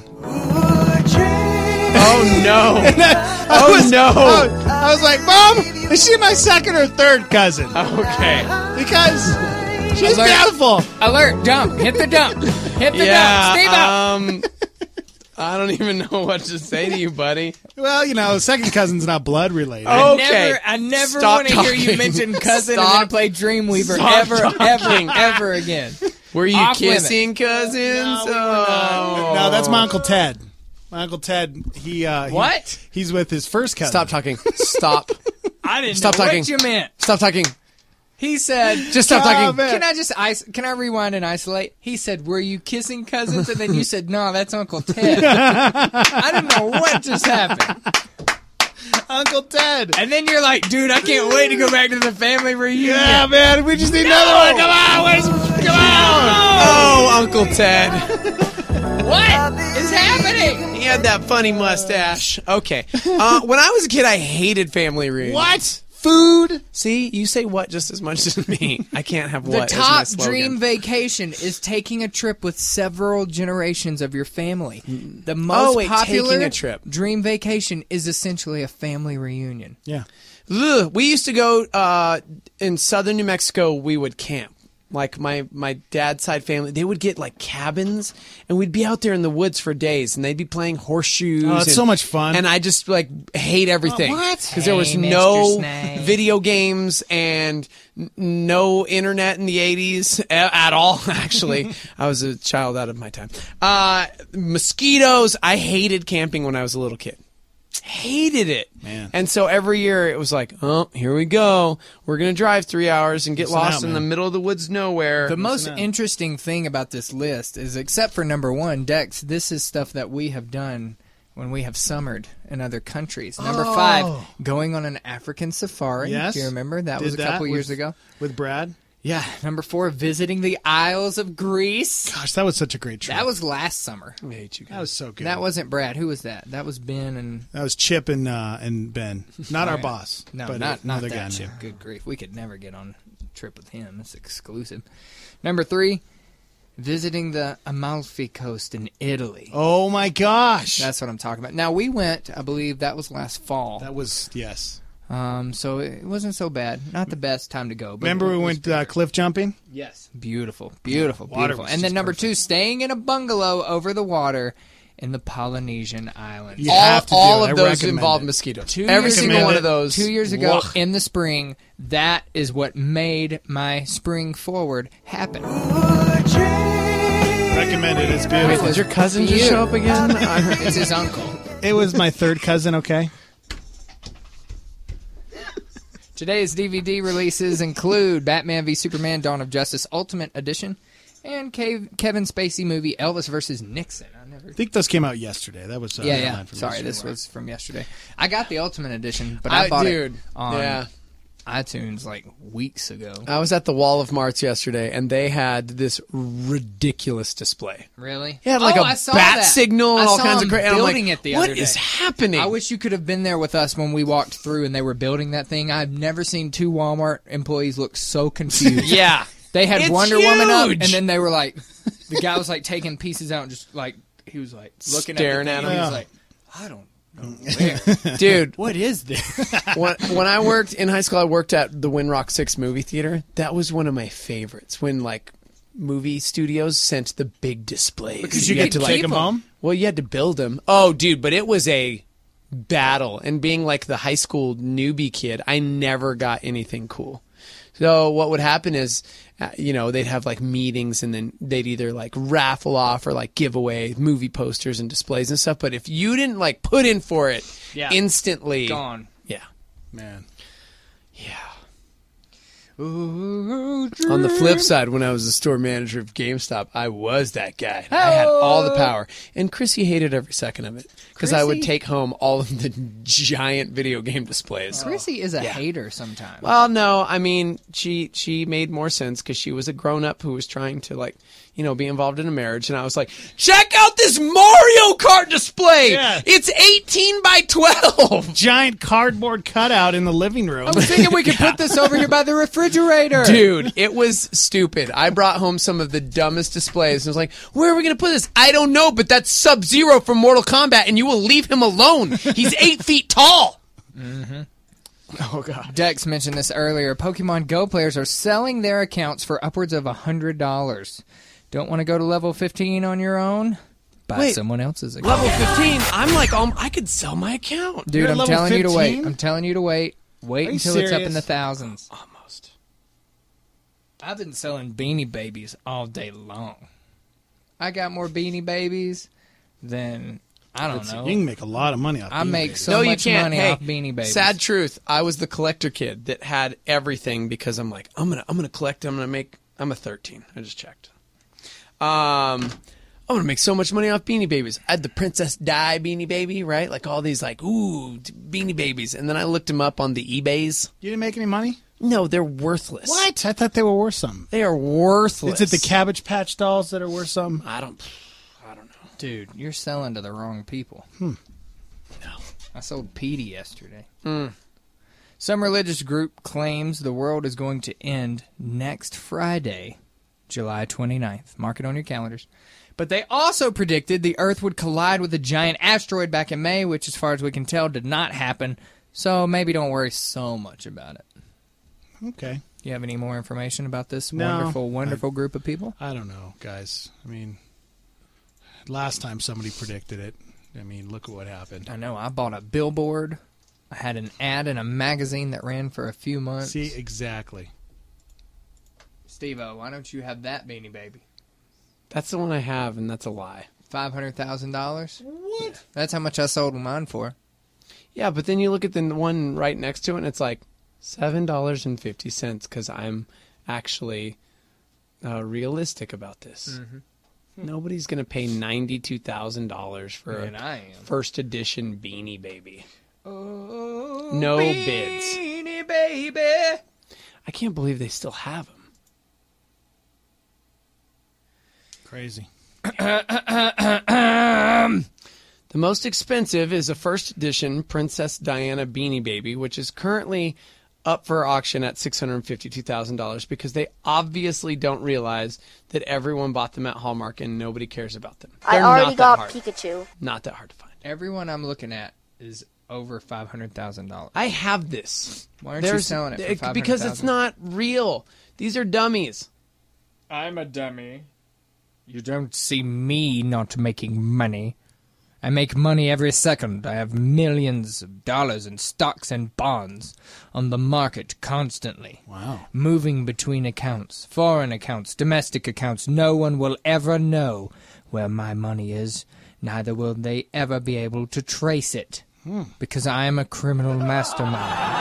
Oh no! I was like, Mom, is she my second or third cousin? Okay. Because she's beautiful. Alert! Jump! Hit the dump! Hit the dump! Steve up! I don't even know what to say to you, buddy. Well, second cousin's not blood related. Okay. I never want to hear you mention cousin and then play Dreamweaver ever again. Were you kissing cousins? No, that's my Uncle Ted. My Uncle Ted, What? He's with his first cousin. Stop talking. Stop. I didn't Stop know talking. what you meant. Stop talking. He said, Just stop talking. Can I rewind and isolate? He said, were you kissing cousins? And then you said, no, that's Uncle Ted. I didn't know what just happened. Uncle Ted. And then you're like, dude, I can't wait to go back to the family reunion. Yeah, man, we just need another one. Come on, come on. Oh, Uncle Ted. What is happening? He had that funny mustache. Okay. When I was a kid, I hated family reunions. What? Food? See, you say what just as much as me. I can't have The what as my top slogan. dream vacation is taking a trip with several generations of your family. The most popular taking a trip. dream vacation is essentially a family reunion. Yeah. Ugh, we used to go in southern New Mexico. We would camp. Like my dad's side family, they would get like cabins, and we'd be out there in the woods for days, and they'd be playing horseshoes. Oh, it's so much fun. And I just like hate everything. What? Because there was no video games and no internet in the 80s at all. Actually, I was a child out of my time. Mosquitoes. I hated camping when I was a little kid. Hated it, man. And so every year it was like, oh, here we go. We're gonna drive 3 hours and get lost in the middle of the woods nowhere. The most interesting thing about this list is, except for number one, Dex, this is stuff that we have done when we have summered in other countries. Number 5, going on an African safari. Yes. Do you remember? That was a Did couple that years ago. With Brad? Yeah. Number 4, visiting the Isles of Greece. Gosh, that was such a great trip. That was last summer. I hate you guys. That was so good. That wasn't Brad. Who was that? That was Ben and... That was Chip and Ben. Not our boss. No, but not another that guy. Chip. Good grief. We could never get on a trip with him. It's exclusive. Number 3, visiting the Amalfi Coast in Italy. Oh, my gosh. That's what I'm talking about. Now, we went, I believe that was last fall. That was, yes. So it wasn't so bad. Not the best time to go. But Remember we went cliff jumping? Yes. Beautiful. Beautiful. Water Beautiful. was And then just number 2, staying in a bungalow over the water in the Polynesian Islands. You have to do all it. of I those recommend involve it. mosquitoes. Every single one of those. 2 years ago Whoa. in the spring, that is what made my spring forward happen. Recommend it. It's beautiful. Wait, did your cousin just show up again? It's his uncle. It was my third cousin, okay? Today's DVD releases include Batman v Superman: Dawn of Justice Ultimate Edition and Kevin Spacey movie Elvis vs. Nixon. I think those came out yesterday. That was yeah. from Sorry, yesterday. this was from yesterday. I got the Ultimate Edition, but I bought it on iTunes like weeks ago. I was at the Wall of Marts yesterday, and they had this ridiculous display. Really? It had like I a saw bat that. signal and I all saw kinds of them great. And I'm like, building it the what other day. is happening? I wish you could have been there with us when we walked through and they were building that thing. I've never seen 2 Walmart employees look so confused. Yeah. They had It's Wonder Woman up, huge. and then they were like, the guy was like taking pieces out and just like, he was like looking Staring at at the thing. him. He was like, I don't know where. Dude, What is this? when I worked in high school, I worked at the Windrock 6 movie theater. That was one of my favorites. When like movie studios sent the big displays Because you get to take them home? Well, you had to build them. Oh, dude, but it was a battle. And being like the high school newbie kid, I never got anything cool. So what would happen is, they'd have like meetings, and then they'd either like raffle off or like give away movie posters and displays and stuff. But if you didn't like put in for it, instantly Gone. Yeah, Man. yeah. Ooh, On the flip side, when I was the store manager of GameStop, I was that guy. I had all the power. And Chrissy hated every second of it because I would Chrissy? take home all of the giant video game displays. Chrissy is a hater sometimes. Well, no, I mean, she made more sense because she was a grown-up who was trying to, be involved in a marriage. And I was like, check out this Mario Kart display! Yeah. It's 18 by 12! Giant cardboard cutout in the living room. I was thinking we could put this over here by the refrigerator. Dude, it was stupid. I brought home some of the dumbest displays and was like, where are we going to put this? I don't know, but that's Sub-Zero from Mortal Kombat, and you will leave him alone. He's 8 feet tall. Mm-hmm. Oh, God. Dex mentioned this earlier. Pokemon Go players are selling their accounts for upwards of $100. Don't want to go to level 15 on your own? Buy Wait, someone else's account. Level 15, I'm like, I could sell my account. Dude, You're at I'm level telling you to wait. 15? I'm telling you to wait. Wait Are you until it's up in serious? the thousands. Almost. I've been selling Beanie Babies all day long. I got more Beanie Babies than I don't know. You can make a lot of money off I Beanie make Babies. so you much can't. money Hey, off Beanie Babies. Sad truth. I was the collector kid that had everything because I'm like, I'm gonna collect. I'm a 13. I just checked. I'm gonna make so much money off Beanie Babies. I had the Princess Di Beanie Baby, right? Like all these like Beanie Babies, and then I looked them up on the eBays. You didn't make any money? No, they're worthless. What? I thought they were worth something. They are worthless. Is it the Cabbage Patch dolls that are worth something? I don't know. Dude, you're selling to the wrong people. No. I sold Petey yesterday. Some religious group claims the world is going to end next Friday, July 29th. Mark it on your calendars. But they also predicted the Earth would collide with a giant asteroid back in May, which, as far as we can tell, did not happen. So maybe don't worry so much about it. Okay. You have any more information about this No. wonderful group of people? I don't know, guys. I mean, last time somebody predicted it, I mean, look at what happened. I know. I bought a billboard. I had an ad in a magazine that ran for a few months. See, exactly. Steve-O, why don't you have that Beanie Baby? That's the one I have, and that's a lie. $500,000? What? That's how much I sold mine for. Yeah, but then you look at the one right next to it, and it's like $7.50 because I'm actually realistic about this. Mm-hmm. Nobody's going to pay $92,000 for Man, I a am. first edition Beanie Baby. Oh, No bids. Beanie Baby. I can't believe they still have them. Crazy. The most expensive is a first edition Princess Diana Beanie Baby, which is currently up for auction at $652,000 because they obviously don't realize that everyone bought them at Hallmark and nobody cares about them. I They're already not that got hard. Pikachu. Not that hard to find. Everyone I'm looking at is over $500,000. I have this. Why aren't you selling it for $500,000? Because it's not real. These are dummies. I'm a dummy. You don't see me not making money. I make money every second. I have millions of dollars in stocks and bonds on the market constantly. Wow. Moving between accounts, foreign accounts, domestic accounts. No one will ever know where my money is. Neither will they ever be able to trace it. Because I am a criminal mastermind.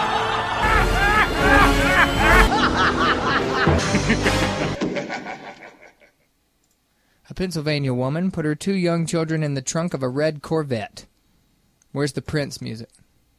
A Pennsylvania woman put her 2 young children in the trunk of a red Corvette. Where's the Prince music?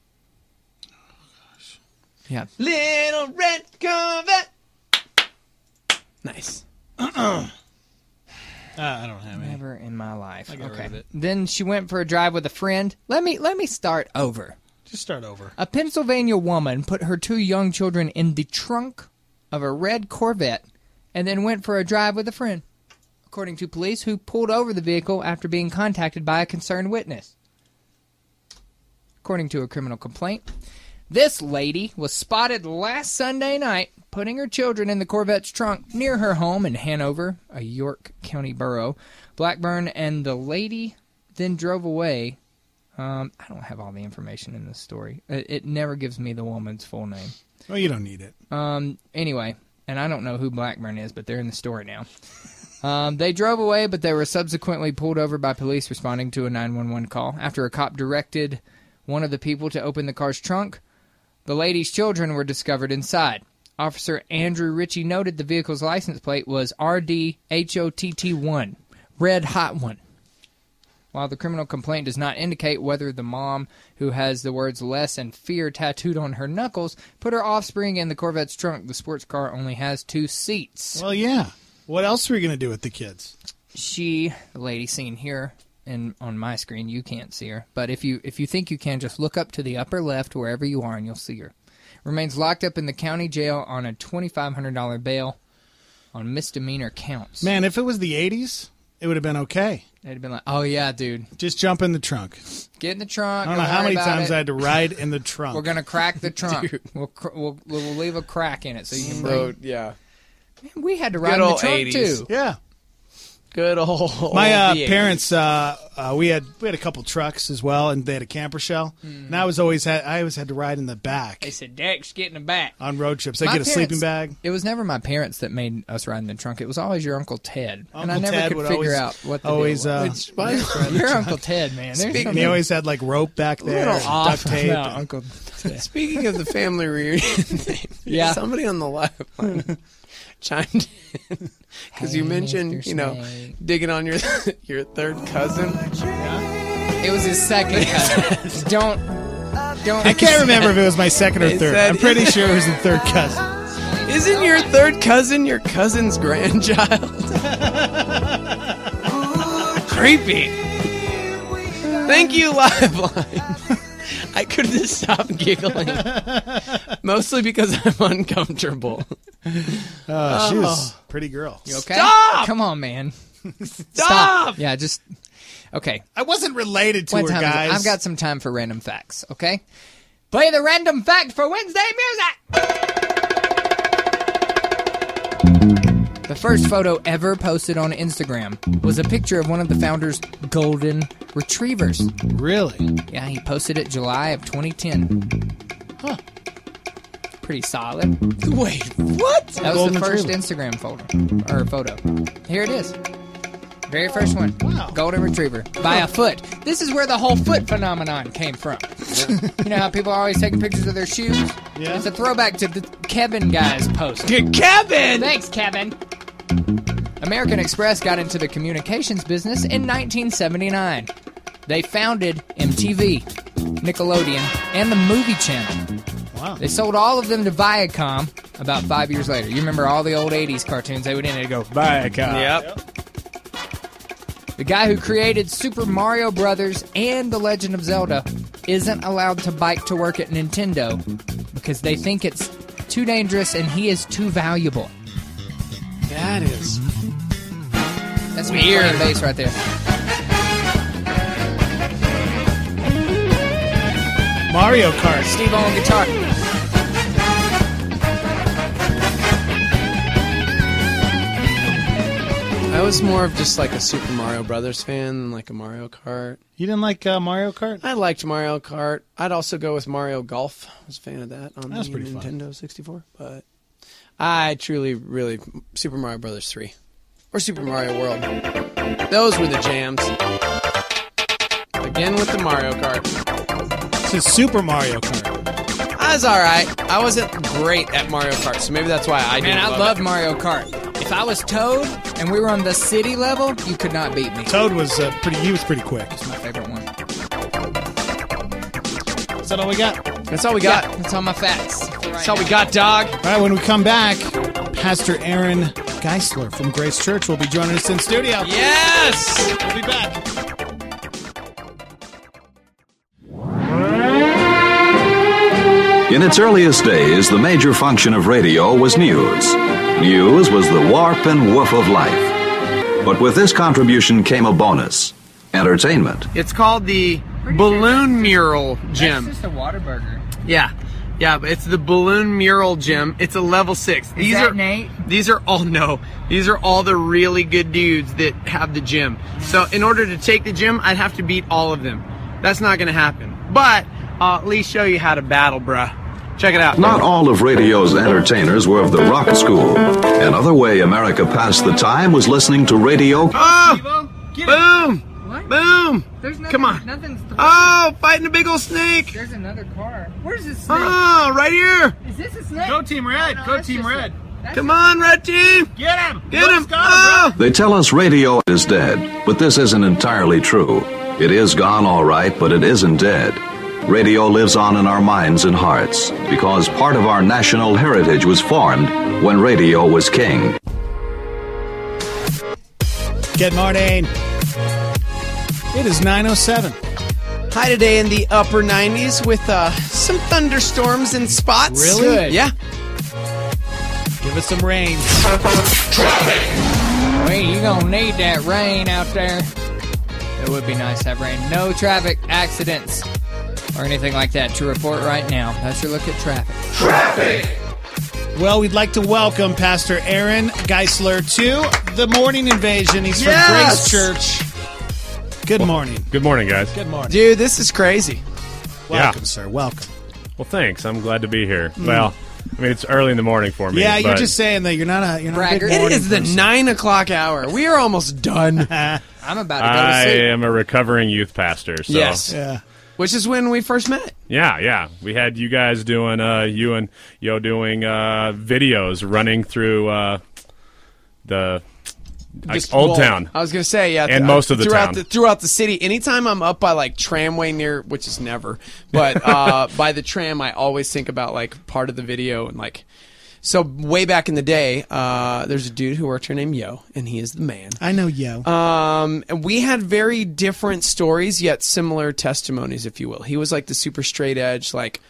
Yeah. Little red Corvette. Nice. I don't have any. Never in my life. I got rid of it. Then she went for a drive with a friend. Let me start over. Just start over. A Pennsylvania woman put her 2 young children in the trunk of a red Corvette and then went for a drive with a friend, according to police, who pulled over the vehicle after being contacted by a concerned witness. According to a criminal complaint, this lady was spotted last Sunday night putting her children in the Corvette's trunk near her home in Hanover, a York County borough. Blackburn and the lady then drove away. I don't have all the information in this story. It never gives me the woman's full name. Well, you don't need it. Anyway, and I don't know who Blackburn is, but they're in the story now. They drove away, but they were subsequently pulled over by police responding to a 911 call. After a cop directed one of the people to open the car's trunk, the lady's children were discovered inside. Officer Andrew Ritchie noted the vehicle's license plate was RDHOTT1, Red Hot One. While the criminal complaint does not indicate whether the mom, who has the words less and fear tattooed on her knuckles, put her offspring in the Corvette's trunk, the sports car only has 2 seats. Well, yeah. What else are we going to do with the kids? The lady seen here and on my screen, you can't see her, but if you think you can, just look up to the upper left wherever you are and you'll see her. Remains locked up in the county jail on a $2,500 bail on misdemeanor counts. Man, if it was the 80s, it would have been okay. They'd have been like, oh yeah, dude. Just jump in the trunk. Get in the trunk. I don't know how many times I had to ride in the trunk. We're going to crack the trunk. We'll leave a crack in it so you can bring. Yeah. Man, we had to ride in the trunk 80s. too. Yeah. Good old My V8. parents, we had a couple trucks as well, and they had a camper shell. And I always had to ride in the back They said, Dex, get in the back. on road trips. They My get a sleeping parents- bag. It was never my parents that made us ride in the trunk. It was always your Uncle Ted. And I Uncle never Ted could would figure always- out what the always, deal was. Why- Your Uncle Ted, man. There's And he something always had like rope back there, little and off duct tape. about and- Uncle Ted. Speaking of the family reunion thing, Yeah. somebody on the live line chimed in because you Hey, mentioned, Mr. Snake. digging on your third cousin. It was his second cousin. Don't. I can't remember if it was my second or They third. said- I'm pretty sure it was the third cousin. Isn't your third cousin your cousin's grandchild? Creepy. Thank you, Liveline. I couldn't stop giggling. Mostly because I'm uncomfortable. She was a pretty girl. You okay? Stop! Come on, man. Stop! Yeah, just. Okay. I wasn't related to What her, time is it? guys. I've got some time for random facts, okay? Play the random fact for Wednesday music! The first photo ever posted on Instagram was a picture of one of the founders' golden retrievers. Really? Yeah, he posted it July of 2010. Huh. Pretty solid. Wait, what? That was Golden the first retriever. Instagram photo. Here it is. Very first one. Wow. Golden retriever. By a foot. This is where the whole foot phenomenon came from. You know how people are always taking pictures of their shoes? Yeah. It's a throwback to the Kevin guy's post. Kevin! Thanks, Kevin. American Express got into the communications business in 1979. They founded MTV, Nickelodeon, and the Movie Channel. Wow. They sold all of them to Viacom about 5 years later. You remember all the old 80s cartoons? They would in and go, Viacom. Yep. The guy who created Super Mario Brothers and The Legend of Zelda isn't allowed to bike to work at Nintendo because they think it's too dangerous and he is too valuable. That is That's me playing bass right there. Mario Kart. Steve on guitar. I was more of just like a Super Mario Brothers fan than like a Mario Kart. You didn't like Mario Kart? I liked Mario Kart. I'd also go with Mario Golf. I was a fan of that on That was the pretty fun. Nintendo 64. But I truly, really, Super Mario Brothers 3. Or Super Mario World. Those were the jams. Again with the Mario Kart. It's a Super Mario Kart. I was alright. I wasn't great at Mario Kart, so maybe that's why I didn't Man, I love love it. Mario Kart. If I was Toad and we were on the city level, you could not beat me. Toad was he was pretty quick. It's my favorite one. Is that all we got? That's all we got. Yeah, that's all my facts. That's all we got, dog. All right, when we come back, Pastor Aaron Geisler from Grace Church will be joining us in studio. Yes! We'll be back. In its earliest days, the major function of radio was news. News was the warp and woof of life. But with this contribution came a bonus: entertainment. It's called the Balloon Mural Gym. That's just a Whataburger. Yeah, but it's the Balloon Mural Gym. It's a level 6. Is that Nate? These are all the really good dudes that have the gym. So in order to take the gym, I'd have to beat all of them. That's not going to happen. But I'll at least show you how to battle, bruh. Check it out. Not all of radio's entertainers were of the rock school. Another way America passed the time was listening to radio. Oh! Boom! What? Boom! There's nothing, Come on. Nothing's Oh, fighting a big old snake. There's another car. Where's this snake? Oh, right here. Is this a snake? Go Team Red. No, Go that's Team just Red. Come on, Red Team. Get him. Get him. Got him, Oh! They tell us radio is dead, but this isn't entirely true. It is gone, all right, but it isn't dead. Radio lives on in our minds and hearts because part of our national heritage was formed when radio was king. Good morning. It is 9:07. High today in the upper 90s with some thunderstorms in spots. Really? Good. Yeah. Give us some rain. Wait, you gonna need that rain out there. It would be nice to have rain. No traffic accidents or anything like that to report right now. That's your look at traffic. Well, we'd like to welcome Pastor Aaron Geisler to the morning invasion. He's from Grace Church. Good morning. Good morning, guys. Good morning. Dude, this is crazy. Welcome, sir. Welcome. Well, thanks. I'm glad to be here. Well, I mean, it's early in the morning for me. Yeah, you're but just saying that you're not a big It morning is the person. 9 o'clock hour. We are almost done. I'm about to go to I sleep. am a recovering youth pastor. So. Yes. Yeah. Which is when we first met. Yeah. We had you guys doing, you and Yo doing videos running through the Old Town. I was going to say, yeah. And most of the throughout town. Throughout the city. Anytime I'm up by, like, tramway near, which is never, but by the tram, I always think about, like, part of the video. And, like, so way back in the day, there's a dude who worked here named Yo, and he is the man. I know Yo. And we had very different stories, yet similar testimonies, if you will. He was like the super straight edge, like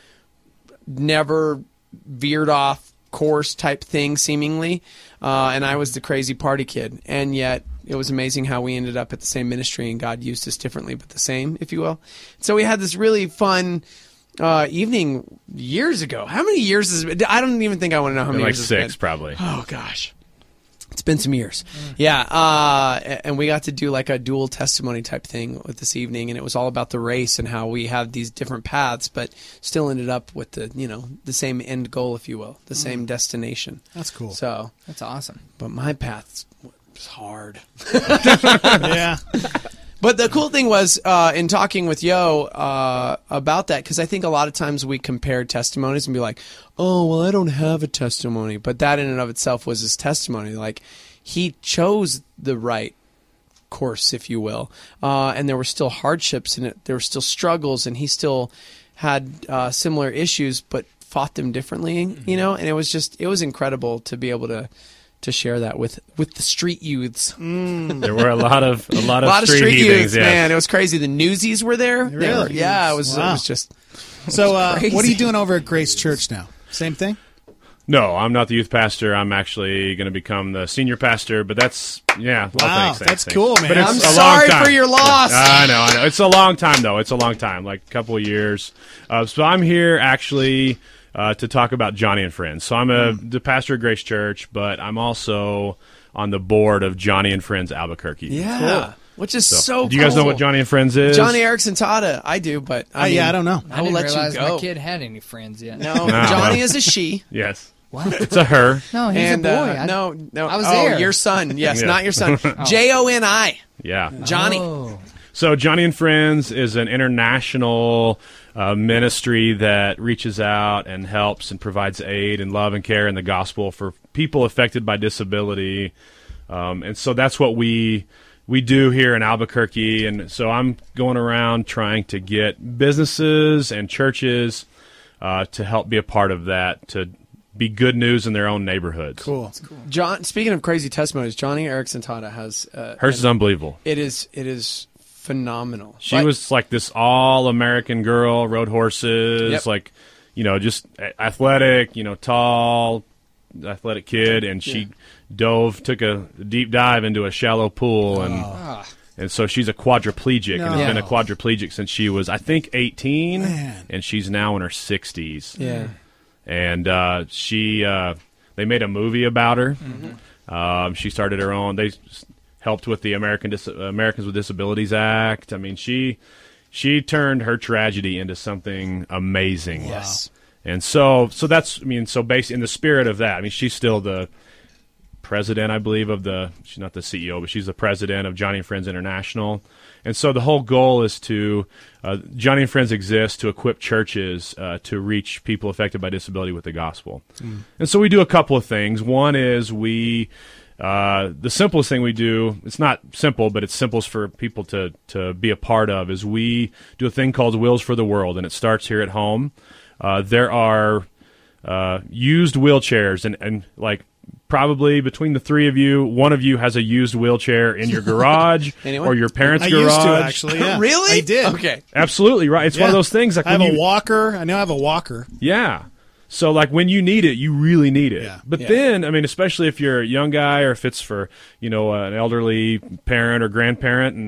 never veered off course type thing, seemingly. And I was the crazy party kid. And yet it was amazing how we ended up at the same ministry and God used us differently, but the same, if you will. So we had this really fun evening years ago. How many years has it been? I don't even think I want to know how many like years 6, it's been. probably. Oh, gosh. It's been some years. Yeah. And we got to do like a dual testimony type thing with this evening, and it was all about the race and how we have these different paths, but still ended up with the same end goal, if you will, the same destination. That's cool. So That's awesome. But my path was hard. Yeah. But the cool thing was, in talking with Yo about that, because I think a lot of times we compare testimonies and be like, oh, well, I don't have a testimony. But that in and of itself was his testimony. Like, he chose the right course, if you will. And there were still hardships in it. There were still struggles, and he still had similar issues, but fought them differently, And it was incredible to be able to share that with the street youths. There were a lot of street youths, yes. man. It was crazy. The Newsies were there. Really? Yeah, it was just. So, crazy. what are you doing over at Grace Church now? Same thing? No, I'm not the youth pastor. I'm actually going to become the senior pastor, but that's, yeah. Well, Wow, thanks, that's cool, man. But it's I'm a sorry long time. for your loss. I know. It's a long time, though. It's a long time, like a couple of years. So I'm here actually to talk about Johnny and Friends. So I'm the pastor of Grace Church, but I'm also on the board of Johnny and Friends Albuquerque. Yeah. Cool. Which is so cool. Do you guys know what Johnny and Friends is? Johnny Erickson Tada. I do, but I don't know. I will didn't let you realize go. my kid had any friends yet. No, Johnny is a she. Yes. What? It's a her. No, he's And a boy. no. I was oh, there. your son. Yes, Yeah. not your son. Joni. Yeah. Johnny. Oh. So Johnny and Friends is an international ministry that reaches out and helps and provides aid and love and care in the gospel for people affected by disability. And so that's what we do here in Albuquerque. And so I'm going around trying to get businesses and churches to help be a part of that, to be good news in their own neighborhoods. Cool. John. Speaking of crazy testimonies, Johnny Erickson Tada has Hers is unbelievable. It is phenomenal. She was like this all-American girl, rode horses, Yep. like, just athletic, tall, athletic kid, and she took a deep dive into a shallow pool, and so she's a quadriplegic, and has been a quadriplegic since she was, I think, 18, and she's now in her 60s. Yeah. And they made a movie about her. Mm-hmm. She started her own. They helped with the Americans with Disabilities Act. I mean, she turned her tragedy into something amazing. Yes. And so that's, so based in the spirit of that, she's still the president, I believe, she's not the CEO, but she's the president of Johnny and Friends International. And so the whole goal is to, Johnny and Friends exists to equip churches to reach people affected by disability with the gospel. And so we do a couple of things. One is the simplest thing we do, it's not simple, but it's simplest for people to be a part of, is we do a thing called Wheels for the World, and it starts here at home. There are used wheelchairs, and like probably between the three of you, one of you has a used wheelchair in your garage or your parents' I garage. used to, actually, yeah. Really? I did. Okay. Absolutely right. It's one of those things. Like I have a walker. I know I have a walker. Yeah. So, like, when you need it, you really need it. Yeah. But then, especially if you're a young guy or if it's for, an elderly parent or grandparent,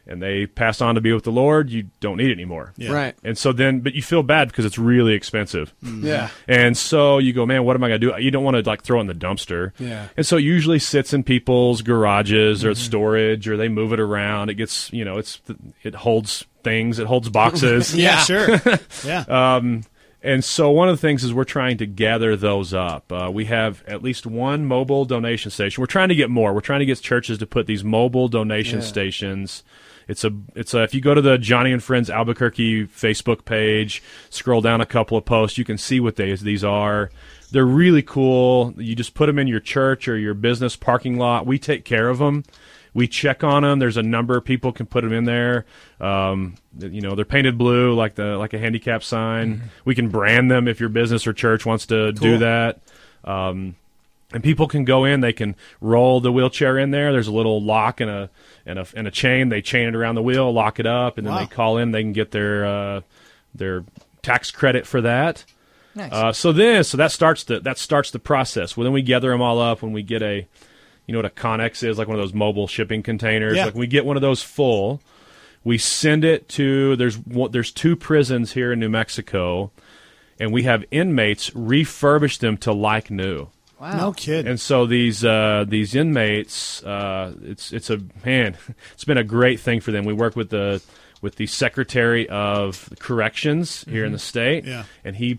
and they pass on to be with the Lord, you don't need it anymore. Yeah. Right. And so then, but you feel bad because it's really expensive. Yeah. And so you go, man, what am I going to do? You don't want to like throw it in the dumpster. Yeah. And so it usually sits in people's garages or storage, or they move it around. It gets, it holds things. It holds boxes. Yeah, sure. Yeah. And so one of the things is we're trying to gather those up. We have at least one mobile donation station. We're trying to get more. We're trying to get churches to put these mobile donation stations. It's if you go to the Johnny and Friends Albuquerque Facebook page, scroll down a couple of posts, you can see what these are. They're really cool. You just put them in your church or your business parking lot. We take care of them. We check on them. There's a number of people can put them in there. They're painted blue like a handicap sign. Mm-hmm. We can brand them if your business or church wants to do that. And people can go in. They can roll the wheelchair in there. There's a little lock and a chain. They chain it around the wheel, lock it up, and then they call in. They can get their tax credit for that. Nice. So that starts the process. Well, then we gather them all up when we get a. You know what a Connex is, like one of those mobile shipping containers? Yeah. Like we get one of those full, we send it to, there's 2 prisons here in New Mexico, and we have inmates refurbish them to like new. Wow. No kidding. And so these inmates, it's been a great thing for them. We work with the Secretary of Corrections here in the state, and he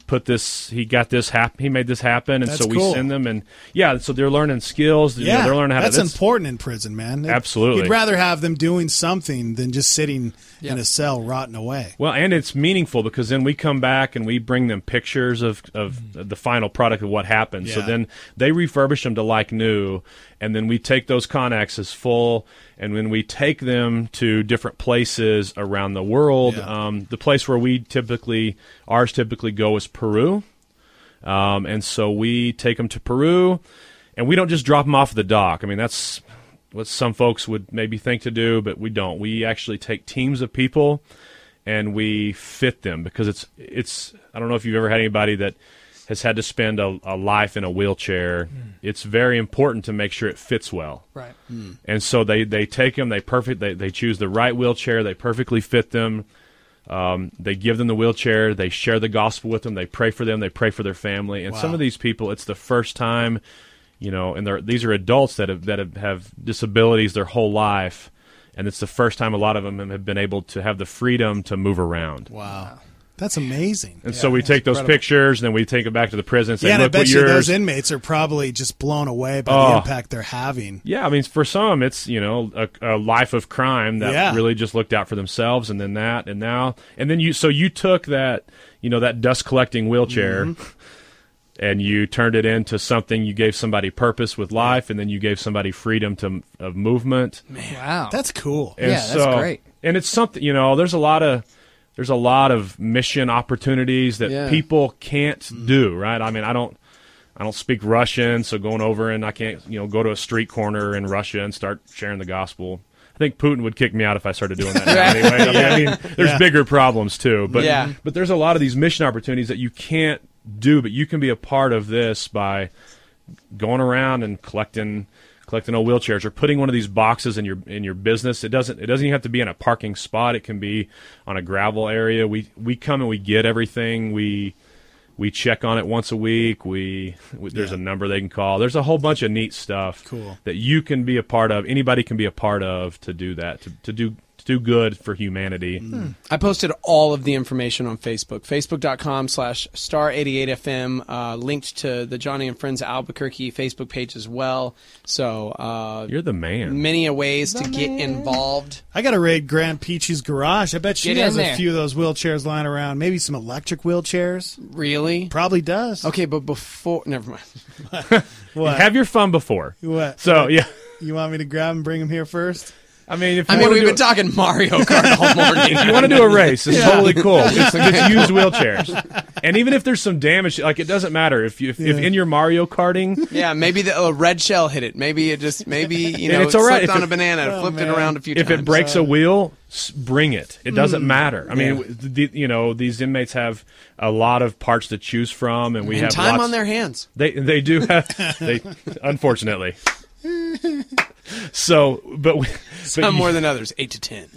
made this happen, and That's so we cool. send them, and so they're learning skills. Yeah, they're learning how that's to. important in prison, man. Absolutely, you'd rather have them doing something than just sitting in a cell rotting away. Well, and it's meaningful because then we come back and we bring them pictures of the final product of what happened. Yeah. So then they refurbish them to like new, and then we take those Connexes full, and when we take them to different places around the world, the place where ours typically go is Peru. And so we take them to Peru, and we don't just drop them off at the dock. I mean, that's what some folks would maybe think to do, but we don't. We actually take teams of people, and we fit them because it's. I don't know if you've ever had anybody that has had to spend a life in a wheelchair. It's very important to make sure it fits well. Right. And so they take them. They choose the right wheelchair. They perfectly fit them. They give them the wheelchair. They share the gospel with them. They pray for them. They pray for their family. And some of these people, it's the first time, and these are adults that have disabilities their whole life, and it's the first time a lot of them have been able to have the freedom to move around. Wow. That's amazing. And so we take those pictures, and then we take it back to the prison and say, and look, I bet what you yours. those inmates are probably just blown away by the impact they're having. Yeah, I mean, for some, it's, a life of crime that really just looked out for themselves, and then that, and now. And then you took that, that dust-collecting wheelchair, and you turned it into something. You gave somebody purpose with life, and then you gave somebody freedom of movement. Man, wow. That's cool. And that's great. And it's something, there's a lot of mission opportunities that people can't do, right? I mean, I don't speak Russian, so going over and I can't, go to a street corner in Russia and start sharing the gospel. I think Putin would kick me out if I started doing that now anyway. I mean, there's bigger problems too. But there's a lot of these mission opportunities that you can't do, but you can be a part of this by going around and collecting old wheelchairs or putting one of these boxes in your business. It doesn't even have to be in a parking spot. It can be on a gravel area. We come and we get everything. We check on it once a week. There's a number they can call. There's a whole bunch of neat stuff that you can be a part of. Anybody can be a part of to do that, to do good for humanity. I posted all of the information on Facebook, facebook.com/star88fm, linked to the Johnny and Friends Albuquerque Facebook page as well. So you're the man. Many ways to get involved. I got to raid Grand Peachy's garage. I bet she Get has in a there. few of those wheelchairs lying around. Maybe some electric wheelchairs. Really? Probably does. Okay, but before... Never mind. What? Have your fun before. What? So, yeah. You want me to grab and bring him here first? I mean, we've been talking Mario Kart all morning. If you want to do a race, it's totally cool. Just use wheelchairs. And even if there's some damage, like, it doesn't matter. If in your Mario Karting... Yeah, maybe the red shell hit it. Maybe it just, it's all right. slipped on a banana and flipped it around a few times. If it breaks a wheel, bring it. It doesn't matter. I mean, these inmates have a lot of parts to choose from, and we have time lots, on their hands. They do have, unfortunately. So, some more than others, 8 to 10.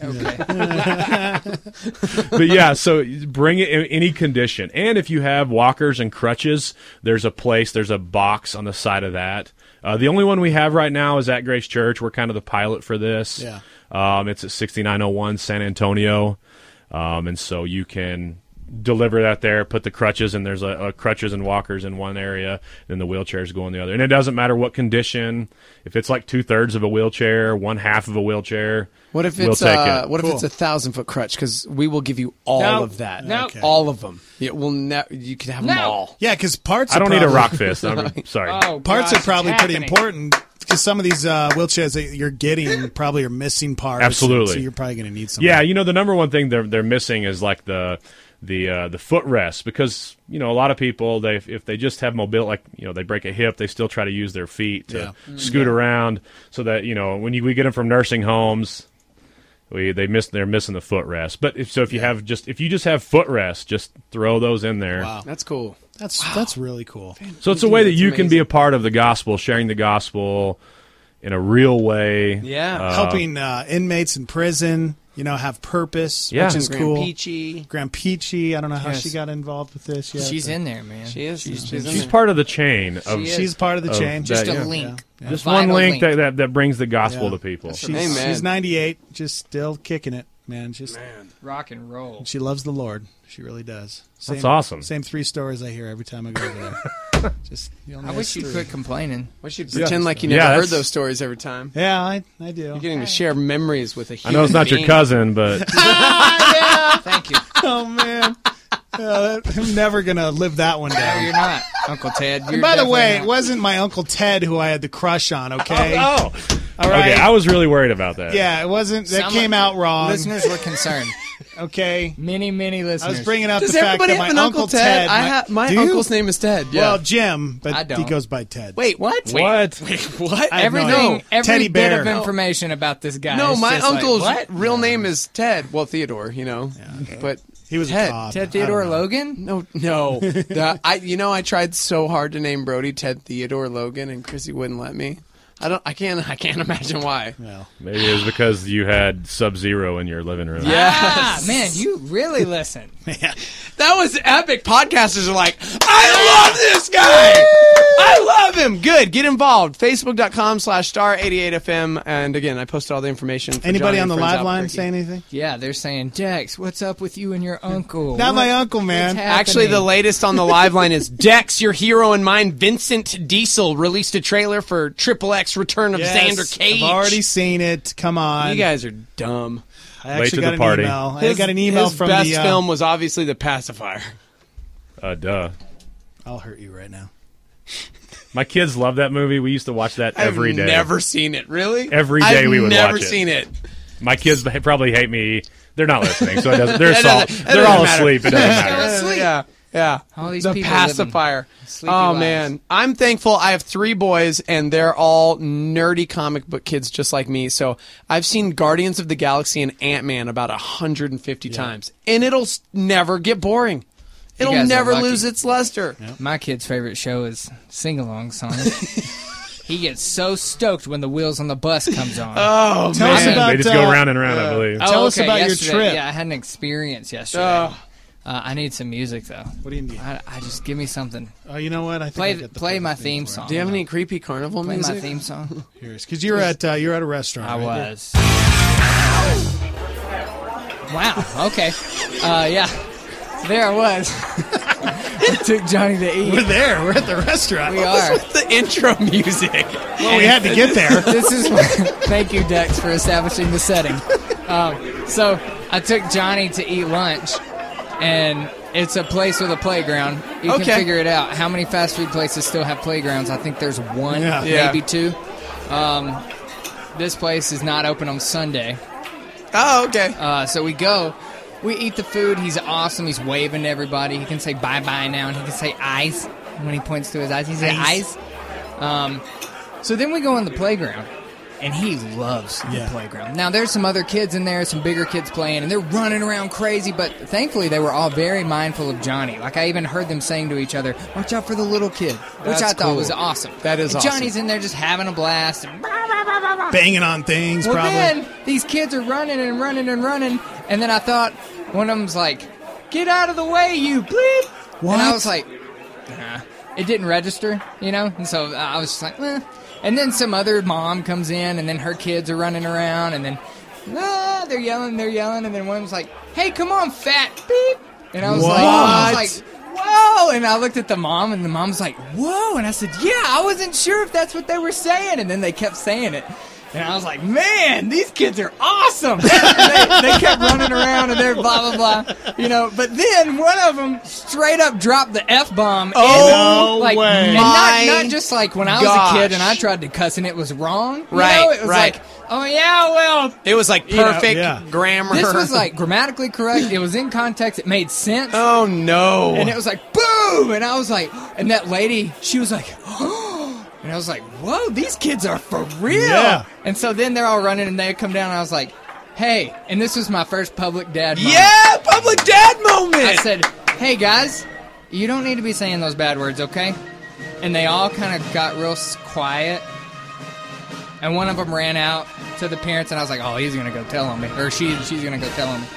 Okay. But yeah, so bring it in any condition. And if you have walkers and crutches, there's a box on the side of that. The only one we have right now is at Grace Church. We're kind of the pilot for this. Yeah. It's at 6901 San Antonio. And so you can deliver that there, put the crutches, and there's a crutches and walkers in one area, then the wheelchairs go in the other. And it doesn't matter what condition. If it's like 2/3 of a wheelchair, 1/2 of a wheelchair, what if we'll it's take it. What if it's 1,000-foot crutch? Because we will give you all of that. No. Okay. All of them. Yeah, you can have them all. Yeah, because parts. I don't are need a probably- rock fist. I'm sorry. Oh, Parts gosh, are probably it's pretty happening. important because some of these wheelchairs that you're getting probably are missing parts. Absolutely. So you're probably going to need some. Yeah, the number one thing they're missing is like the footrest, because a lot of people, if they just have mobility, like they break a hip, they still try to use their feet to scoot around, so that when we get them from nursing homes, they're missing the footrest. But if you just have footrest, just throw those in there. Wow, that's cool. That's really cool. So it's a way that you can be a part of the gospel, sharing the gospel in a real way. Yeah, helping inmates in prison. Have purpose, Yeah. which is cool. Graham Peachy. I don't know how Yes. she got involved with this yet. She's but in there, man. She is. She's part of the chain. She's part of the chain. Just that, a yeah. link. Yeah. Just Vital one link link. that brings the gospel Yeah. to people. She's 98, just still kicking it, man. Rock and roll. She loves the Lord. She really does. That's awesome. Same 3 stories I hear every time I go over there. I wish you'd quit complaining. Wish you'd pretend like you never heard those stories every time. Yeah, I do. You're getting to share memories with a I human know it's not being. your cousin, but Thank you. Oh man, I'm never gonna live that one No, down. you're not, Uncle Ted. You're And by the way, definitely it not. wasn't my Uncle Ted who I had the crush on. Okay. oh, All right. okay. I was really worried about that. Yeah, it wasn't. That Some came out wrong. Listeners were concerned. Okay. Many listeners. I was bringing up Does the fact everybody that have my an Uncle Uncle Ted? My Do you? uncle's name is Ted. Yeah. Well, Jim, I but don't. he goes by Ted. Wait, what? What? What? I have no Everything, idea. every Teddy bit bear. of information about this guy. No, is my just like, uncle's what? real name is Ted. Well, Theodore, but He was Ted. a cop. Ted I Theodore don't know. Logan? No. I tried so hard to name Brody Ted Theodore Logan, and Chrissy wouldn't let me. I can't imagine why. Well, Maybe it was because you had Sub-Zero in your living room. Ah, man, you really listen. That was epic. Podcasters are like, I love this guy. I love him. Good. Get involved. Facebook.com/star88FM. And again, I posted all the information. For Anybody Johnny on the and Friends live line Albuquerque. say anything? Yeah, they're saying, Dex, what's up with you and your uncle? Not my uncle, man. What's Actually, the happening? latest on the live line is Dex, your hero and mine, Vincent Diesel, released a trailer for XXX Return of Yes, Xander Cage. I've already seen it. Come on. You guys are dumb. I Late actually to got the an party. email. I got an email his from best the film was obviously The Pacifier. Duh. I'll hurt you right now. My kids love that movie. We used to watch that every day. I've never seen it. Really? Every day we would never watch it. seen it. My kids probably hate me. They're not listening, so it doesn't. They're It assault. doesn't- it They're doesn't all matter. asleep. It doesn't Go matter. asleep. Yeah. All these The people Pacifier. sleepy Oh lives. man, I'm thankful. I have 3 boys, and they're all nerdy comic book kids, just like me. So I've seen Guardians of the Galaxy and Ant-Man about 150 times, and it'll never get boring. It'll guys are never lucky. lose its luster. My kid's favorite show is sing-along songs. He gets so stoked when the Wheels on the Bus comes on. Oh Tell us man, about They just go round and round, I believe. Tell us about your yesterday. trip. Yeah, I had an experience yesterday. Oh. I need some music though. What do you need? I just give me something. Oh, you know what? I think I got the Play my perfect theme for it. song. do you have any creepy carnival Play music? my theme song. Because you're at a restaurant. I right? was. Wow. Okay. Yeah. There I was. I took Johnny to eat. We're there. We're at the restaurant. We are. The intro music. Well, we had to get there. This is thank you, Dex, for establishing the setting. So I took Johnny to eat lunch, and it's a place with a playground. You can Okay. figure it out. How many fast food places still have playgrounds? I think there's one, Yeah. maybe 2. This place is not open on Sunday. Oh, okay. So we go. We eat the food. He's awesome. He's waving to everybody. He can say bye-bye now, and he can say eyes when he points to his eyes. He says eyes. So then we go in the playground, and he loves the playground. Now, there's some other kids in there, some bigger kids playing, and they're running around crazy, but thankfully they were all very mindful of Johnny. Like, I even heard them saying to each other, watch out for the little kid, which That's I thought cool. was awesome. That is and awesome. Johnny's in there just having a blast. And Banging on things, well, probably. then these kids are running and running and running, and then I thought one of them's like, "Get out of the way, you bleep!" What? And I was like, nah. It didn't register, and so I was just like, eh. And then some other mom comes in, and then her kids are running around, and then they're yelling, and then one of them's like, "Hey, come on, fat beep!" And I was like, "Whoa!" And I looked at the mom, and the mom's like, "Whoa!" And I said, "Yeah, I wasn't sure if that's what they were saying." And then they kept saying it. And I was like, "Man, these kids are awesome!" they kept running around and they're blah, blah, blah. But then one of them straight up dropped the F-bomb. Oh, no way. And not just like when I was a kid and I tried to cuss and it was wrong. Right, It was right. like, oh, yeah, well. It was like perfect grammar. This was like grammatically correct. It was in context. It made sense. Oh, no. And it was like, boom! And I was like, and that lady, she was like, oh. And I was like, whoa, these kids are for real. Yeah. And so then they're all running and they come down and I was like, hey, and this was my first public dad moment. Yeah, public dad moment. I said, hey, guys, you don't need to be saying those bad words, okay? And they all kind of got real quiet. And one of them ran out to the parents and I was like, oh, he's going to go tell on me. Or she's going to go tell on me.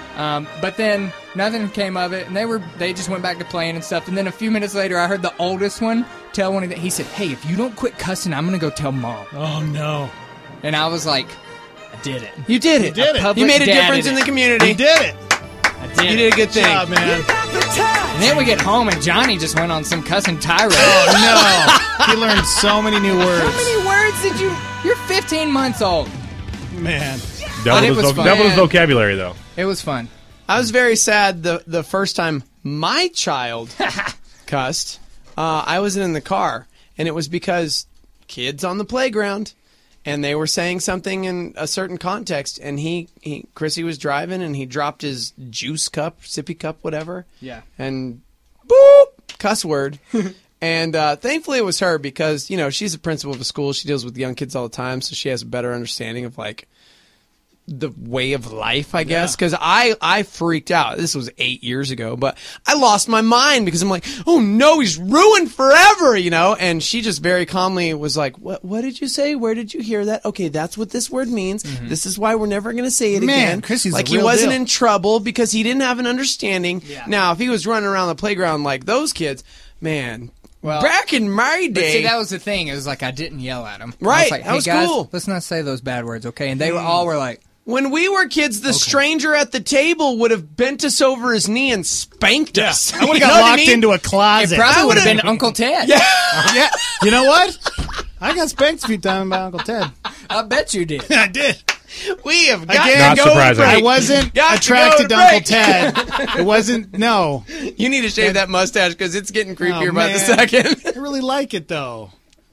But then nothing came of it, and they just went back to playing and stuff. And then a few minutes later, I heard the oldest one tell one of them. He said, "Hey, if you don't quit cussing, I'm gonna go tell mom." Oh no! And I was like, "I did it. You did it. You made a difference in the community. You did it. I did. You did a good thing, job, man." And then we get home, and Johnny just went on some cussing tirade. Oh no! He learned so many new words. How many words did you? You're 15 months old. Man, double his vocabulary though. It was fun. I was very sad the first time my child cussed. I wasn't in the car, and it was because kids on the playground, and they were saying something in a certain context, and Chrissy was driving, and he dropped his juice cup, sippy cup, whatever. Yeah. And boop, cuss word. And thankfully it was her because, she's a principal of a school. She deals with young kids all the time, so she has a better understanding of, the way of life, I guess, because I freaked out. This was 8 years ago, but I lost my mind because I'm like, oh no, he's ruined forever, and she just very calmly was like, what did you say? Where did you hear that? Okay, that's what this word means. Mm-hmm. This is why we're never going to say it again. Chrissy's like a real he wasn't deal. in trouble because he didn't have an understanding. Yeah. Now, if he was running around the playground like those kids, man. Well, back in my day, see, that was the thing. It was like I didn't yell at him. Right, I was like, hey, that was guys, cool. Let's not say those bad words, okay? And they all were like, when we were kids, the stranger at the table would have bent us over his knee and spanked us. I would have got locked into a closet. It probably would have been Uncle Ted. Yeah. Yeah. You know what? I got spanked a few times by Uncle Ted. I bet you did. I did. We have got Not to go surprising. break. I wasn't Got attracted to to Uncle Ted. It wasn't, no. You need to shave that mustache because it's getting creepier by the man. second. I really like it, though.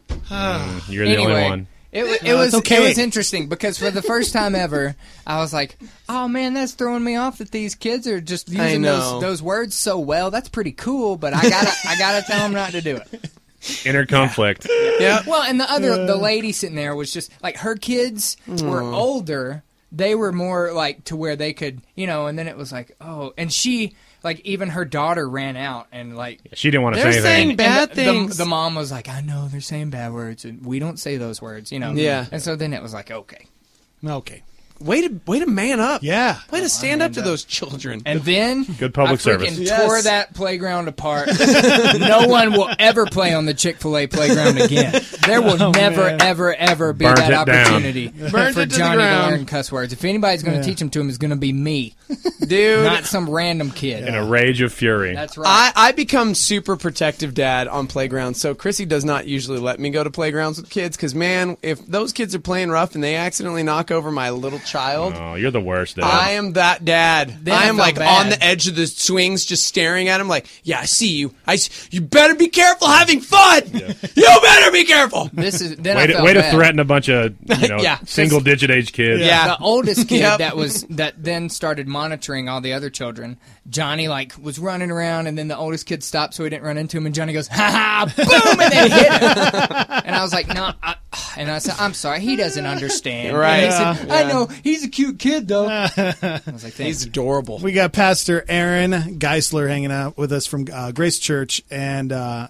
You're the only one. It was okay. It was interesting because for the first time ever, I was like, "Oh man, that's throwing me off that these kids are just using those words so well. That's pretty cool, but I gotta tell them not to do it." Inner conflict. Yeah. Well, and the lady sitting there was just like her kids were older. They were more like to where they could, and then it was like, oh, and she. Like, even her daughter ran out and, she didn't want to say anything. They're saying bad things. The mom was like, I know, they're saying bad words, and we don't say those words, Yeah. And so then it was like, okay. Okay. Way to man up. Yeah. Way to stand up to those children. And then Good public service. Tore that playground apart. No one will ever play on the Chick-fil-A playground again. There will never, ever be Burnt that it opportunity Burnt for it to the Johnny to ground. learn cuss words. If anybody's going to teach him to him, it's going to be me. Dude. Not some random kid. In a rage of fury. That's right. I become super protective dad on playgrounds, so Chrissy does not usually let me go to playgrounds with kids because, man, if those kids are playing rough and they accidentally knock over my little child... Oh, you're the worst, Dad. I am that dad. Then I am I felt like bad. on the edge of the swings, just staring at him like, yeah, I see you. You better be careful having fun. Yeah. You better be careful. This is then way I to, felt way to bad. threaten a bunch of Yeah. single-digit age kids. Yeah. The oldest kid Yep. that then started monitoring all the other children. Johnny was running around, and then the oldest kid stopped so he didn't run into him. And Johnny goes, "Ha ha!" Boom, and then hit him. And I was like, "No," and I said, "I'm sorry, he doesn't understand." Right. And he said, "I know, he's a cute kid though." I was like, He's adorable. We got Pastor Aaron Geisler hanging out with us from Grace Church, and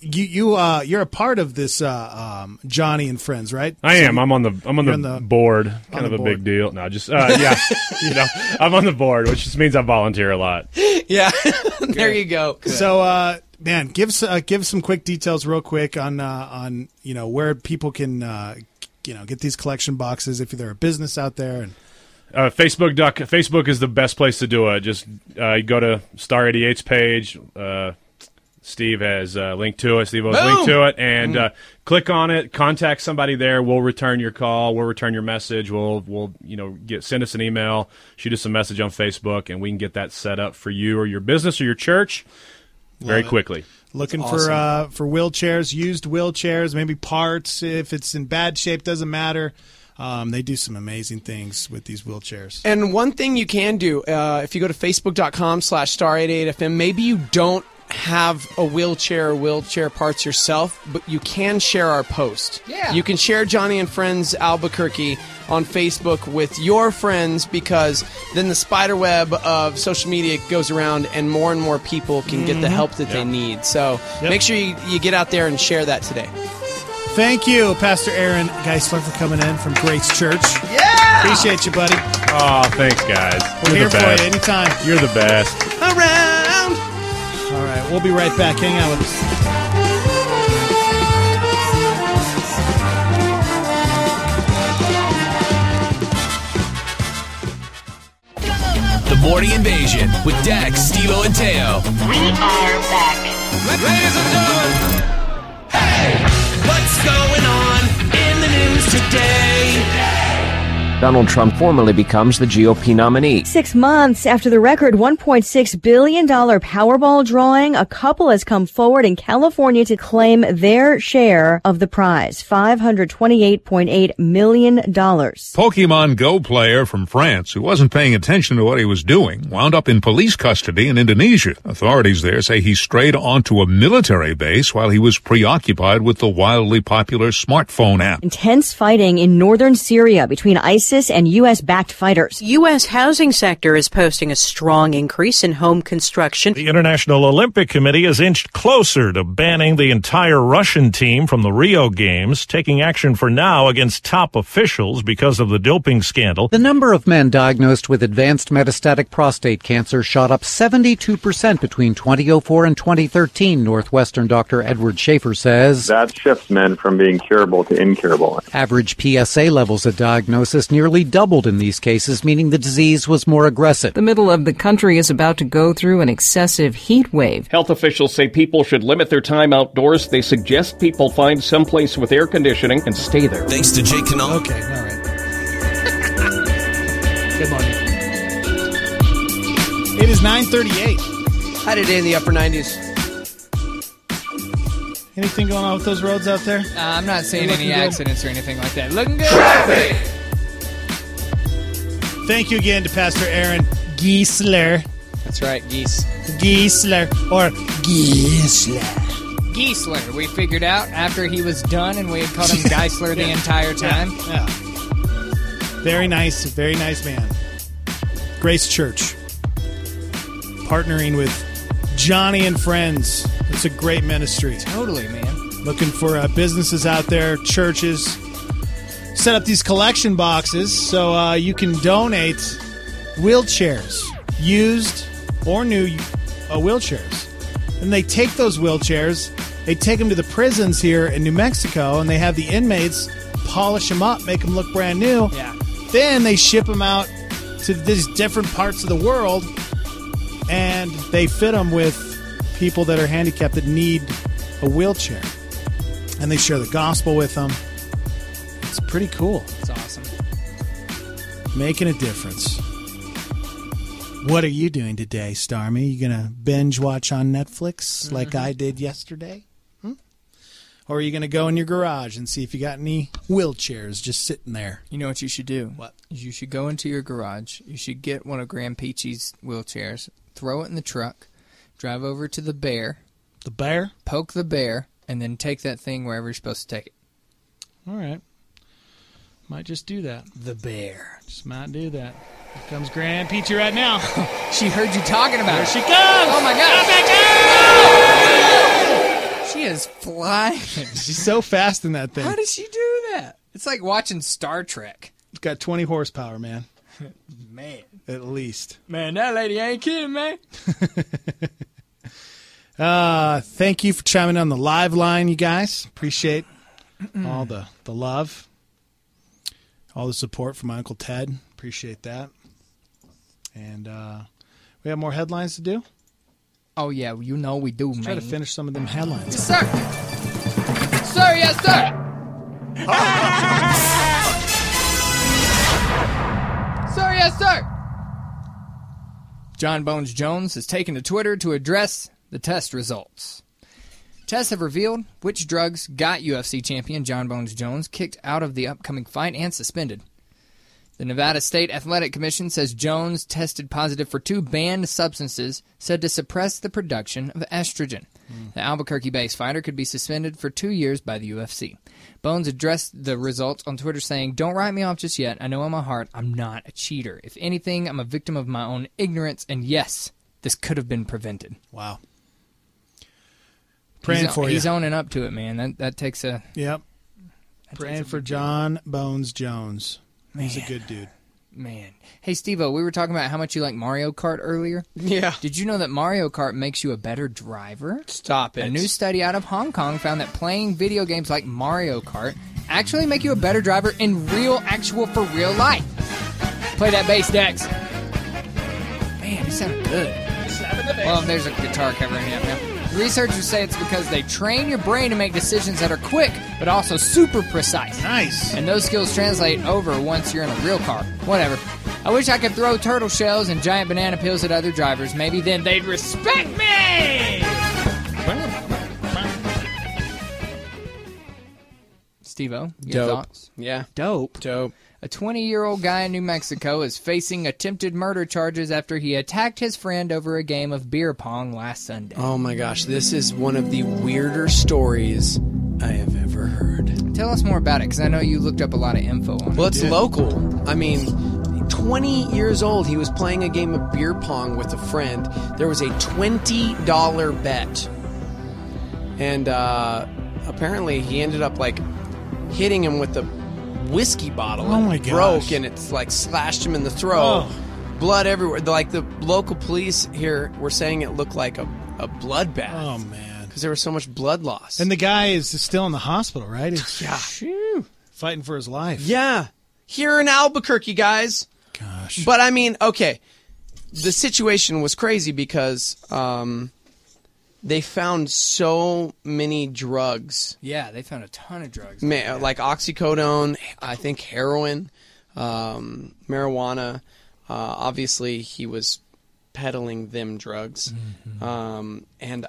you're a part of this Johnny and Friends, right? I am. I'm on the board. Kind of a big deal. No, just yeah. I'm on the board, which just means I volunteer a lot. Yeah, there you go. Good. So, man, give some quick details, real quick, on where people can get these collection boxes if they're a business out there. And Facebook is the best place to do it. Just go to Star 88's page. Steve has linked to it. Steve has linked to it, and click on it. Contact somebody there. We'll return your call. We'll return your message. We'll send us an email, shoot us a message on Facebook, and we can get that set up for you or your business or your church very quickly. Looking for wheelchairs, used wheelchairs, maybe parts. If it's in bad shape, doesn't matter. They do some amazing things with these wheelchairs. And one thing you can do, if you go to facebook.com/star88fm, maybe you don't have a wheelchair or wheelchair parts yourself, but you can share our post. Yeah. You can share Johnny and Friends Albuquerque on Facebook with your friends, because then the spider web of social media goes around and more people can get the help that they need. So make sure you get out there and share that today. Thank you, Pastor Aaron Geisler, for coming in from Grace Church. Yeah! Appreciate you, buddy. Oh, thanks, guys. We're You're here the best. for you anytime. You're the best. Around! All right, we'll be right back. Hang out with us. The Morning Invasion with Dex, Steve-O, and Teo. We are back. Ladies and gentlemen, hey, what's going on in the news today? Donald Trump formally becomes the GOP nominee. 6 months after the record $1.6 billion Powerball drawing, a couple has come forward in California to claim their share of the prize, $528.8 million. Pokemon Go player from France who wasn't paying attention to what he was doing wound up in police custody in Indonesia. Authorities there say he strayed onto a military base while he was preoccupied with the wildly popular smartphone app. Intense fighting in northern Syria between ISIS and U.S.-backed fighters. U.S. housing sector is posting a strong increase in home construction. The International Olympic Committee has inched closer to banning the entire Russian team from the Rio Games, taking action for now against top officials because of the doping scandal. The number of men diagnosed with advanced metastatic prostate cancer shot up 72% between 2004 and 2013, Northwestern Dr. Edward Schaefer says. That shifts men from being curable to incurable. Average PSA levels at diagnosis nearly doubled in these cases, meaning the disease was more aggressive. The middle of the country is about to go through an excessive heat wave. Health officials say people should limit their time outdoors. They suggest people find someplace with air conditioning and stay there. Thanks to Jake Canal. Okay, all right. Good morning. It is 9:38. Had a day in the upper 90s. Anything going on with those roads out there? I'm not seeing any accidents or anything like that. Looking good. Traffic! Thank you again to Pastor Aaron Geisler. That's right, geese. Geisler. Or Geisler. Geisler, we figured out after he was done, and we had called him Geisler the entire time. Yeah. Very nice man. Grace Church. Partnering with Johnny and Friends. It's a great ministry. Totally, man. Looking for businesses out there, churches. Set up these collection boxes so you can donate wheelchairs, used or new wheelchairs. And they take those wheelchairs, they take them to the prisons here in New Mexico, and they have the inmates polish them up, make them look brand new. Yeah. Then they ship them out to these different parts of the world, and they fit them with people that are handicapped that need a wheelchair. And they share the gospel with them. It's pretty cool. It's awesome. Making a difference. What are you doing today, Starmy? You going to binge watch on Netflix like I did yesterday? Or are you going to go in your garage and see if you got any wheelchairs just sitting there? You know what you should do? What? You should go into your garage. You should get one of Grand Peachy's wheelchairs, throw it in the truck, drive over to the bear. The bear? Poke the bear, and then take that thing wherever you're supposed to take it. All right. Might just do that. The bear. Just might do that. Here comes Grand Peachy right now. She heard you talking about There it. she comes. Oh, my God. Come back She She is flying. She's so fast in that thing. How does she do that? It's like watching Star Trek. It's got 20 horsepower, man. Man. At least. Man, that lady ain't kidding, man. Thank you for chiming in on the live line, you guys. Appreciate all the love, all the support from my Uncle Ted. Appreciate that. And we have more headlines to do. Oh, yeah, you know we do, man. Try to finish some of them headlines. Yes, sir. Sir, yes, sir. Sir, yes, sir. John Bones Jones has taken to Twitter to address the test results. Tests have revealed which drugs got UFC champion John Bones Jones kicked out of the upcoming fight and suspended. The Nevada State Athletic Commission says Jones tested positive for 2 banned substances said to suppress the production of estrogen. The Albuquerque-based fighter could be suspended for 2 years by the UFC. Bones addressed the results on Twitter saying, "Don't write me off just yet. I know in my heart I'm not a cheater. If anything, I'm a victim of my own ignorance, and yes, this could have been prevented." Wow. Praying for you. He's owning up to it, man. That takes a... Yep. Praying for John Bones Jones. He's a good dude. Man. Hey, Steve-O, we were talking about how much you like Mario Kart earlier. Yeah. Did you know that Mario Kart makes you a better driver? Stop it. A new study out of Hong Kong found that playing video games like Mario Kart actually make you a better driver in for real life. Play that bass, Dex. Man, it sounded good. Well, there's a guitar covering it now. Researchers say it's because they train your brain to make decisions that are quick, but also super precise. Nice. And those skills translate over once you're in a real car. Whatever. I wish I could throw turtle shells and giant banana peels at other drivers. Maybe then they'd respect me! Steve-O, your Dope. thoughts? Yeah. Dope. Dope. A 20-year-old guy in New Mexico is facing attempted murder charges after he attacked his friend over a game of beer pong last Sunday. Oh my gosh, this is one of the weirder stories I have ever heard. Tell us more about it, because I know you looked up a lot of info on it. Well, it's local. I mean, 20 years old, he was playing a game of beer pong with a friend. There was a $20 bet. And apparently he ended up, hitting him with the whiskey bottle. Oh my gosh. gosh. Broke, and it's slashed him in the throat. Oh. Blood everywhere. The local police here were saying it looked like a bloodbath. Oh, man. Because there was so much blood loss. And the guy is still in the hospital, right? Yeah. Fighting for his life. Yeah. Here in Albuquerque, guys. Gosh. But, I mean, okay. The situation was crazy because they found so many drugs. Yeah, they found a ton of drugs. Like oxycodone, I think heroin, marijuana. Obviously, he was peddling them drugs. Mm-hmm. And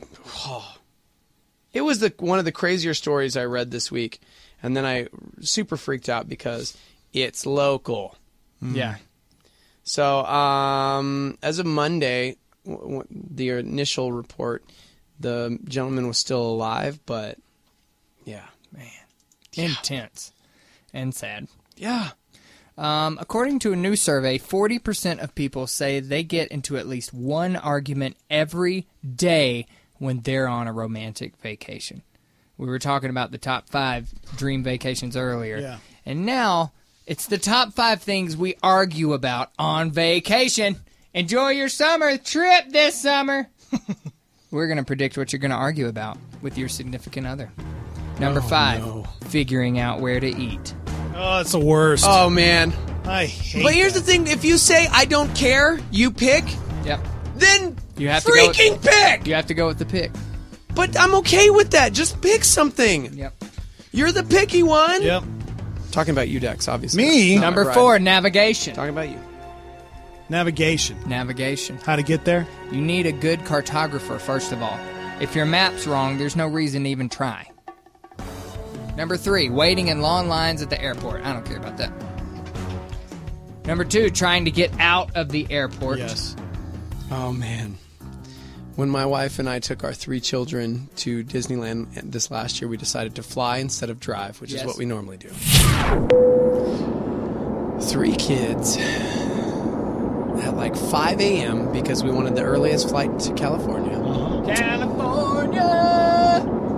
it was one of the crazier stories I read this week. And then I super freaked out because it's local. Yeah. So, as of Monday, the initial report, the gentleman was still alive, but yeah. Man. Intense. And sad. Yeah. According to a new survey, 40% of people say they get into at least one argument every day when they're on a romantic vacation. We were talking about the top 5 dream vacations earlier. Yeah. And now it's the top 5 things we argue about on vacation. Enjoy your summer trip this summer. We're going to predict what you're going to argue about with your significant other. Number 5, figuring out where to eat. Oh, that's the worst. Oh, man. I hate But here's the thing. If you say, I don't care, you pick, Yep. then You have to freaking pick! You have to go with the pick. But I'm okay with that. Just pick something. Yep. You're the picky one. Yep. Talking about you, Dex, obviously. Me? Not Number my bride. 4, navigation. Talking about you. Navigation. Navigation. How to get there? You need a good cartographer, first of all. If your map's wrong, there's no reason to even try. Number 3, waiting in long lines at the airport. I don't care about that. Number 2, trying to get out of the airport. Yes. Oh, man. When my wife and I took our 3 children to Disneyland this last year, we decided to fly instead of drive, which is what we normally do. 3 kids at 5 a.m. because we wanted the earliest flight to California. California!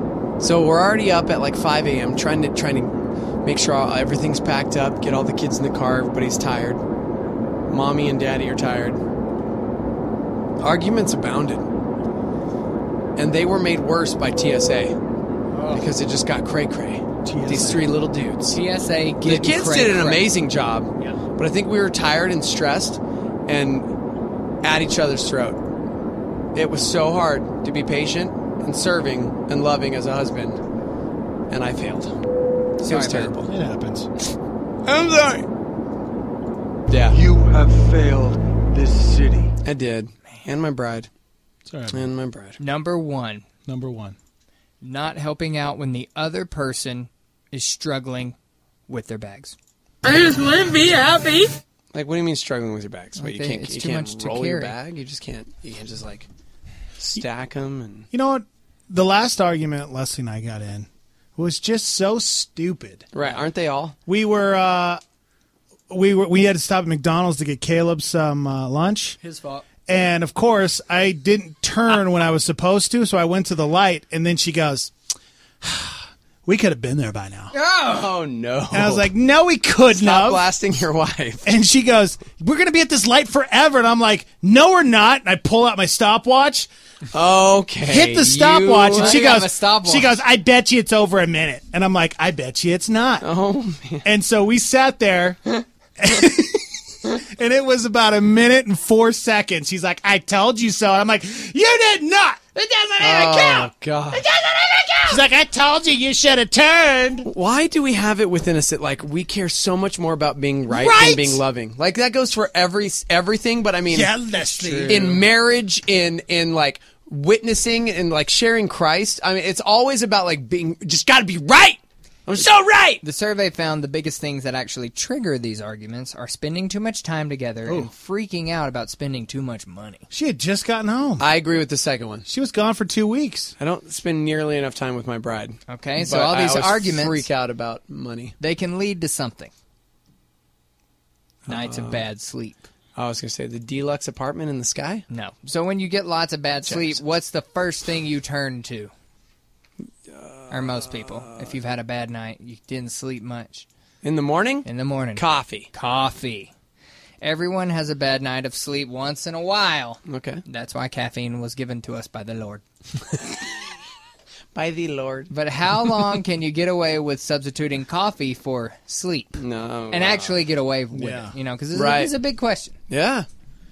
So we're already up at like 5 a.m. trying to make sure everything's packed up, get all the kids in the car. Everybody's tired. Mommy and Daddy are tired. Arguments abounded, and they were made worse by TSA because it just got cray-cray. These three little dudes. TSA. The kids did an amazing job, but I think we were tired and stressed and at each other's throat. It was so hard to be patient and serving and loving as a husband, and I failed. It was terrible. It happens. I'm sorry. Yeah. You have failed this city. I did. And my bride. Sorry. And my bride. Number one. Not helping out when the other person is struggling with their bags. I just want to be happy. Like, what do you mean struggling with your bags? What, you It's too can't much to roll your carry. bag? You can't just, like, stack them and... You know what? The last argument Leslie and I got in was just so stupid. Right, aren't they all? We had to stop at McDonald's to get Caleb some lunch. His fault. And, of course, I didn't turn when I was supposed to, so I went to the light, and then she goes, we could have been there by now. Oh, no. And I was like, no, we couldn't Stop have. blasting your wife. And she goes, we're going to be at this light forever. And I'm like, no, we're not. And I pull out my stopwatch. Okay. Hit the stopwatch. And she You have goes, a stopwatch. I bet you it's over a minute. And I'm like, I bet you it's not. Oh, man. And so we sat there. And it was about 1 minute and 4 seconds. She's like, I told you so. And I'm like, you did not. It doesn't even count. God. It doesn't even count. She's like, I told you should have turned. Why do we have it within us that, like, we care so much more about being right than being loving? Like, that goes for everything, but I mean, Yeah, that's true. in marriage, in like, witnessing and, like, sharing Christ, I mean, it's always about, like, being, just gotta be right. I'm so right. The survey found the biggest things that actually trigger these arguments are spending too much time together and freaking out about spending too much money. She had just gotten home. I agree with the second one. She was gone for 2 weeks. I don't spend nearly enough time with my bride. Okay, so But all these I always arguments freak out about money. They can lead to something. Nights of bad sleep. I was going to say the deluxe apartment in the sky? No. So when you get lots of bad sleep, what's the first thing you turn to? Or most people. If you've had a bad night, you didn't sleep much. In the morning? In the morning. Coffee. Everyone has a bad night of sleep once in a while. Okay. That's why caffeine was given to us by the Lord. By the Lord. But how long can you get away with substituting coffee for sleep? No. And actually get away with it, you know, because this is a big question. Yeah.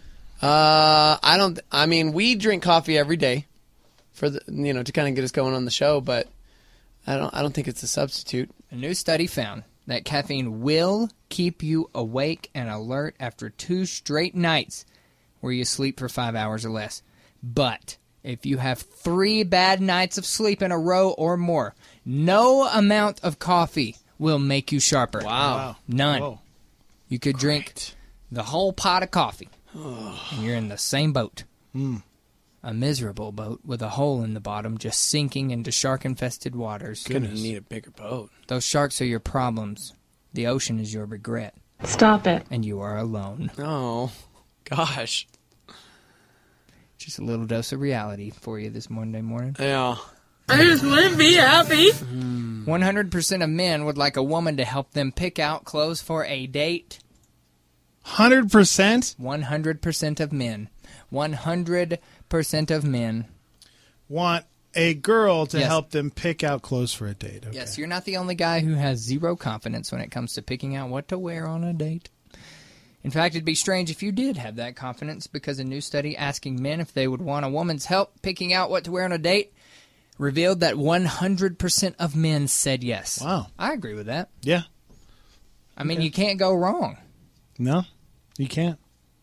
I mean, we drink coffee every day for the, you know, to kind of get us going on the show, but I don't think it's a substitute. A new study found that caffeine will keep you awake and alert after 2 straight nights where you sleep for 5 hours or less. But if you have 3 bad nights of sleep in a row or more, no amount of coffee will make you sharper. Wow. None. Whoa. You could drink the whole pot of coffee, and you're in the same boat. A miserable boat with a hole in the bottom just sinking into shark-infested waters. Gonna need a bigger boat. Those sharks are your problems. The ocean is your regret. Stop it. And you are alone. Oh, gosh. Just a little dose of reality for you this Monday morning. Yeah. I just want to be happy. 100% of men would like a woman to help them pick out clothes for a date. 100%? 100% of men. 100% of men want a girl to help them pick out clothes for a date. Okay. Yes, you're not the only guy who has zero confidence when it comes to picking out what to wear on a date. In fact, it'd be strange if you did have that confidence, because a new study asking men if they would want a woman's help picking out what to wear on a date revealed that 100% of men said yes. Wow. I agree with that. Yeah. I mean, you can't go wrong. No, you can't.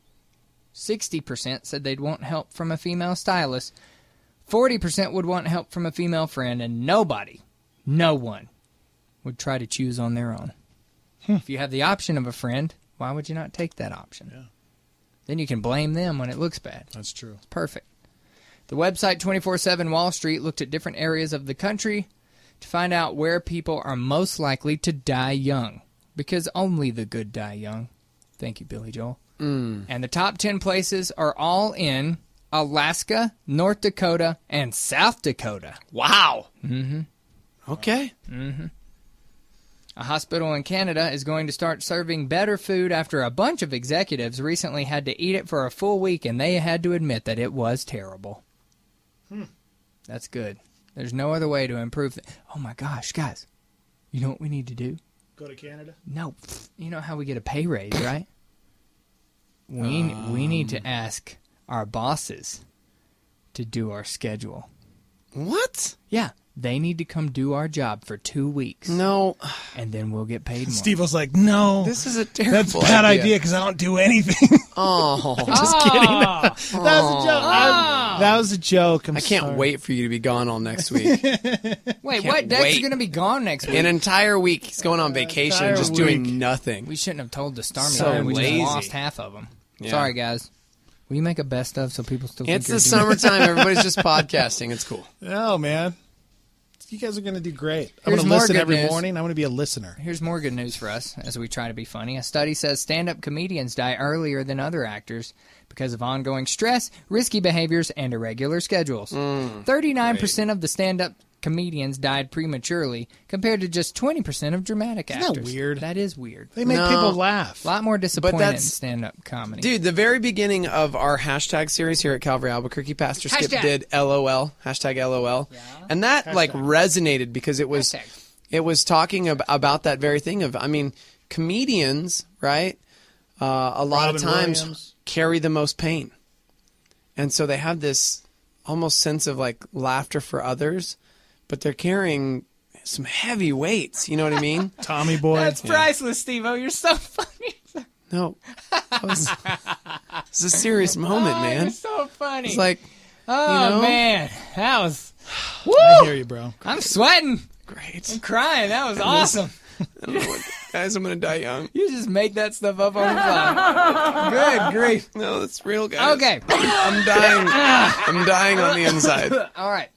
60% said they'd want help from a female stylist. 40% would want help from a female friend, and nobody, no one, would try to choose on their own. If you have the option of a friend, why would you not take that option? Yeah. Then you can blame them when it looks bad. That's true. It's perfect. The website 24/7 Wall Street looked at different areas of the country to find out where people are most likely to die young, because only the good die young. Thank you, Billy Joel. And the top 10 places are all in Alaska, North Dakota, and South Dakota. Wow. Mm-hmm. Okay. Mm-hmm. A hospital in Canada is going to start serving better food after a bunch of executives recently had to eat it for a full week, and they had to admit that it was terrible. That's good. There's no other way to improve Oh, my gosh, guys. You know what we need to do? Go to Canada? No. You know how we get a pay raise, right? We need to ask our bosses to do our schedule. What? Yeah. They need to come do our job for 2 weeks. No. And then we'll get paid more. Steve was like, no. This is a terrible That's a bad idea because I don't do anything. Oh. Just kidding. That was a joke. That was a joke. I can't wait for you to be gone all next week. Wait, what? Dex is going to be gone next week. An entire week. He's going on vacation, just doing nothing. We shouldn't have told the Starmy So Line. We lazy. just lost half of them. Yeah. Sorry, guys. Will you make a best of so people still think It's you're the doing it? summertime. Everybody's just podcasting. It's cool. No, man. You guys are going to do great. I'm Here's going to more listen good every news. morning. I'm going to be a listener. Here's more good news for us as we try to be funny. A study says stand-up comedians die earlier than other actors because of ongoing stress, risky behaviors, and irregular schedules. 39% of the stand-up comedians died prematurely compared to just 20% of dramatic Isn't that actors. weird? That is weird. They make people laugh. A lot more disappointed in that's- stand-up comedy. Dude, the very beginning of our hashtag series here at Calvary Albuquerque, Pastor Skip Hashtag. did LOL, hashtag LOL. And that resonated because it was talking about that very thing of, I mean, comedians, right? A lot of Robin times Williams. carry the most pain. And so they have this almost sense of like laughter for others, but they're carrying some heavy weights. You know what I mean? Tommy Boy. That's priceless, Steve-O. You're so funny. No. It's a serious moment, man. You're so funny. It's like, oh, you know? man. That was... Woo! I hear you, bro. I'm sweating. Great. I'm crying. That was awesome. I don't know what, guys, I'm going to die young. You just make that stuff up on the fly. Good grief. No, that's real, guys. Okay. I'm dying. I'm dying on the inside. All right.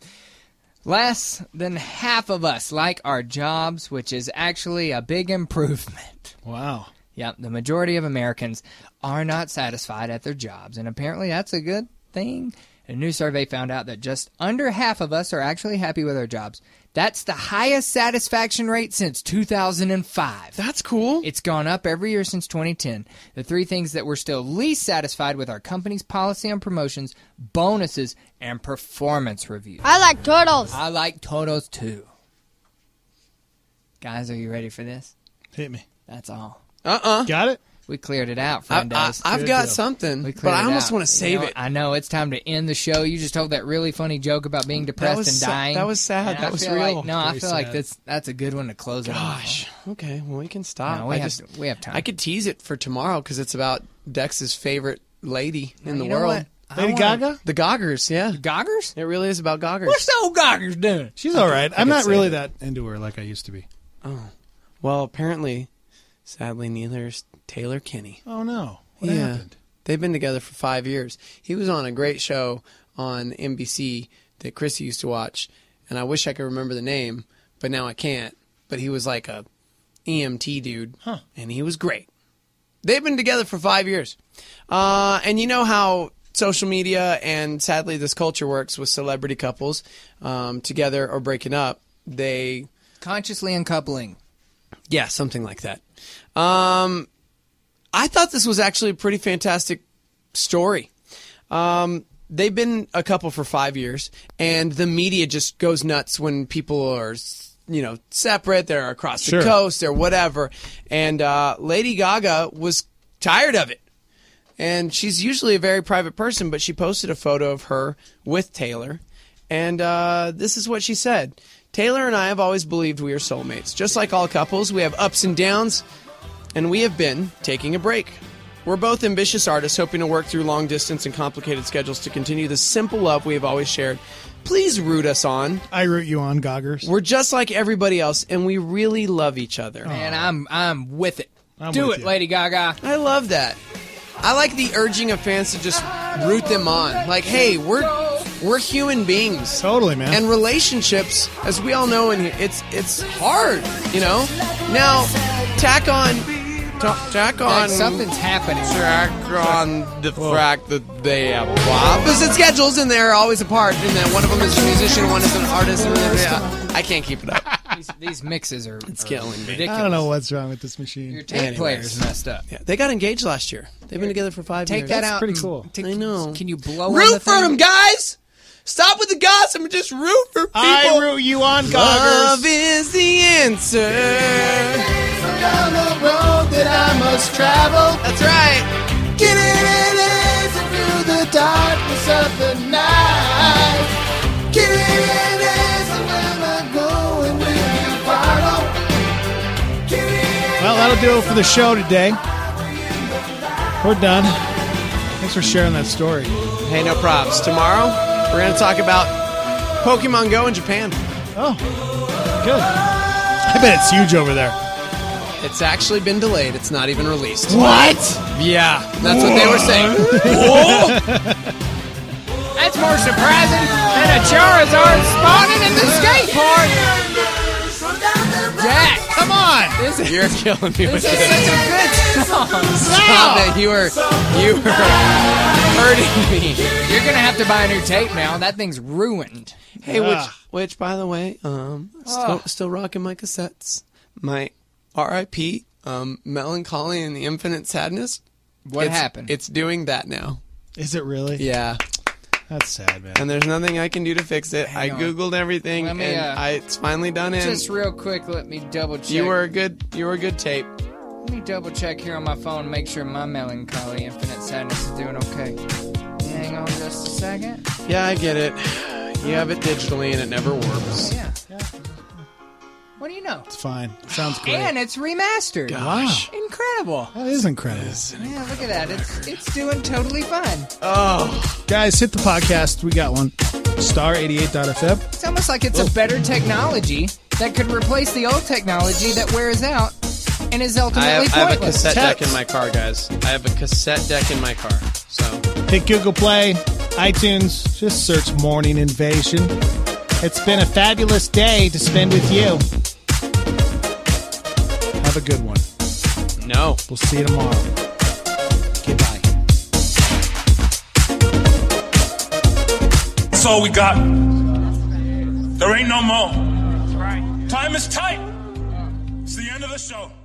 Less than half of us like our jobs, which is actually a big improvement. Wow. Yep, the majority of Americans are not satisfied at their jobs, and apparently that's a good thing. A new survey found out that just under half of us are actually happy with our jobs. That's the highest satisfaction rate since 2005. That's cool. It's gone up every year since 2010. The three things that we're still least satisfied with are company's policy on promotions, bonuses, and performance reviews. I like turtles. I like turtles too. Guys, are you ready for this? Hit me. That's all. Got it? We cleared it out, friend. I've got something, We but cleared I it almost out. want to save You know, it. I know it's time to end the show. You just told that really funny joke about being depressed was and sa- dying. that was sad. And That I was feel real. Like, no, I Very feel like sad. that's a good one to close it on. Gosh. Okay, well, we can stop. No, we have time. I could tease it for tomorrow because it's about Dex's favorite lady in the you know world. what? Lady Gaga? The Goggers, yeah. Goggers? It really is about Goggers. What's the old Goggers doing? She's all right. I'm not really that into her like I used to be. Oh. Well, apparently, sadly, neither is Taylor Kinney. Oh, no. What Yeah. happened? They've been together for 5 years. He was on a great show on NBC that Chrissy used to watch, and I wish I could remember the name, but now I can't. But he was like a EMT dude, and he was great. They've been together for 5 years. And you know how social media and, sadly, this culture works with celebrity couples together or breaking up. They... Consciously uncoupling. Yeah, something like that. I thought this was actually a pretty fantastic story. They've been a couple for 5 years, and the media just goes nuts when people are, separate. They're across the coast or whatever. And Lady Gaga was tired of it. And she's usually a very private person, but she posted a photo of her with Taylor. And this is what she said. Taylor and I have always believed we are soulmates. Just like all couples, we have ups and downs, and we have been taking a break. We're both ambitious artists hoping to work through long distance and complicated schedules to continue the simple love we have always shared. Please root us on. I root you on, Goggers. We're just like everybody else, and we really love each other. Man, I'm with it. I'm Do with it, you. Lady Gaga. I love that. I like the urging of fans to just root them on. Like, hey, we're human beings. Totally, man. And relationships, as we all know in here, it's hard, you know? Now, tack on Like, something's happening. Tack on the fact that they have opposite schedules and they're always apart, and then one of them is a musician, one is an artist, and I can't keep it up. These mixes are killing me. ridiculous. I don't know what's wrong with this machine. Your tape player's messed up. Yeah, they got engaged last year. They've been together for 5 years. Take that That's out. pretty and cool. I know. Can you blow on the Root for thing? them, guys! Stop with the gossip and just root for people. I root you on, Goggers. Love is the answer. Down the road that I must travel. That's right. Get it easy through the darkness of the night. Get it easy when I go and when you follow. Well, that'll do it for the show today. We're done. Thanks for sharing that story. Hey, no props. Tomorrow, we're going to talk about Pokemon Go in Japan. Oh, good. I bet it's huge over there. It's actually been delayed. It's not even released. What? Yeah, that's what they were saying. That's more surprising than a Charizard spawning in the skate park. Jack, come on. You're killing me with This is this. such a good song. Stop it. You were hurting me. You're going to have to buy a new tape now. That thing's ruined. Hey, which by the way, still rocking my cassettes. My R.I.P. Melancholy and the Infinite Sadness. What happened? It's doing that now. Is it really? Yeah. That's sad, man. And there's nothing I can do to fix it. I Googled everything, Let me, and it's finally done in. Just real quick, let me double check. You were a good tape. Let me double check here on my phone, make sure my Melancholy Infinite Sadness is doing okay. Hang on just a second. Yeah, I get it. You have it digitally, and it never works. Yeah. What do you know? It's fine. Sounds great. And it's remastered. Gosh. Wow. Incredible. That is incredible. Yeah, look at that. It's doing totally fine. Oh. Guys, hit the podcast. We got one. Star88.fm. It's almost like it's a better technology that could replace the old technology that wears out and is ultimately I have a pointless. cassette deck in my car, guys. I have a cassette deck in my car. So Hit Google Play, iTunes. Just search Morning Invasion. It's been a fabulous day to spend with you. Have a good one. No. We'll see you tomorrow. Goodbye. That's all we got. There ain't no more. Time is tight. It's the end of the show.